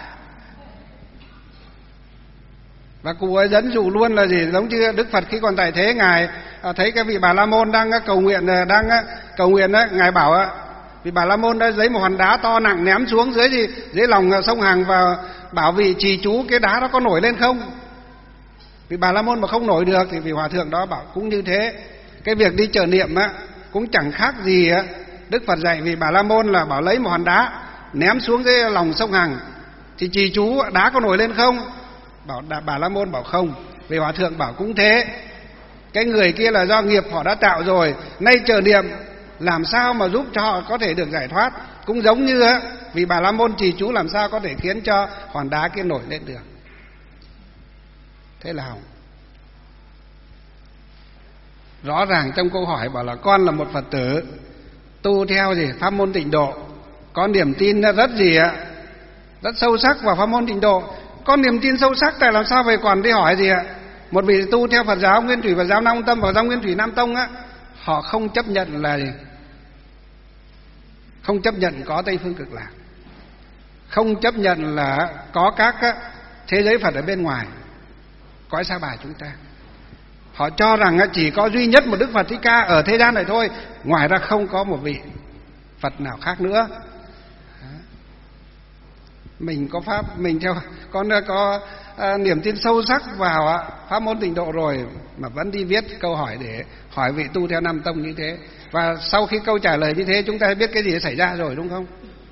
Và cụ ấy dẫn dụ luôn là gì? Giống như Đức Phật khi còn tại thế, ngài thấy cái vị Bà La Môn đang cầu nguyện đó, ngài bảo vị Bà La Môn đã lấy một hòn đá to nặng ném xuống dưới lòng sông Hằng, và bảo vị trì chú cái đá đó có nổi lên không? Vị Bà La Môn mà không nổi được thì vị hòa thượng đó bảo cũng như thế. Cái việc đi chờ niệm cũng chẳng khác gì Đức Phật dạy vị Bà La Môn là bảo lấy một hòn đá ném xuống dưới lòng sông Hằng thì trì chú đá có nổi lên không? Bà La Môn bảo không. Vị hòa thượng bảo cũng thế. Cái người kia là do nghiệp họ đã tạo rồi, nay chờ niệm làm sao mà giúp cho họ có thể được giải thoát. Cũng giống như vì Bà La Môn trì chú làm sao có thể khiến cho hòn đá kia nổi lên được. Thế là hỏng. Rõ ràng trong câu hỏi bảo là con là một Phật tử tu theo pháp môn Tịnh Độ, có niềm tin rất sâu sắc vào pháp môn Tịnh Độ. Có niềm tin sâu sắc tại làm sao vậy còn đi hỏi một vị tu theo Phật giáo Nguyên Thủy Phật giáo Nam Tông và giáo Nguyên Thủy Nam Tông họ không chấp nhận là không chấp nhận có Tây Phương Cực Lạc, không chấp nhận là có các thế giới Phật ở bên ngoài cõi Sa Bà chúng ta. Họ cho rằng chỉ có duy nhất một Đức Phật Thích Ca ở thế gian này thôi, ngoài ra không có một vị Phật nào khác nữa. Mình có pháp, mình theo con có niềm tin sâu sắc vào pháp môn Tịnh Độ rồi mà vẫn đi viết câu hỏi để hỏi vị tu theo Nam Tông như thế. Và sau khi câu trả lời như thế chúng ta biết cái gì xảy ra rồi, đúng không?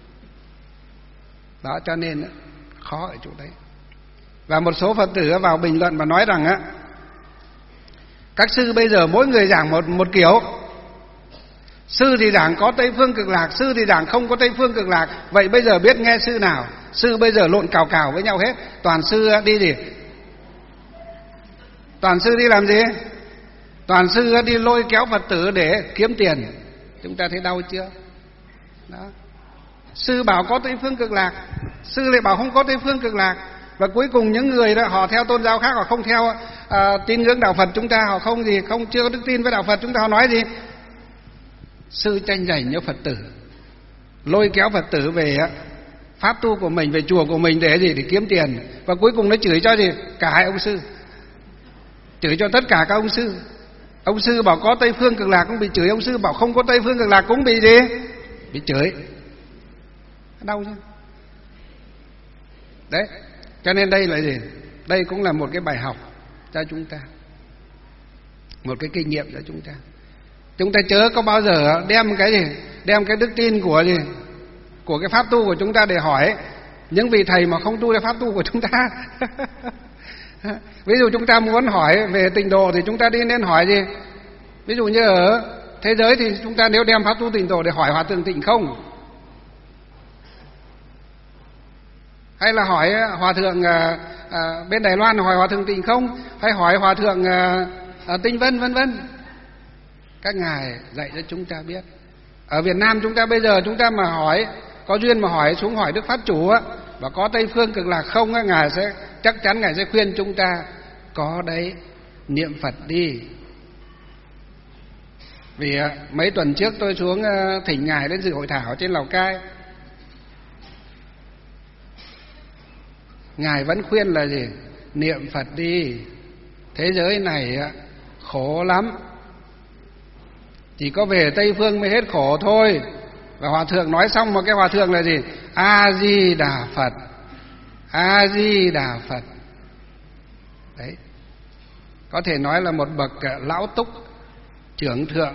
Đó, cho nên khó ở chỗ đấy. Và một số Phật tử vào bình luận và nói rằng các sư bây giờ mỗi người giảng một kiểu, Sư thì giảng có Tây Phương Cực Lạc, sư thì giảng không có Tây Phương Cực Lạc. Vậy bây giờ biết nghe sư nào? Sư bây giờ lộn cào cào với nhau hết. Toàn sư đi gì? Toàn sư đi làm gì? Toàn sư đi lôi kéo Phật tử để kiếm tiền. Chúng ta thấy đau chưa? Đó. Sư bảo có Tây Phương Cực Lạc, sư lại bảo không có Tây Phương Cực Lạc. Và cuối cùng những người đó họ theo tôn giáo khác, họ không theo tín ngưỡng đạo Phật chúng ta, họ không gì, không chưa có đức tin với đạo Phật chúng ta, họ nói gì? Sư tranh giành cho Phật tử, lôi kéo Phật tử về pháp tu của mình, về chùa của mình để gì? Để kiếm tiền. Và cuối cùng nó chửi cho gì? Cả hai ông sư, chửi cho tất cả các ông sư. Ông sư bảo có Tây Phương Cực Lạc cũng bị chửi, ông sư bảo không có Tây Phương Cực Lạc cũng bị gì? Bị chửi. Đau chứ. Đấy, cho nên đây là gì? Đây cũng là một cái bài học cho chúng ta, một cái kinh nghiệm cho chúng ta. Chúng ta chớ có bao giờ đem cái gì? Đem cái đức tin của gì? Của cái pháp tu của chúng ta để hỏi những vị thầy mà không tu theo pháp tu của chúng ta. Ví dụ chúng ta muốn hỏi về tịnh độ thì chúng ta đi nên hỏi gì? Ví dụ như ở thế giới thì chúng ta nếu đem pháp tu tịnh độ để hỏi Hòa Thượng Tịnh Không, hay là hỏi Hòa Thượng bên Đài Loan hỏi Hòa Thượng Tịnh Không, hay hỏi Hòa Thượng Tinh Vân vân vân. Các ngài dạy cho chúng ta biết. Ở Việt Nam chúng ta bây giờ chúng ta mà hỏi, có duyên mà hỏi xuống hỏi Đức Pháp Chủ á, và có Tây Phương Cực Lạc không á, ngài sẽ chắc chắn ngài sẽ khuyên chúng ta có đấy, niệm Phật đi. Vì mấy tuần trước tôi xuống thỉnh ngài đến dự hội thảo trên Lào Cai, ngài vẫn khuyên là gì? Niệm Phật đi, thế giới này khổ lắm, chỉ có về Tây Phương mới hết khổ thôi. Và Hòa Thượng nói xong một cái Hòa Thượng là gì? A Di Đà Phật, A Di Đà Phật. Đấy, có thể nói là một bậc lão túc trưởng thượng,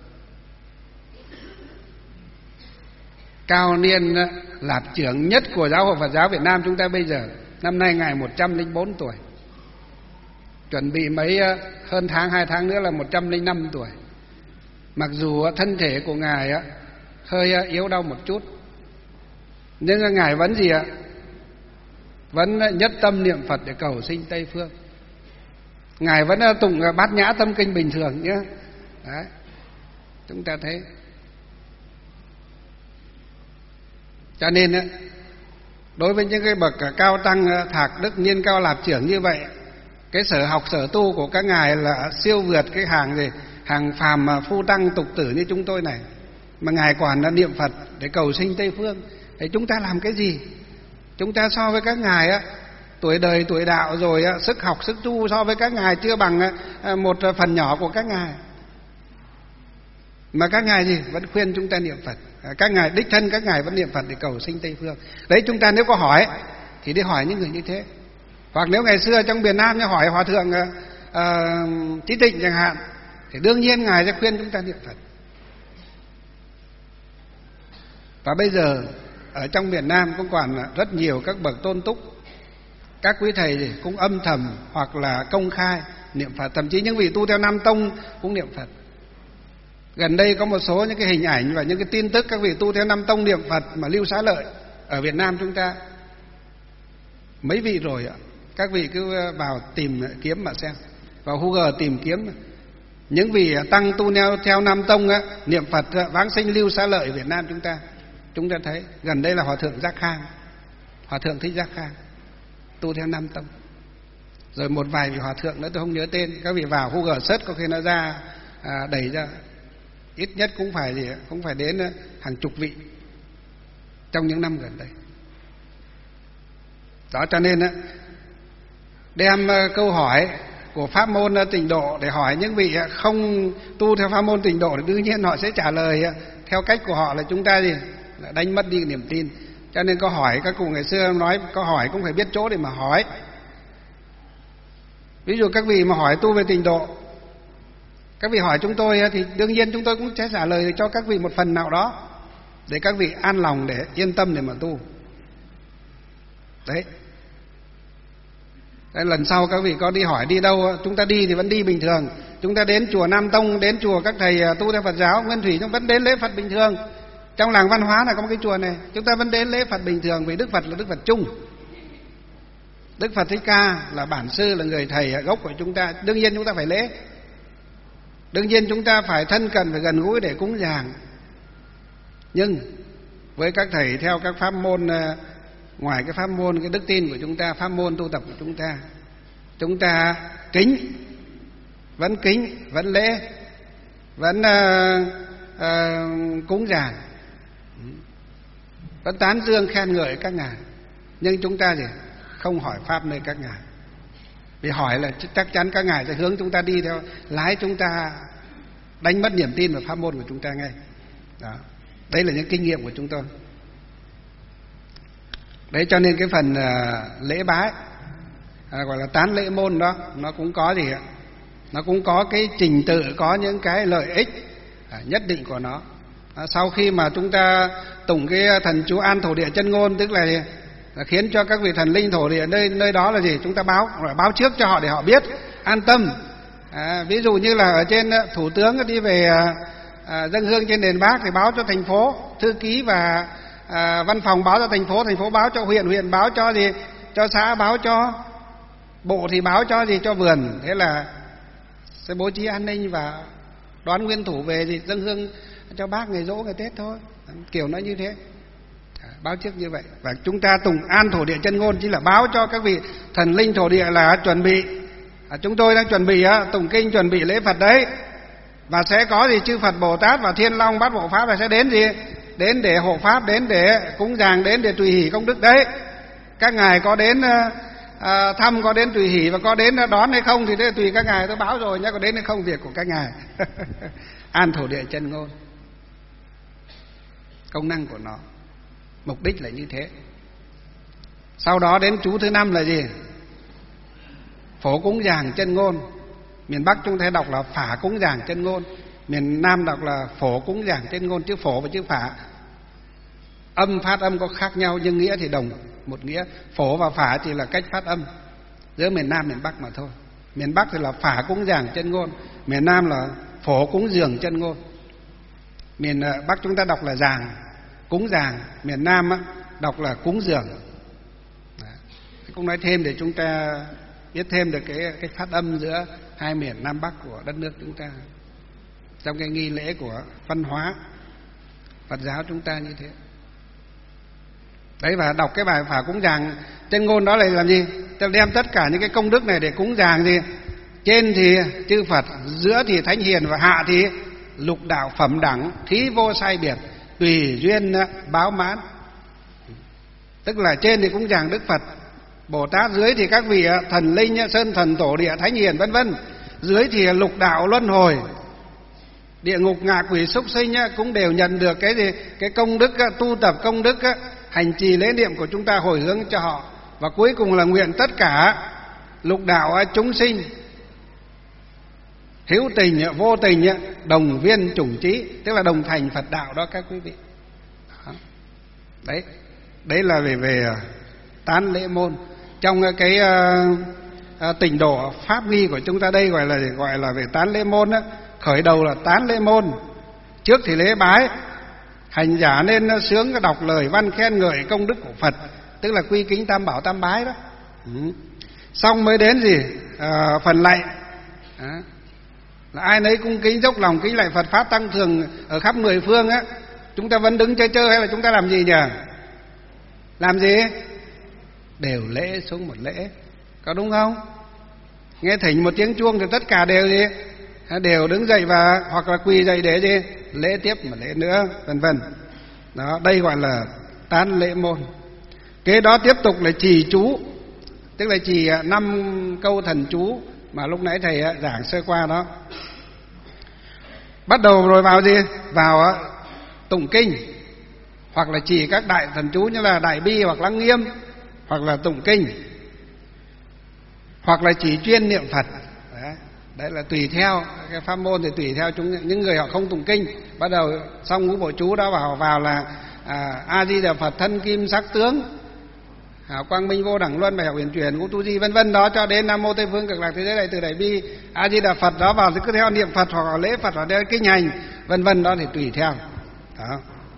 cao niên lạt trưởng nhất của Giáo hội Phật giáo Việt Nam chúng ta bây giờ. Năm nay ngài 104 tuổi, chuẩn bị mấy hơn tháng 2 tháng nữa là 105 tuổi. Mặc dù thân thể của ngài hơi yếu đau một chút, nhưng ngài vẫn gì ạ? Vẫn nhất tâm niệm Phật để cầu sinh Tây Phương. Ngài vẫn tụng Bát Nhã Tâm Kinh bình thường nhé. Đấy, chúng ta thấy. Cho nên đối với những cái bậc cao tăng thạc đức niên cao lạt trưởng như vậy, cái sở học sở tu của các ngài là siêu vượt cái hàng gì? Hàng phàm phu tăng tục tử như chúng tôi này, mà ngài còn là niệm Phật để cầu sinh Tây Phương. Thì chúng ta làm cái gì? Chúng ta so với các ngài tuổi đời tuổi đạo rồi sức học sức tu so với các ngài chưa bằng một phần nhỏ của các ngài. Mà các ngài gì? Vẫn khuyên chúng ta niệm Phật. Các ngài đích thân các ngài vẫn niệm Phật để cầu sinh Tây Phương. Đấy, chúng ta nếu có hỏi thì đi hỏi những người như thế. Hoặc nếu ngày xưa trong miền Nam hỏi Hòa Thượng Chí Tịnh chẳng hạn, thì đương nhiên ngài sẽ khuyên chúng ta niệm Phật. Và bây giờ ở trong miền Nam cũng còn rất nhiều các bậc tôn túc, các quý thầy cũng âm thầm hoặc là công khai niệm Phật. Thậm chí những vị tu theo Nam Tông cũng niệm Phật. Gần đây có một số những cái hình ảnh và những cái tin tức các vị tu theo Nam Tông niệm Phật mà lưu xá lợi ở Việt Nam chúng ta. Mấy vị rồi ạ, các vị cứ vào tìm kiếm mà xem, vào Google tìm kiếm những vị tăng tu theo Nam Tông niệm Phật vãng sinh lưu xá lợi ở Việt Nam chúng ta thấy. Gần đây là Hòa Thượng Giác Khang, Hòa Thượng Thích Giác Khang tu theo Nam Tông, rồi một vài vị hòa thượng nữa tôi không nhớ tên. Các vị vào Google search có khi nó ra đẩy ra, ít nhất cũng phải đến hàng chục vị trong những năm gần đây. Đó, cho nên đem câu hỏi của pháp môn tịnh độ để hỏi những vị không tu theo pháp môn tịnh độ thì đương nhiên họ sẽ trả lời theo cách của họ là chúng ta gì? Là đánh mất đi niềm tin. Cho nên câu hỏi, các cụ ngày xưa nói câu hỏi cũng phải biết chỗ để mà hỏi. Ví dụ các vị mà hỏi tu về tịnh độ, các vị hỏi chúng tôi thì đương nhiên chúng tôi cũng sẽ trả lời cho các vị một phần nào đó để các vị an lòng, để yên tâm để mà tu. Đấy. Lần sau các vị có đi hỏi đi đâu, chúng ta đi thì vẫn đi bình thường, Chúng ta đến chùa Nam Tông, đến chùa các thầy tu theo Phật giáo Nguyên Thủy, chúng vẫn đến lễ Phật bình thường. Trong làng văn hóa là có một cái chùa này, chúng ta vẫn đến lễ Phật bình thường, vì Đức Phật là Đức Phật chung. Đức Phật Thích Ca là bản sư, là người thầy gốc của chúng ta. Đương nhiên chúng ta phải lễ, đương nhiên chúng ta phải thân cận, phải gần gũi để cúng dường. Nhưng với các thầy theo các pháp môn, ngoài cái pháp môn, cái đức tin của chúng ta, pháp môn tu tập của chúng ta kính, vẫn lễ, vẫn cúng dường, vẫn tán dương khen ngợi các ngài. Nhưng chúng ta thì không hỏi pháp nơi các ngài, vì hỏi là chắc chắn các ngài sẽ hướng chúng ta đi theo, lái chúng ta đánh mất niềm tin vào pháp môn của chúng ta ngay. Đó, đấy là những kinh nghiệm của chúng tôi. Đấy, cho nên cái phần lễ bái gọi là tán lễ môn đó, nó cũng có gì ạ? Nó cũng có cái trình tự, có những cái lợi ích nhất định của nó. Sau khi mà chúng ta tụng cái thần chú An Thổ Địa Chân Ngôn, tức là khiến cho các vị thần linh thổ địa nơi đó là gì? Chúng ta báo trước cho họ để họ biết, an tâm. Ví dụ như là ở trên thủ tướng đi về dâng hương trên đền Bác thì báo cho thành phố, thư ký và văn phòng báo cho thành phố báo cho huyện báo cho gì? Cho xã, báo cho bộ thì báo cho gì? Cho vườn. Thế là sẽ bố trí an ninh và đón nguyên thủ về thì dâng hương cho Bác ngày giỗ, ngày Tết thôi. Kiểu nó như thế, báo trước như vậy. Và chúng ta tụng An Thổ Địa Chân Ngôn chính là báo cho các vị thần linh thổ địa là chuẩn bị. Chúng tôi đang chuẩn bị tụng kinh, chuẩn bị lễ Phật đấy. Và sẽ có gì? Chư Phật Bồ Tát và Thiên Long Bát Bộ Pháp là sẽ đến gì? Đến để hộ pháp, đến để cúng dường, đến để tùy hỷ công đức đấy. Các ngài có đến thăm, có đến tùy hỷ và có đến đón hay không thì tùy các ngài, tôi báo rồi nhé, có đến hay không việc của các ngài. An Thổ Địa Chân Ngôn, công năng của nó, mục đích là như thế. Sau đó đến chú thứ 5 là gì? Phổ cúng dường chân ngôn. Miền Bắc chúng ta đọc là phả cúng dường chân ngôn, miền Nam đọc là phổ cúng dường chân ngôn. Chữ phổ và chữ phả phát âm có khác nhau nhưng nghĩa thì đồng một nghĩa. Phổ và phả chỉ là cách phát âm giữa miền Nam miền Bắc mà thôi. Miền Bắc thì là phả cúng dường chân ngôn, miền Nam là phổ cúng dường chân ngôn. Miền Bắc chúng ta đọc là dường, cúng dường, miền Nam đọc là cúng dường. Cũng nói thêm để chúng ta biết thêm được cái phát âm giữa hai miền Nam Bắc của đất nước chúng ta trong cái nghi lễ của văn hóa Phật giáo chúng ta như thế. Đấy, và đọc cái bài phả cúng dường chân ngôn đó là làm gì? Ta đem tất cả những cái công đức này để cúng dường gì? Trên thì chư Phật, giữa thì thánh hiền và hạ thì lục đạo phẩm đẳng, thí vô sai biệt, tùy duyên báo mãn. Tức là trên thì cúng dường Đức Phật Bồ Tát, dưới thì các vị thần linh, sơn thần tổ địa, thánh hiền vân vân. Dưới thì lục đạo luân hồi, địa ngục, ngạ quỷ, súc sinh cũng đều nhận được cái gì? Cái công đức tu tập, công đức hành trì lễ niệm của chúng ta hồi hướng cho họ. Và cuối cùng là nguyện tất cả lục đạo chúng sinh hữu tình vô tình đồng viên chủng trí, tức là đồng thành Phật đạo đó các quý vị. Đó. Đấy là về tán lễ môn. Trong cái tịnh độ pháp nghi của chúng ta đây gọi là về tán lễ môn đó. Khởi đầu là tán lễ môn, trước thì lễ bái, hành giả nên sướng đọc lời văn khen ngợi công đức của Phật, tức là quy kính tam bảo tam bái đó. Xong mới đến gì? Phần lạy. Đó. Là ai nấy cung kính dốc lòng kính lạy Phật pháp tăng thường ở khắp mười phương á. Chúng ta vẫn đứng chơi hay là chúng ta làm gì nhỉ? Làm gì? Đều lễ xuống một lễ, có đúng không? Nghe thỉnh một tiếng chuông thì tất cả đều gì? Đều đứng dậy và hoặc là quỳ dậy để gì? Lễ tiếp một lễ nữa, vân vân. Đó, đây gọi là tán lễ môn. Kế đó tiếp tục là trì chú, tức là trì 5 câu thần chú mà lúc nãy thầy giảng sơ qua đó. Bắt đầu rồi vào gì? Vào tụng kinh, hoặc là trì các đại thần chú như là Đại Bi hoặc Lăng Nghiêm, hoặc là tụng kinh, hoặc là chỉ chuyên niệm Phật. Đấy là tùy theo cái pháp môn, thì tùy theo những người họ không tụng kinh. Bắt đầu xong ngũ bộ chú đó vào là A Di Đà Phật thân kim sắc tướng, Hảo quang minh vô đẳng luân, bài học uyển chuyển, ngũ tu di vân vân đó, cho đến Nam mô Tây phương cực lạc thế giới đại từ đại bi A Di Đà Phật đó, vào thì cứ theo niệm Phật hoặc là lễ Phật hoặc là kinh hành vân vân đó, thì tùy theo đó.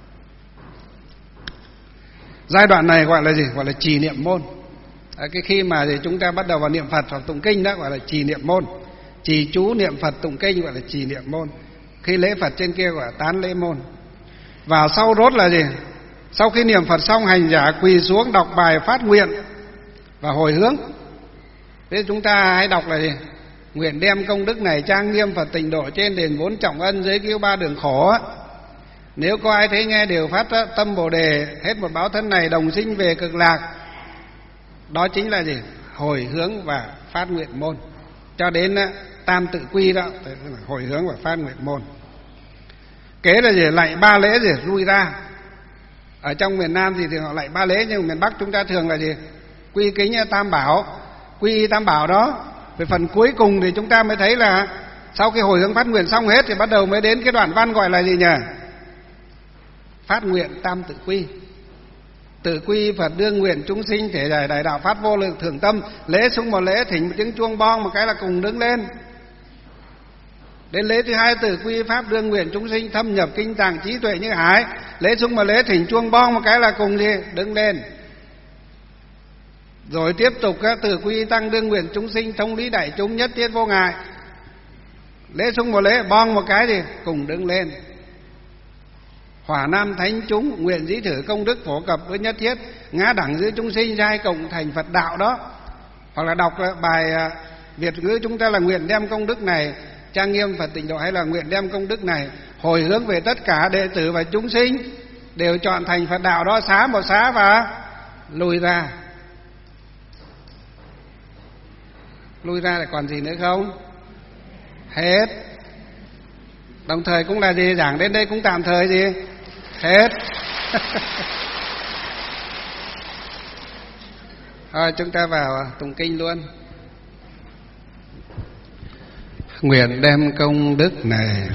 Giai đoạn này gọi là gì? Gọi là trì niệm môn. Cái khi mà thì chúng ta bắt đầu vào niệm Phật hoặc tụng kinh đó gọi là trì niệm môn. Trì chú niệm Phật tụng kinh gọi là trì niệm môn. Khi lễ Phật trên kia gọi là tán lễ môn. Vào sau rốt là gì? Sau khi niệm Phật xong, hành giả quỳ xuống đọc bài phát nguyện và hồi hướng. Thế chúng ta hay đọc là gì? Nguyện đem công đức này trang nghiêm Phật tịnh độ, trên đền 4 trọng ân, giới cứu 3 đường khổ. Nếu có ai thấy nghe đều phát tâm Bồ đề, hết một báo thân này đồng sinh về cực lạc. Đó chính là gì? Hồi hướng và phát nguyện môn. Cho đến tam tự quy đó, hồi hướng và phát nguyện môn. Kế là gì? Lạy 3 lễ gì? Lui ra. Ở trong miền Nam thì họ lạy 3 lễ, nhưng miền Bắc chúng ta thường là gì? Quy kính tam bảo, quy tam bảo đó. Về phần cuối cùng thì chúng ta mới thấy là sau khi hồi hướng phát nguyện xong hết thì bắt đầu mới đến cái đoạn văn gọi là gì nhỉ? Phát nguyện tam tự quy. Tự quy Phật đương nguyện chúng sinh thể giải đại đạo phát vô lượng thượng tâm, lễ sung một lễ, thỉnh một tiếng chuông bong một cái là cùng đứng lên. Đến lễ thứ hai, tự quy pháp đương nguyện chúng sinh thâm nhập kinh tạng trí tuệ như hải, lễ sung một lễ, thỉnh chuông bong một cái là cùng gì? Đứng lên. Rồi tiếp tục tự quy tăng đương nguyện chúng sinh thông lý đại chúng nhất thiết vô ngại, lễ sung một lễ, bong một cái thì cùng đứng lên. Hỏa nam thánh chúng nguyện dĩ thử công đức phổ cập với nhất thiết ngã đẳng giữa chúng sinh, giai cộng thành Phật đạo đó. Hoặc là đọc bài Việt ngữ chúng ta là nguyện đem công đức này trang nghiêm Phật tịnh độ, hay là nguyện đem công đức này hồi hướng về tất cả đệ tử và chúng sinh đều chọn thành Phật đạo đó. Xá một xá và lùi ra. Lui ra là còn gì nữa không? Hết. Đồng thời cũng là gì? Giảng đến đây cũng tạm thời gì? Hết. Thôi chúng ta vào tụng kinh luôn. Nguyện đem công đức này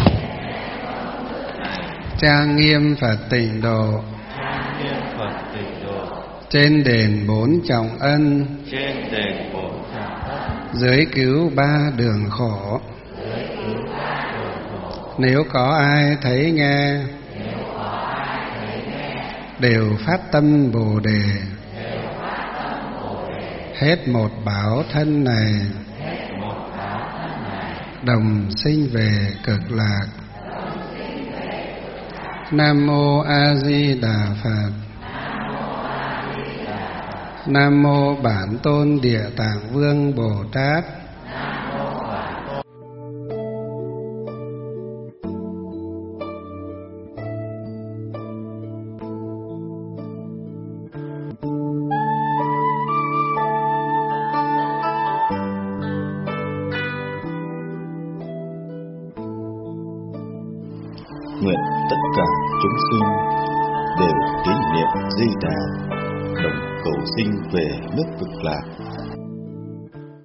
trang nghiêm Phật tịnh độ, trên đền 4 trọng ân, giới cứu 3 đường khổ. Nếu có ai thấy nghe đều phát tâm Bồ đề, hết một bảo thân này đồng sinh về cực lạc. Nam mô A Di Đà Phật. Nam mô Bản Tôn Địa Tạng Vương Bồ Tát. Nguyện tất cả chúng sinh đều tín niệm Di Đà, đồng cầu sinh về nước cực lạc.